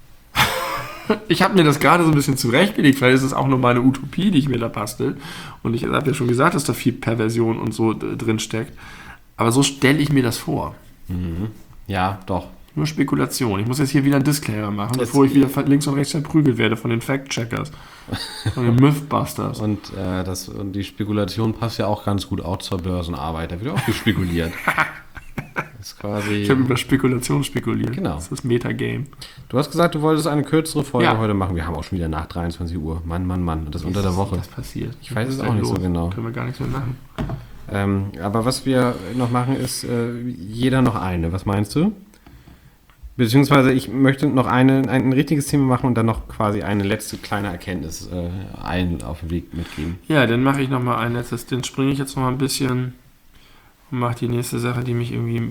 Speaker 2: Ich habe mir das gerade so ein bisschen zurechtgelegt, weil es ist auch nur meine Utopie, die ich mir da bastel. Und ich habe ja schon gesagt, dass da viel Perversion und so d- drin steckt. Aber so stelle ich mir das vor.
Speaker 1: Mhm. Ja, doch.
Speaker 2: Nur Spekulation. Ich muss jetzt hier wieder einen Disclaimer machen, jetzt bevor ich wieder links und rechts verprügelt werde von den Fact-Checkers. Von den Mythbusters.
Speaker 1: Und, äh, das, und die Spekulation passt ja auch ganz gut auch zur Börsenarbeit. Da wird auch gespekuliert. Das ist quasi
Speaker 2: ich habe über Spekulation spekuliert.
Speaker 1: Genau.
Speaker 2: Das ist das Metagame.
Speaker 1: Du hast gesagt, du wolltest eine kürzere Folge
Speaker 2: ja.
Speaker 1: heute machen. Wir haben auch schon wieder nach dreiundzwanzig Uhr. Mann, Mann, Mann. Das ist unter der Woche.
Speaker 2: Was passiert?
Speaker 1: Ich weiß es auch nicht los. so genau.
Speaker 2: Können wir gar nichts mehr machen.
Speaker 1: Ähm, aber was wir noch machen, ist äh, jeder noch eine. Was meinst du? Beziehungsweise ich möchte noch eine, ein, ein richtiges Thema machen und dann noch quasi eine letzte kleine Erkenntnis äh, allen auf den Weg mitgeben.
Speaker 2: Ja, dann mache ich nochmal ein letztes. Den springe ich jetzt noch mal ein bisschen und mache die nächste Sache, die mich irgendwie...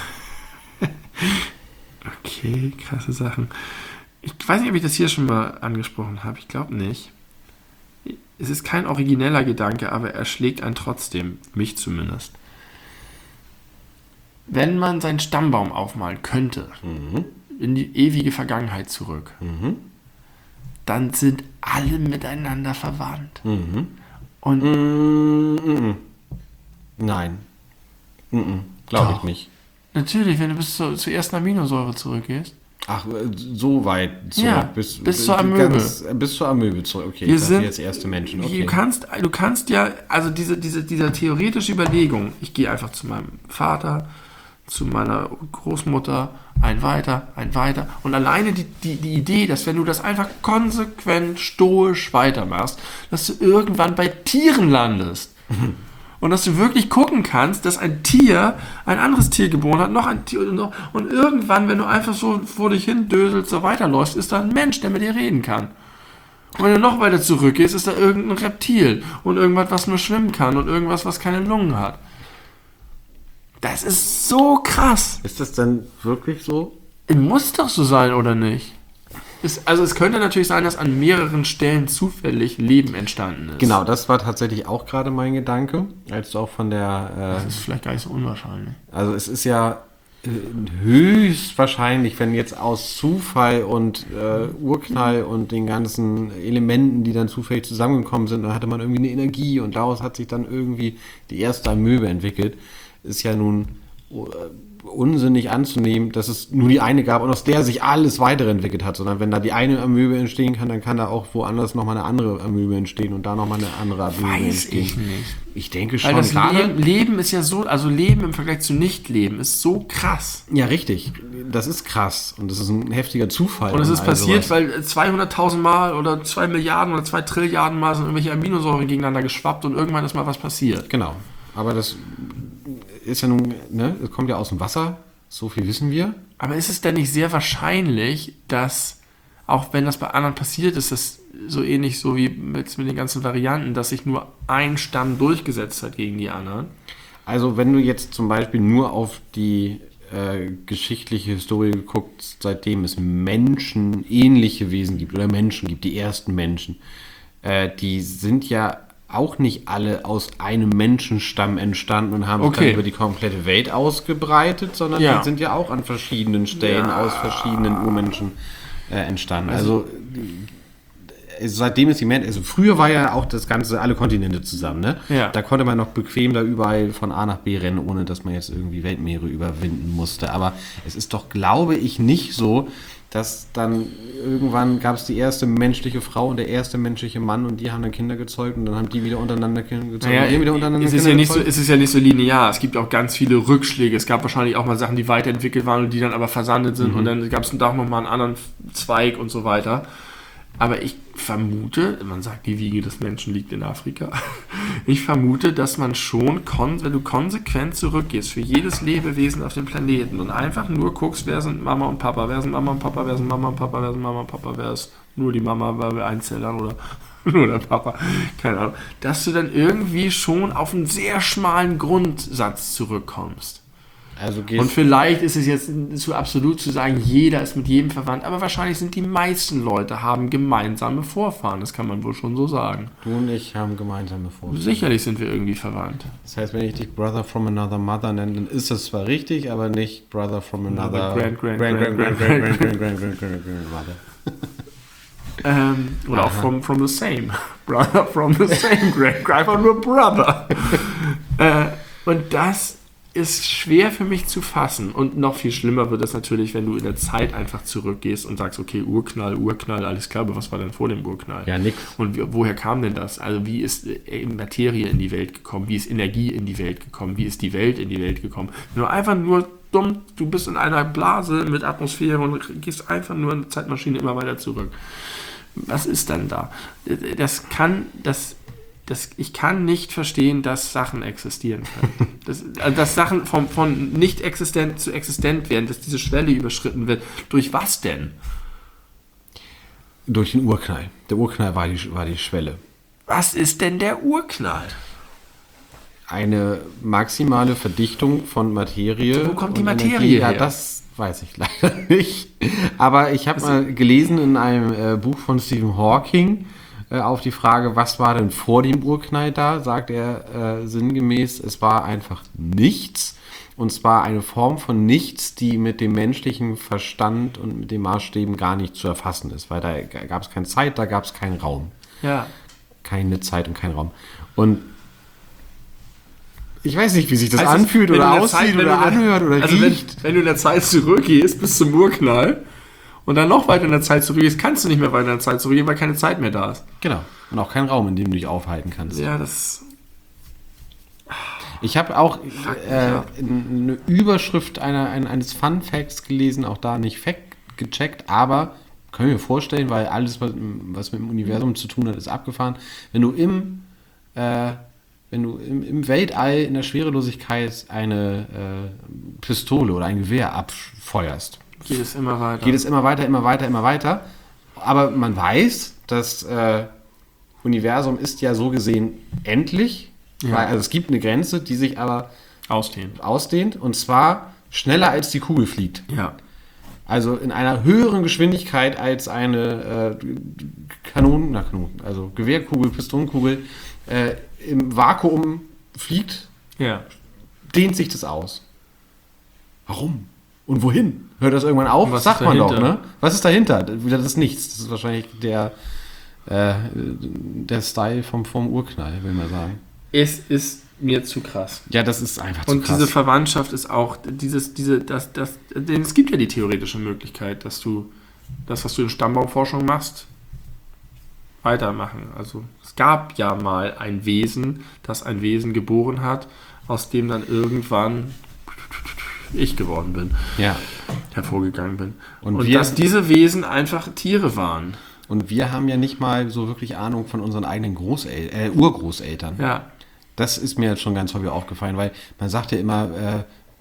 Speaker 2: Okay, krasse Sachen. Ich weiß nicht, ob ich das hier schon mal angesprochen habe. Ich glaube nicht. Es ist kein origineller Gedanke, aber er schlägt einen trotzdem. Mich zumindest. Wenn man seinen Stammbaum aufmalen könnte, mhm. in die ewige Vergangenheit zurück, mhm. dann sind alle miteinander verwandt.
Speaker 1: Mhm.
Speaker 2: Und
Speaker 1: mhm. Nein. Mhm. Glaube ich nicht.
Speaker 2: Natürlich, wenn du bis zur, zur ersten Aminosäure zurückgehst.
Speaker 1: Ach, so weit zurück.
Speaker 2: Ja, bis, bis zur Amöbe.
Speaker 1: Ganz, bis zur Amöbe zurück. Okay,
Speaker 2: wir
Speaker 1: das
Speaker 2: sind
Speaker 1: sind jetzt erste Menschen. Okay.
Speaker 2: Du kannst, du kannst ja, also diese, diese, diese theoretische Überlegung, ich gehe einfach zu meinem Vater, zu meiner Großmutter, ein weiter, ein weiter. Und alleine die, die, die Idee, dass wenn du das einfach konsequent, stoisch weitermachst, dass du irgendwann bei Tieren landest. Und dass du wirklich gucken kannst, dass ein Tier ein anderes Tier geboren hat, noch ein Tier und noch. Und irgendwann, wenn du einfach so vor dich hin döselst, so weiterläufst, ist da ein Mensch, der mit dir reden kann. Und wenn du noch weiter zurückgehst, ist da irgendein Reptil und irgendwas, was nur schwimmen kann und irgendwas, was keine Lungen hat. Das ist so krass.
Speaker 1: Ist das denn wirklich so?
Speaker 2: Muss doch so sein, oder nicht? Es, also es könnte natürlich sein, dass an mehreren Stellen zufällig Leben entstanden ist.
Speaker 1: Genau, das war tatsächlich auch gerade mein Gedanke, als du auch von der... Äh,
Speaker 2: das ist vielleicht gar nicht so unwahrscheinlich.
Speaker 1: Also es ist ja äh, höchstwahrscheinlich, wenn jetzt aus Zufall und äh, Urknall und den ganzen Elementen, die dann zufällig zusammengekommen sind, dann hatte man irgendwie eine Energie und daraus hat sich dann irgendwie die erste Amöbe entwickelt. Ist ja nun... Äh, unsinnig anzunehmen, dass es nur die eine gab und aus der sich alles weiterentwickelt hat, sondern wenn da die eine Amöbe entstehen kann, dann kann da auch woanders nochmal eine andere Amöbe entstehen und da nochmal eine andere Amöbe
Speaker 2: Weiß
Speaker 1: entstehen.
Speaker 2: Ich nicht.
Speaker 1: Ich denke schon.
Speaker 2: Weil das Leben, Leben ist ja so, also Leben im Vergleich zu Nicht-Leben ist so krass.
Speaker 1: Ja, richtig. Das ist krass und das ist ein heftiger Zufall.
Speaker 2: Und es ist passiert, sowas. Weil zweihunderttausend Mal oder zwei Milliarden oder zwei Trilliarden Mal sind irgendwelche Aminosäuren gegeneinander geschwappt und irgendwann ist mal was passiert.
Speaker 1: Genau. Aber das ist ja nun, ne, es kommt ja aus dem Wasser, so viel wissen wir.
Speaker 2: Aber ist es denn nicht sehr wahrscheinlich, dass, auch wenn das bei anderen passiert, ist das so ähnlich so wie mit, mit den ganzen Varianten, dass sich nur ein Stamm durchgesetzt hat gegen die anderen.
Speaker 1: Also wenn du jetzt zum Beispiel nur auf die äh, geschichtliche Historie guckst, seitdem es Menschen, ähnliche Wesen gibt oder Menschen gibt, die ersten Menschen, äh, die sind ja auch nicht alle aus einem Menschenstamm entstanden und haben sich
Speaker 2: Okay.
Speaker 1: dann über die komplette Welt ausgebreitet, sondern
Speaker 2: Ja.
Speaker 1: die sind ja auch an verschiedenen Stellen
Speaker 2: Ja.
Speaker 1: aus verschiedenen Urmenschen äh, entstanden. Also, äh, seitdem es die Menschen, also früher war ja auch das Ganze, alle Kontinente zusammen, ne?
Speaker 2: Ja.
Speaker 1: Da konnte man noch bequem da überall von A nach B rennen, ohne dass man jetzt irgendwie Weltmeere überwinden musste. Aber es ist doch, glaube ich, nicht so, dass dann irgendwann gab es die erste menschliche Frau und der erste menschliche Mann und die haben dann Kinder gezeugt und dann haben die wieder untereinander Kinder gezeugt
Speaker 2: Naja,
Speaker 1: und die wieder untereinander
Speaker 2: es, ist
Speaker 1: Kinder
Speaker 2: ja nicht so,
Speaker 1: gezeugt.
Speaker 2: es ist ja nicht so linear. Es gibt auch ganz viele Rückschläge. Es gab wahrscheinlich auch mal Sachen, die weiterentwickelt waren und die dann aber versandet sind. Und dann gab es da auch nochmal einen anderen Zweig und so weiter. Aber ich vermute, man sagt, die Wiege des Menschen liegt in Afrika. Ich vermute, dass man schon, kon- wenn du konsequent zurückgehst für jedes Lebewesen auf dem Planeten und einfach nur guckst, wer sind Mama und Papa, wer sind Mama und Papa, wer sind Mama und Papa, wer sind Mama und Papa, wer ist nur die Mama, weil wir Einzellern oder nur der Papa, keine Ahnung, dass du dann irgendwie schon auf einen sehr schmalen Grundsatz zurückkommst.
Speaker 1: Also
Speaker 2: Und
Speaker 1: geht
Speaker 2: vielleicht ist es jetzt zu absolut zu sagen, jeder ist mit jedem verwandt, aber wahrscheinlich sind die meisten Leute haben gemeinsame Vorfahren, das kann man wohl schon so sagen.
Speaker 1: du und ich haben gemeinsame Vorstellungen.
Speaker 2: Sicherlich sind wir irgendwie verwandt.
Speaker 1: Das heißt, wenn ich dich Brother from another mother nenne, dann ist das zwar richtig, aber nicht Brother from another
Speaker 2: Grand, grand,
Speaker 1: grand,
Speaker 2: grand,
Speaker 1: grand, grand,
Speaker 2: grand,
Speaker 1: grand, grand, grand, grand, grand, grandmother.
Speaker 2: Ähm, oder auch
Speaker 1: Aha.
Speaker 2: from, from the same. Brother from the same. Greg, einfach nur Brother. äh, und das ist schwer für mich zu fassen. Und noch viel schlimmer wird es natürlich, wenn du in der Zeit einfach zurückgehst und sagst, okay, Urknall, Urknall, alles klar, aber was war denn vor dem Urknall?
Speaker 1: Ja, nix.
Speaker 2: Und wie, woher kam denn das? Also wie ist äh, Materie in die Welt gekommen? Wie ist Energie in die Welt gekommen? Wie ist die Welt in die Welt gekommen? Wenn du einfach nur dumm, du bist in einer Blase mit Atmosphäre und gehst einfach nur in der Zeitmaschine immer weiter zurück. Was ist denn da? Das kann, das, das, ich kann nicht verstehen, dass Sachen existieren können. Das, also dass Sachen vom, von nicht existent zu existent werden, dass diese Schwelle überschritten wird. Durch was denn?
Speaker 1: Durch den Urknall. Der Urknall war die, war die Schwelle.
Speaker 2: Was ist denn der Urknall?
Speaker 1: Eine maximale Verdichtung von Materie.
Speaker 2: Wo kommt die
Speaker 1: und
Speaker 2: Materie
Speaker 1: Energie. Ja,
Speaker 2: her?
Speaker 1: das weiß ich leider nicht. Aber ich habe mal gelesen in einem äh, Buch von Stephen Hawking äh, auf die Frage, was war denn vor dem Urknall da, sagt er äh, sinngemäß, es war einfach nichts. Und zwar eine Form von nichts, die mit dem menschlichen Verstand und mit den Maßstäben gar nicht zu erfassen ist. Weil da gab es keine Zeit, da gab es keinen Raum.
Speaker 2: Ja.
Speaker 1: Keine Zeit und kein Raum. Und ich weiß nicht, wie sich das
Speaker 2: Heißt das,
Speaker 1: anfühlt
Speaker 2: wenn
Speaker 1: oder
Speaker 2: du in der
Speaker 1: aussieht
Speaker 2: Zeit- wenn
Speaker 1: oder
Speaker 2: du in der-
Speaker 1: anhört oder
Speaker 2: also wenn,
Speaker 1: riecht.
Speaker 2: wenn du in der Zeit zurückgehst bis zum Urknall und dann noch weiter in der Zeit zurückgehst, kannst du nicht mehr weiter in der Zeit zurückgehen, weil keine Zeit mehr da ist.
Speaker 1: Genau. Und auch kein Raum, in dem du dich aufhalten kannst.
Speaker 2: Ja, das...
Speaker 1: Ich habe auch äh,
Speaker 2: ab.
Speaker 1: eine Überschrift einer, ein- eines Fun Facts gelesen, auch da nicht fact gecheckt, aber können wir mir vorstellen, weil alles, was, was mit dem Universum zu tun hat, ist abgefahren. Wenn du im, äh, wenn du im, im Weltall in der Schwerelosigkeit eine äh, Pistole oder ein Gewehr abfeuerst,
Speaker 2: Geht es immer weiter.
Speaker 1: geht es immer weiter, immer weiter, immer weiter. Aber man weiß, das äh, Universum ist ja so gesehen endlich.
Speaker 2: Ja.
Speaker 1: Weil, also es gibt eine Grenze, die sich aber
Speaker 2: Ausdehnen.
Speaker 1: ausdehnt. Und zwar schneller als die Kugel fliegt.
Speaker 2: Ja.
Speaker 1: Also in einer höheren Geschwindigkeit als eine äh, Kanonen, na Kanonen, also Gewehrkugel, Pistolenkugel äh, im Vakuum fliegt,
Speaker 2: Ja.
Speaker 1: dehnt sich das aus. Warum? Und wohin? Hört das irgendwann auf?
Speaker 2: Und was
Speaker 1: Sagt
Speaker 2: ist
Speaker 1: man doch,
Speaker 2: dahinter?
Speaker 1: ne? Was ist dahinter? Wieder das Nichts. Das ist wahrscheinlich der, äh, der Style vom, vom Urknall, will man sagen.
Speaker 2: Es ist mir zu krass.
Speaker 1: Ja, das ist einfach zu
Speaker 2: Und
Speaker 1: krass.
Speaker 2: diese Verwandtschaft ist auch, dieses, diese, das, das, denn es gibt ja die theoretische Möglichkeit, dass du das, was du in Stammbaumforschung machst, weitermachen. Also es gab ja mal ein Wesen, das ein Wesen geboren hat, aus dem dann irgendwann ich geworden bin,
Speaker 1: ja.
Speaker 2: hervorgegangen bin.
Speaker 1: Und
Speaker 2: Und,
Speaker 1: wir-
Speaker 2: dass diese Wesen einfach Tiere waren.
Speaker 1: Und wir haben ja nicht mal so wirklich Ahnung von unseren eigenen Großel äh, Urgroßeltern.
Speaker 2: Ja.
Speaker 1: Das ist mir jetzt schon ganz häufig aufgefallen, weil man sagt ja immer, äh,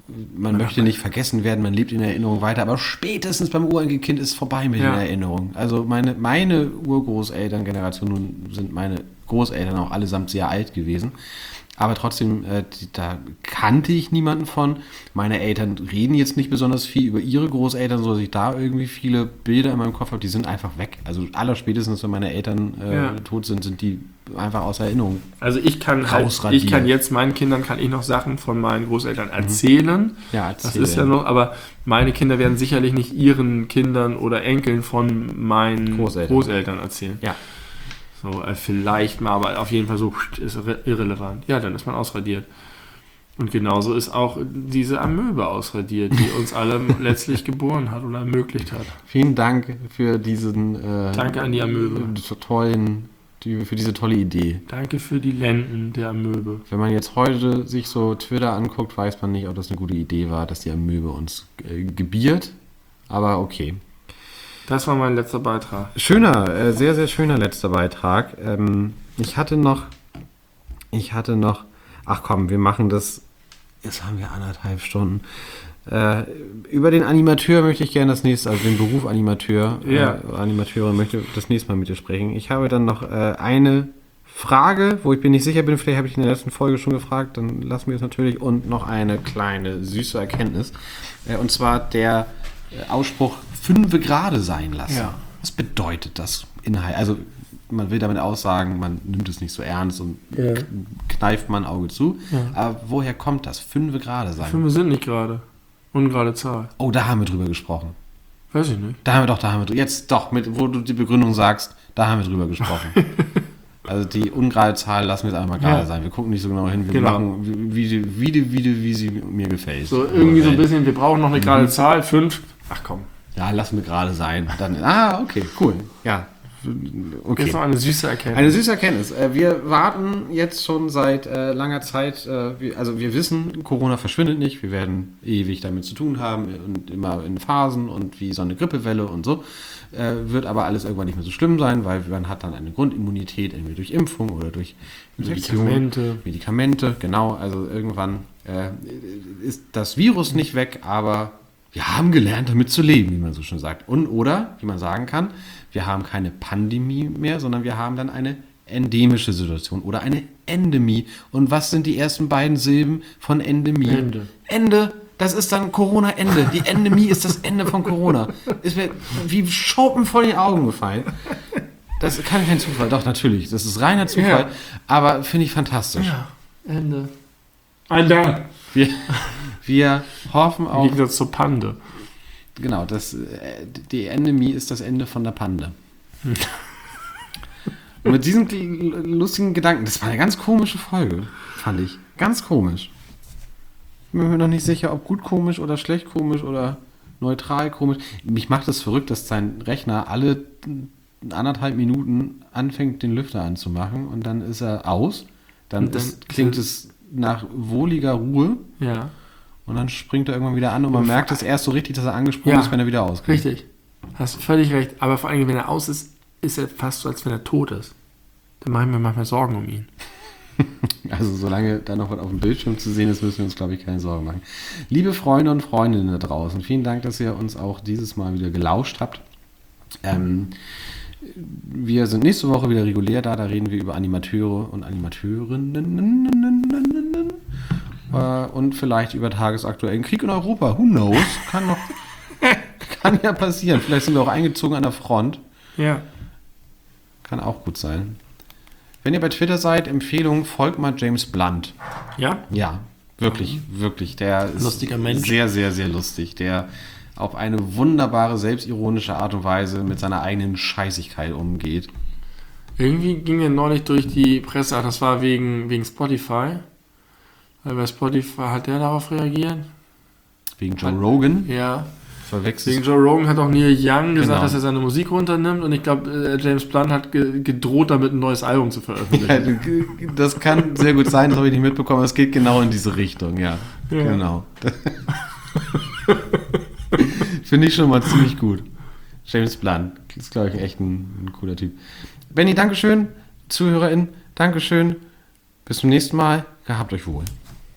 Speaker 1: man möchte nicht vergessen werden, man lebt in Erinnerung weiter, aber spätestens beim Urenkelkind ist vorbei mit
Speaker 2: Ja.
Speaker 1: den Erinnerungen. Also meine, meine Urgroßelterngeneration, nun sind meine Großeltern auch allesamt sehr alt gewesen, aber trotzdem, äh, die, da kannte ich niemanden von. Meine Eltern reden jetzt nicht besonders viel über ihre Großeltern, so dass ich da irgendwie viele Bilder in meinem Kopf habe, die sind einfach weg. Also allerspätestens, wenn meine Eltern äh,
Speaker 2: Ja.
Speaker 1: tot sind, sind die einfach aus Erinnerung.
Speaker 2: Also ich kann halt,
Speaker 1: Rausradiert.
Speaker 2: ich kann jetzt meinen Kindern kann ich noch Sachen von meinen Großeltern erzählen.
Speaker 1: Ja,
Speaker 2: Das
Speaker 1: erzähl.
Speaker 2: ist ja noch, aber meine Kinder werden sicherlich nicht ihren Kindern oder Enkeln von meinen
Speaker 1: Großeltern.
Speaker 2: Großeltern, erzählen.
Speaker 1: Ja.
Speaker 2: So, äh, vielleicht mal, aber auf jeden Fall so ist irre- irrelevant. Ja, dann ist man ausradiert. Und genauso ist auch diese Amöbe ausradiert, die uns alle letztlich geboren hat oder ermöglicht hat.
Speaker 1: Vielen Dank für diesen äh,
Speaker 2: Danke an die Amöbe.
Speaker 1: äh, tollen, die, für diese tolle Idee.
Speaker 2: Danke für die Lenden der Amöbe.
Speaker 1: Wenn man jetzt heute sich so Twitter anguckt, weiß man nicht, ob das eine gute Idee war, dass die Amöbe uns äh, gebiert. Aber okay.
Speaker 2: Das war mein letzter Beitrag.
Speaker 1: Schöner, äh, sehr, sehr schöner letzter Beitrag. Ähm, ich hatte noch, ich hatte noch, ach komm, wir machen das, jetzt haben wir anderthalb Stunden. Äh, über den Animateur möchte ich gerne das nächste, also den Beruf Animateur,
Speaker 2: Ja.
Speaker 1: äh, Animateurin möchte das nächste Mal mit dir sprechen. Ich habe dann noch äh, eine Frage, wo ich mir nicht sicher bin, vielleicht habe ich in der letzten Folge schon gefragt, dann lassen wir es natürlich, und noch eine kleine süße Erkenntnis. Äh, und zwar der äh, Ausspruch fünfe gerade sein lassen.
Speaker 2: Ja.
Speaker 1: Was bedeutet das Inhalt? Also man will damit aussagen, man nimmt es nicht so ernst und
Speaker 2: Ja.
Speaker 1: kneift man ein Auge zu.
Speaker 2: Ja.
Speaker 1: Aber woher kommt das? Fünfe gerade sein.
Speaker 2: Fünfe sind nicht gerade. Ungerade Zahl.
Speaker 1: Oh, da haben wir drüber gesprochen.
Speaker 2: Weiß ich nicht.
Speaker 1: Da haben wir doch, da haben wir drüber. Jetzt doch, mit, wo du die Begründung sagst, da haben wir drüber gesprochen. Also die ungerade Zahl lassen wir jetzt einfach mal gerade
Speaker 2: Ja.
Speaker 1: sein. Wir gucken nicht so genau hin. Wir
Speaker 2: Genau.
Speaker 1: machen, wie, wie, wie, die- wie, die- wie sie mir gefällt.
Speaker 2: So irgendwie so ein bisschen, wir brauchen noch eine
Speaker 1: Mhm.
Speaker 2: gerade Zahl. Fünf. Ach komm.
Speaker 1: Ja, lassen wir gerade sein. Dann, ah, okay, cool. Ja, okay.
Speaker 2: Jetzt noch eine süße Erkenntnis.
Speaker 1: Eine süße Erkenntnis. Äh, Wir warten jetzt schon seit äh, langer Zeit, äh, wir- also wir wissen, Corona verschwindet nicht, wir werden ewig damit zu tun haben und immer in Phasen und wie so eine Grippewelle und so. Äh, Wird aber alles irgendwann nicht mehr so schlimm sein, weil man hat dann eine Grundimmunität, entweder durch Impfung oder durch Infektion.
Speaker 2: Medikamente.
Speaker 1: Medikamente, genau. Also irgendwann äh, ist das Virus nicht weg, aber wir haben gelernt, damit zu leben, wie man so schön sagt. Und oder, wie man sagen kann, wir haben keine Pandemie mehr, sondern wir haben dann eine endemische Situation oder eine Endemie. Und was sind die ersten beiden Silben von Endemie?
Speaker 2: Ende.
Speaker 1: Ende. Das ist dann Corona-Ende. Die Endemie ist das Ende von Corona. Ist mir wie Schuppen vor die Augen gefallen. Das kann kein Zufall. Doch, natürlich. Das ist reiner Zufall.
Speaker 2: Ja.
Speaker 1: Aber finde ich fantastisch.
Speaker 2: Ja, Ende. Ein Dank.
Speaker 1: Wir, wir hoffen
Speaker 2: Im
Speaker 1: auch,
Speaker 2: Gegensatz zur Pande.
Speaker 1: genau, das, äh, die Endemie ist das Ende von der Pande. Und mit diesen l- lustigen Gedanken, das war eine ganz komische Folge, fand ich. Ganz komisch. Ich bin mir noch nicht sicher, ob gut komisch oder schlecht komisch oder neutral komisch. Mich macht es verrückt, dass sein Rechner alle anderthalb Minuten anfängt, den Lüfter anzumachen und dann ist er aus. Dann,
Speaker 2: Und dann
Speaker 1: ist, klingt es nach wohliger Ruhe.
Speaker 2: Ja.
Speaker 1: Und dann springt er irgendwann wieder an und man merkt es erst so richtig, dass er angesprungen
Speaker 2: Ja.
Speaker 1: ist, wenn er wieder ausgeht.
Speaker 2: Richtig. Hast völlig recht. Aber vor allem, wenn er aus ist, ist er fast so, als wenn er tot ist. Dann machen wir manchmal Sorgen um ihn.
Speaker 1: Also solange da noch was auf dem Bildschirm zu sehen ist, müssen wir uns, glaube ich, keine Sorgen machen. Liebe Freunde und Freundinnen da draußen, vielen Dank, dass ihr uns auch dieses Mal wieder gelauscht habt. Ähm, wir sind nächste Woche wieder regulär da, da reden wir über Animateure und Animateurinnen äh, und vielleicht über tagesaktuellen Krieg in Europa. Who knows? Kann noch, kann ja passieren. Vielleicht sind wir auch eingezogen an der Front.
Speaker 2: Ja.
Speaker 1: Kann auch gut sein. Wenn ihr bei Twitter seid, Empfehlung, folgt mal James Blunt.
Speaker 2: Ja?
Speaker 1: Ja, wirklich, wirklich. Der ist
Speaker 2: Lustiger Mensch.
Speaker 1: sehr, sehr, sehr lustig. Der auf eine wunderbare, selbstironische Art und Weise mit seiner eigenen Scheißigkeit umgeht.
Speaker 2: Irgendwie ging er neulich durch die Presse, ach, das war wegen, wegen Spotify. Weil bei Spotify hat der darauf reagiert.
Speaker 1: Wegen Joe Rogan.
Speaker 2: Ja.
Speaker 1: Verwechselt.
Speaker 2: Wegen Joe Rogan hat auch Neil Young gesagt,
Speaker 1: Genau.
Speaker 2: dass er seine Musik runternimmt und ich glaube, James Blunt hat ge gedroht, damit ein neues Album zu veröffentlichen.
Speaker 1: Ja, das kann sehr gut sein, das habe ich nicht mitbekommen. Es geht genau in diese Richtung, ja.
Speaker 2: Ja.
Speaker 1: Genau. Finde ich schon mal ziemlich gut. James Blunt ist, glaube ich, echt ein, ein cooler Typ. Benni, Dankeschön. ZuhörerInnen, Dankeschön. Bis zum nächsten Mal. Gehabt euch wohl.